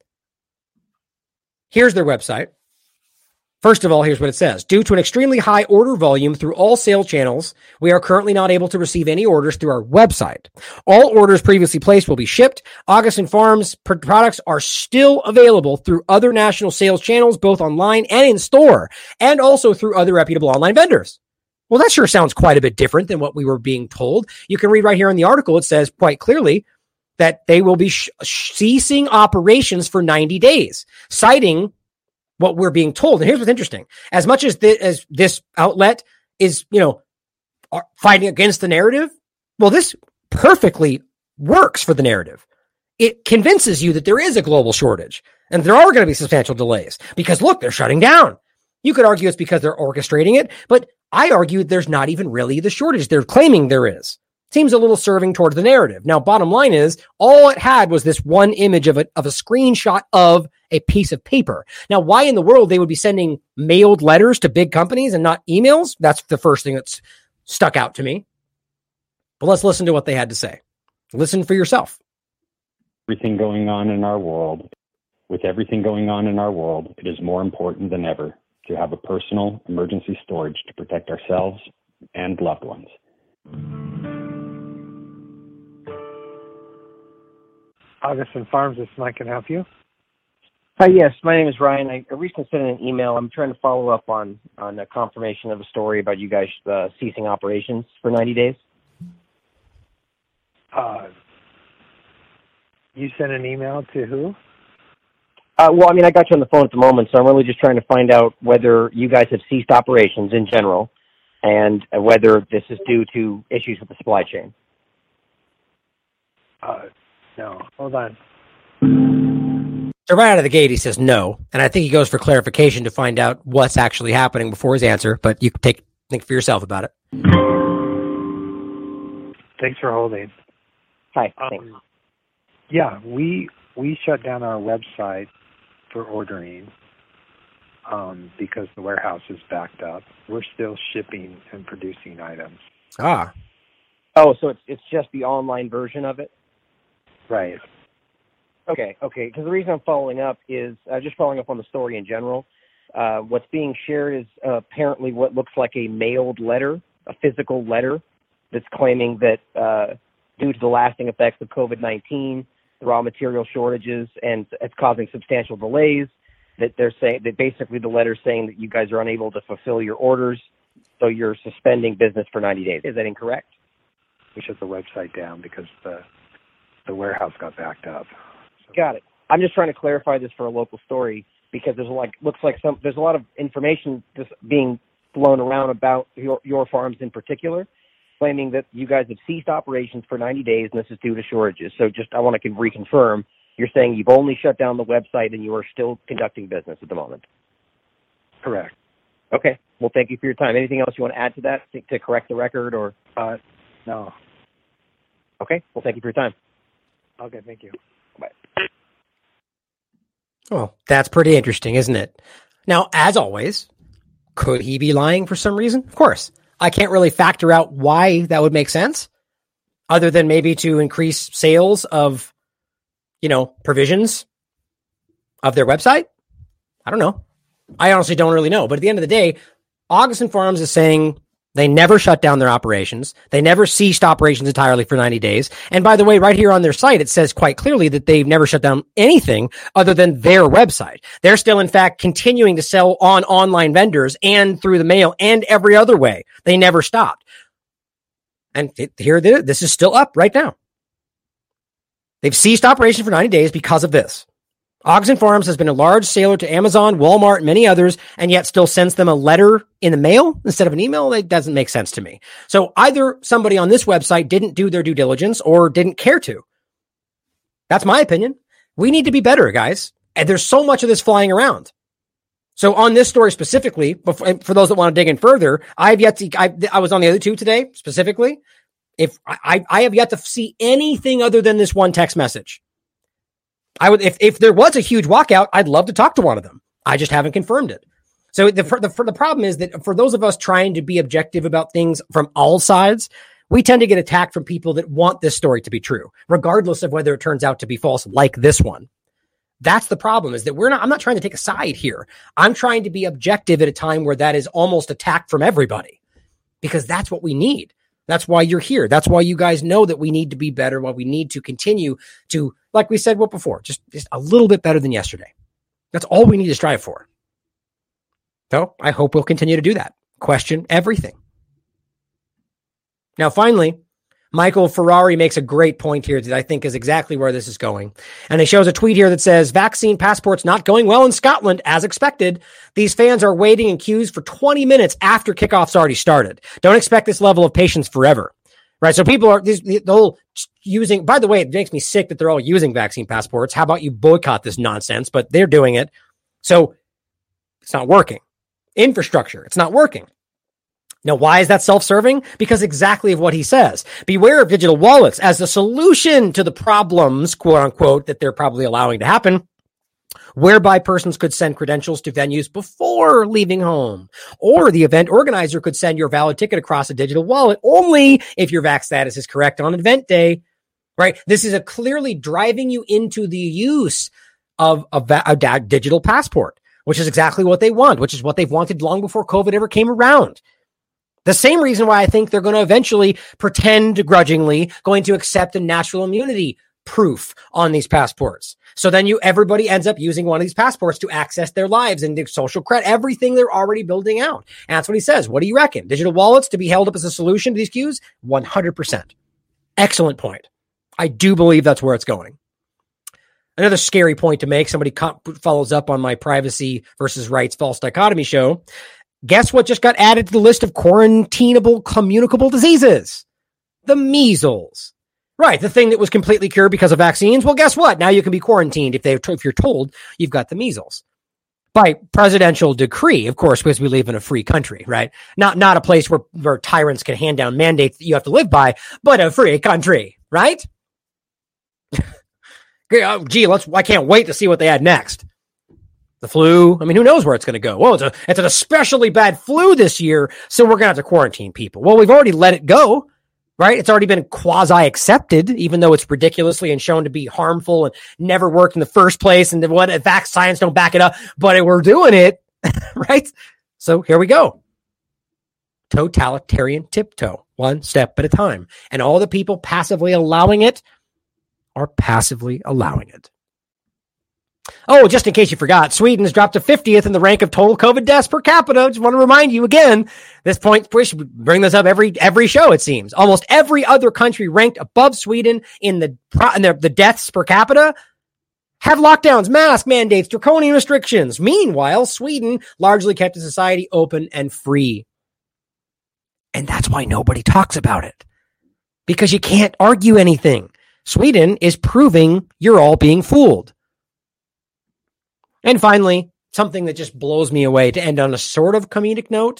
Here's their website. First of all, here's what it says. Due to an extremely high order volume through all sales channels, we are currently not able to receive any orders through our website. All orders previously placed will be shipped. Augustin Farms products are still available through other national sales channels, both online and in store, and also through other reputable online vendors. Well, that sure sounds quite a bit different than what we were being told. You can read right here in the article. It says quite clearly that they will be ceasing operations for 90 days, citing what we're being told. And here's what's interesting. As much as this outlet is, fighting against the narrative, well, this perfectly works for the narrative. It convinces you that there is a global shortage. And there are going to be substantial delays because look, they're shutting down. You could argue it's because they're orchestrating it, but I argue there's not even really the shortage they're claiming there is. Seems a little serving towards the narrative. Now, bottom line is, all it had was this one image of a screenshot of a piece of paper. Now, why in the world they would be sending mailed letters to big companies and not emails? That's the first thing that's stuck out to me. But let's listen to what they had to say. Listen for yourself. Everything going on in our world, with everything going on in our world, it is more important than ever to have a personal emergency storage to protect ourselves and loved ones. Augustin Farms, this is Mike. Can I help you? Hi, yes. My name is Ryan. I recently sent an email. I'm trying to follow up on a confirmation of a story about you guys ceasing operations for 90 days. You sent an email to who? Well, I mean, I got you on the phone at the moment, so I'm really just trying to find out whether you guys have ceased operations in general and whether this is due to issues with the supply chain. No. Hold on. So right out of the gate, he says no. And I think he goes for clarification to find out what's actually happening before his answer, but you can think for yourself about it. Thanks for holding. Hi, thanks. Yeah, we shut down our website for ordering because the warehouse is backed up. We're still shipping and producing items. Ah. Oh, so it's just the online version of it? Right. Okay. Because the reason I'm following up is just following up on the story in general. What's being shared is apparently what looks like a mailed letter, a physical letter that's claiming that due to the lasting effects of COVID-19, the raw material shortages, and it's causing substantial delays, that they're saying that basically the letter's saying that you guys are unable to fulfill your orders, so you're suspending business for 90 days. Is that incorrect? We shut the website down because the warehouse got backed up. So. Got it. I'm just trying to clarify this for a local story because there's there's a lot of information just being blown around about your farms in particular, claiming that you guys have ceased operations for 90 days and this is due to shortages. So I want to reconfirm, you're saying you've only shut down the website and you are still conducting business at the moment? Correct. Okay. Well, thank you for your time. Anything else you want to add to that to correct the record or? No. Okay. Well, thank you for your time. Okay. Thank you. Bye. Well, that's pretty interesting, isn't it? Now, as always, could he be lying for some reason? Of course. I can't really factor out why that would make sense, other than maybe to increase sales of, provisions of their website. I don't know. I honestly don't really know. But at the end of the day, Augustin Farms is saying they never shut down their operations. They never ceased operations entirely for 90 days. And by the way, right here on their site, it says quite clearly that they've never shut down anything other than their website. They're still, in fact, continuing to sell on online vendors and through the mail and every other way. They never stopped. And here this is still up right now. They've ceased operations for 90 days because of this. Augustin Farms has been a large seller to Amazon, Walmart, and many others, and yet still sends them a letter in the mail instead of an email. That doesn't make sense to me. So either somebody on this website didn't do their due diligence or didn't care to. That's my opinion. We need to be better, guys. And there's so much of this flying around. So on this story specifically, for those that want to dig in further, I was on the other two today specifically. If I have yet to see anything other than this one text message. I would, if there was a huge walkout, I'd love to talk to one of them. I just haven't confirmed it. So the problem is that for those of us trying to be objective about things from all sides, we tend to get attacked from people that want this story to be true, regardless of whether it turns out to be false, like this one. That's the problem, is that I'm not trying to take a side here. I'm trying to be objective at a time where that is almost attack from everybody, because that's what we need. That's why you're here. That's why you guys know that we need to be better, why we need to continue to, like we said before, just a little bit better than yesterday. That's all we need to strive for. So I hope we'll continue to do that. Question everything. Now, finally, Michael Ferrari makes a great point here that I think is exactly where this is going. And he shows a tweet here that says, vaccine passports not going well in Scotland as expected. These fans are waiting in queues for 20 minutes after kickoff's already started. Don't expect this level of patience forever. right? So people are the whole using, by the way, it makes me sick that they're all using vaccine passports. How about you boycott this nonsense? But they're doing it. So it's not working. Infrastructure, it's not working. Now, why is that self-serving? Because exactly of what he says. Beware of digital wallets as the solution to the problems, quote unquote, that they're probably allowing to happen, whereby persons could send credentials to venues before leaving home, or the event organizer could send your valid ticket across a digital wallet only if your vax status is correct on event day, right? This is clearly driving you into the use of a digital passport, which is exactly what they want, which is what they've wanted long before COVID ever came around. The same reason why I think they're going to eventually pretend grudgingly going to accept a natural immunity proof on these passports. So then everybody ends up using one of these passports to access their lives and their social credit, everything they're already building out. And that's what he says. What do you reckon? Digital wallets to be held up as a solution to these queues? 100%. Excellent point. I do believe that's where it's going. Another scary point to make, somebody follows up on my privacy versus rights false dichotomy show. Guess what just got added to the list of quarantinable communicable diseases? The measles. Right, the thing that was completely cured because of vaccines. Well, guess what? Now you can be quarantined if you're told you've got the measles. By presidential decree, of course, because we live in a free country, right? Not a place where tyrants can hand down mandates that you have to live by, but a free country, right? Gee, I can't wait to see what they add next. The flu. I mean, who knows where it's going to go? Well, it's an especially bad flu this year, so we're going to have to quarantine people. Well, we've already let it go, right? It's already been quasi-accepted, even though it's ridiculously and shown to be harmful and never worked in the first place, and what vax science don't back it up, but we're doing it, right? So here we go. Totalitarian tiptoe, one step at a time. And all the people passively allowing it are passively allowing it. Oh, just in case you forgot, Sweden has dropped to 50th in the rank of total COVID deaths per capita. Just want to remind you again, this point, we should bring this up every show, it seems. Almost every other country ranked above Sweden in the deaths per capita have lockdowns, mask mandates, draconian restrictions. Meanwhile, Sweden largely kept the society open and free. And that's why nobody talks about it. Because you can't argue anything. Sweden is proving you're all being fooled. And finally, something that just blows me away to end on a sort of comic note,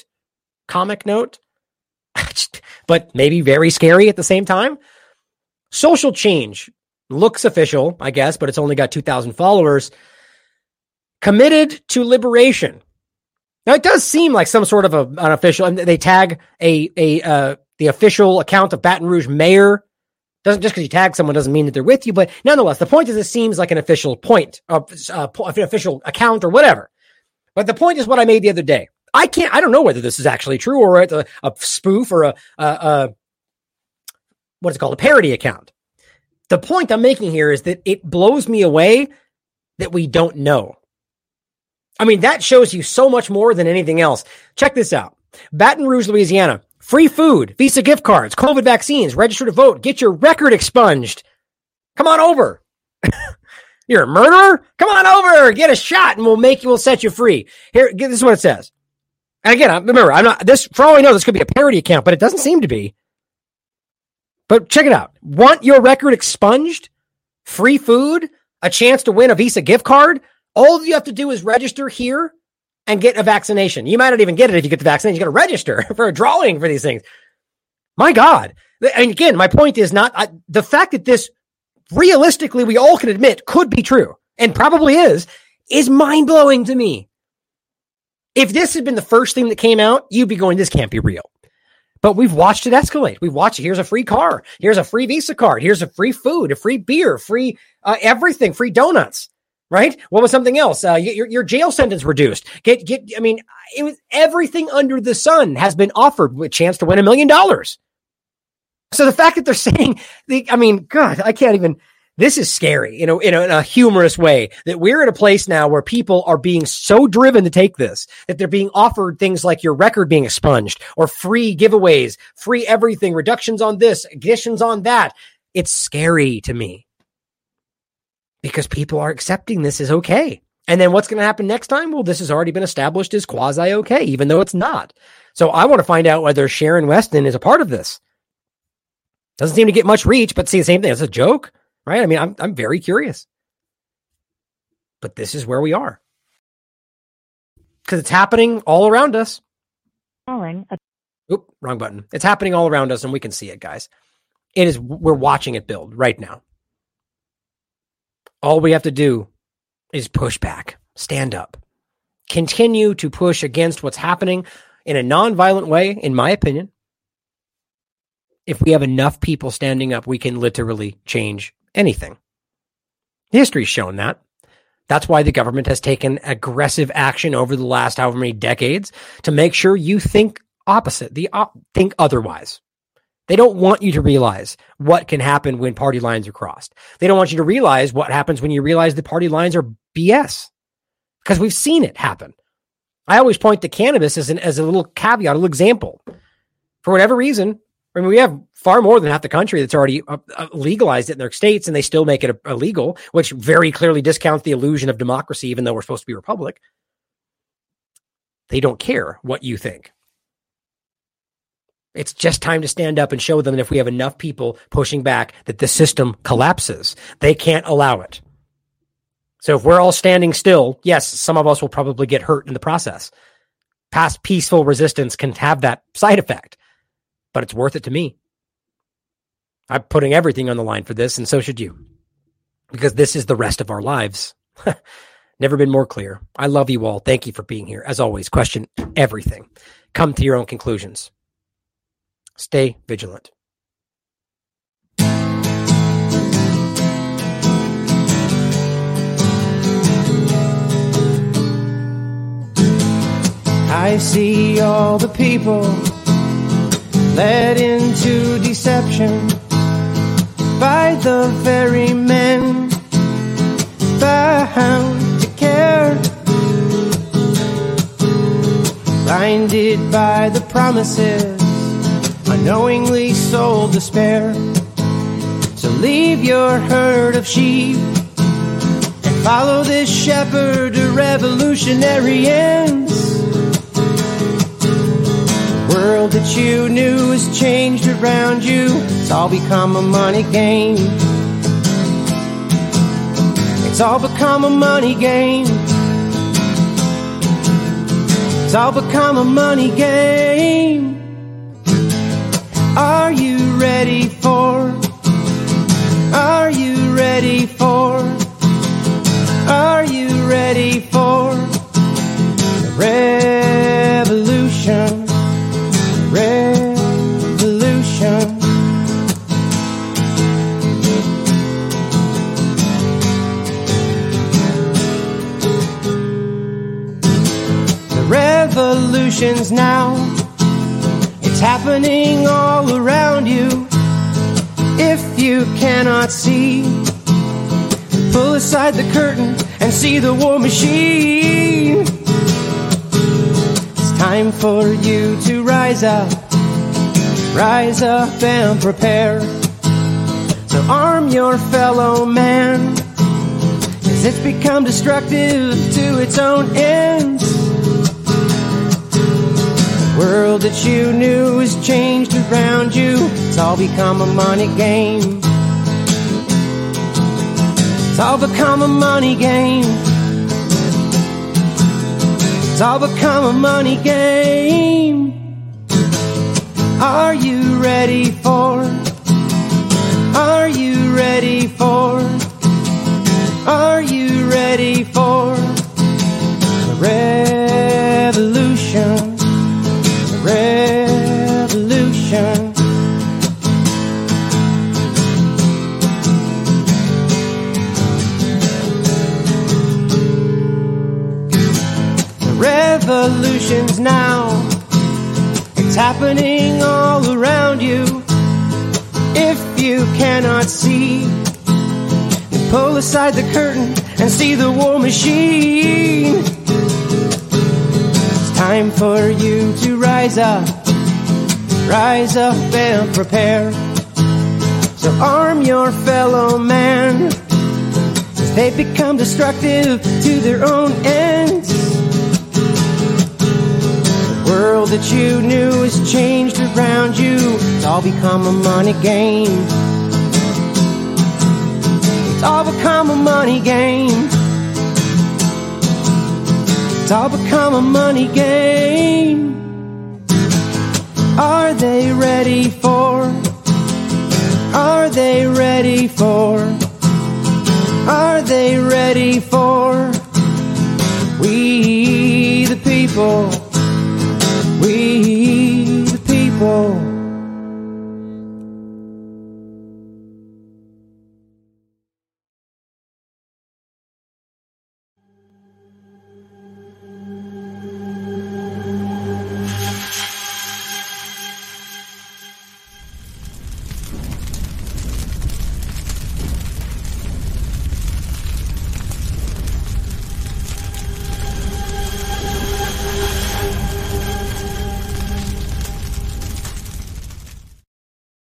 but maybe very scary at the same time. Social Change looks official, I guess, but it's only got 2,000 followers. Committed to liberation. Now, it does seem like some sort of an official, and they tag the official account of Baton Rouge mayor. Just because you tag someone doesn't mean that they're with you, but nonetheless, the point is it seems like an official point, an official account or whatever. But the point is what I made the other day. I don't know whether this is actually true or it's a spoof or what's it called, a parody account. The point I'm making here is that it blows me away that we don't know. I mean, that shows you so much more than anything else. Check this out. Baton Rouge, Louisiana. Free food, Visa gift cards, COVID vaccines, register to vote, get your record expunged. Come on over. You're a murderer? Come on over, get a shot, and we'll set you free. Here, this is what it says. And again, remember, for all I know, this could be a parody account, but it doesn't seem to be. But check it out. Want your record expunged? Free food? A chance to win a Visa gift card? All you have to do is register here and get a vaccination. You might not even get it if you get the vaccination. You got to register for a drawing for these things. My God. And again, my point is not the fact that this realistically, we all can admit could be true and probably is mind blowing to me. If this had been the first thing that came out, you'd be going, this can't be real. But we've watched it escalate. We've watched it. Here's a free car. Here's a free Visa card. Here's a free food, a free beer, free everything, free donuts. Right? What was something else? Your jail sentence reduced. I mean, it was everything under the sun has been offered with a chance to win $1 million. So the fact that they're saying, God, I can't even, this is scary, in a humorous way, that we're at a place now where people are being so driven to take this, that they're being offered things like your record being expunged or free giveaways, free everything, reductions on this, additions on that. It's scary to me. Because people are accepting this as okay. And then what's going to happen next time? Well, this has already been established as quasi-okay, even though it's not. So I want to find out whether Sharon Weston is a part of this. Doesn't seem to get much reach, but see the same thing. It's a joke, right? I mean, I'm very curious. But this is where we are. Because it's happening all around us. Oop, wrong button. It's happening all around us, and we can see it, guys. We're watching it build right now. All we have to do is push back, stand up, continue to push against what's happening in a nonviolent way, in my opinion. If we have enough people standing up, we can literally change anything. History's shown that. That's why the government has taken aggressive action over the last however many decades to make sure you think opposite, think otherwise. They don't want you to realize what can happen when party lines are crossed. They don't want you to realize what happens when you realize the party lines are BS, because we've seen it happen. I always point to cannabis as a little caveat, a little example. For whatever reason, I mean, we have far more than half the country that's already legalized it in their states, and they still make it illegal, which very clearly discounts the illusion of democracy, even though we're supposed to be a republic. They don't care what you think. It's just time to stand up and show them that if we have enough people pushing back, that the system collapses. They can't allow it. So if we're all standing still, yes, some of us will probably get hurt in the process. Past peaceful resistance can have that side effect, but it's worth it to me. I'm putting everything on the line for this, and so should you, because this is the rest of our lives. Never been more clear. I love you all. Thank you for being here. As always, question everything. Come to your own conclusions. Stay vigilant. I see all the people led into deception by the very men bound to care, blinded by the promises, unknowingly sold despair. So leave your herd of sheep and follow this shepherd to revolutionary ends. The world that you knew has changed around you. It's all become a money game. It's all become a money game. It's all become a money game. Are you ready for? Are you ready for? Are you ready for the revolution? Revolution. The revolution's now. It's happening all around you. If you cannot see, pull aside the curtain and see the war machine. It's time for you to rise up and prepare. So arm your fellow man, 'cause it's become destructive to its own ends. The world that you knew has changed around you. It's all become a money game. It's all become a money game. It's all become a money game. Are you ready for? Are you ready for? Are you ready for the revolution? The revolution. The revolution's now. It's happening all around you. If you cannot see, then pull aside the curtain and see the war machine. It's time for you to rise up and prepare. So arm your fellow man, 'cause they've become destructive to their own ends. The world that you knew has changed around you. It's all become a money game. It's all become a money game. It's all become a money game. Are they ready for? Are they ready for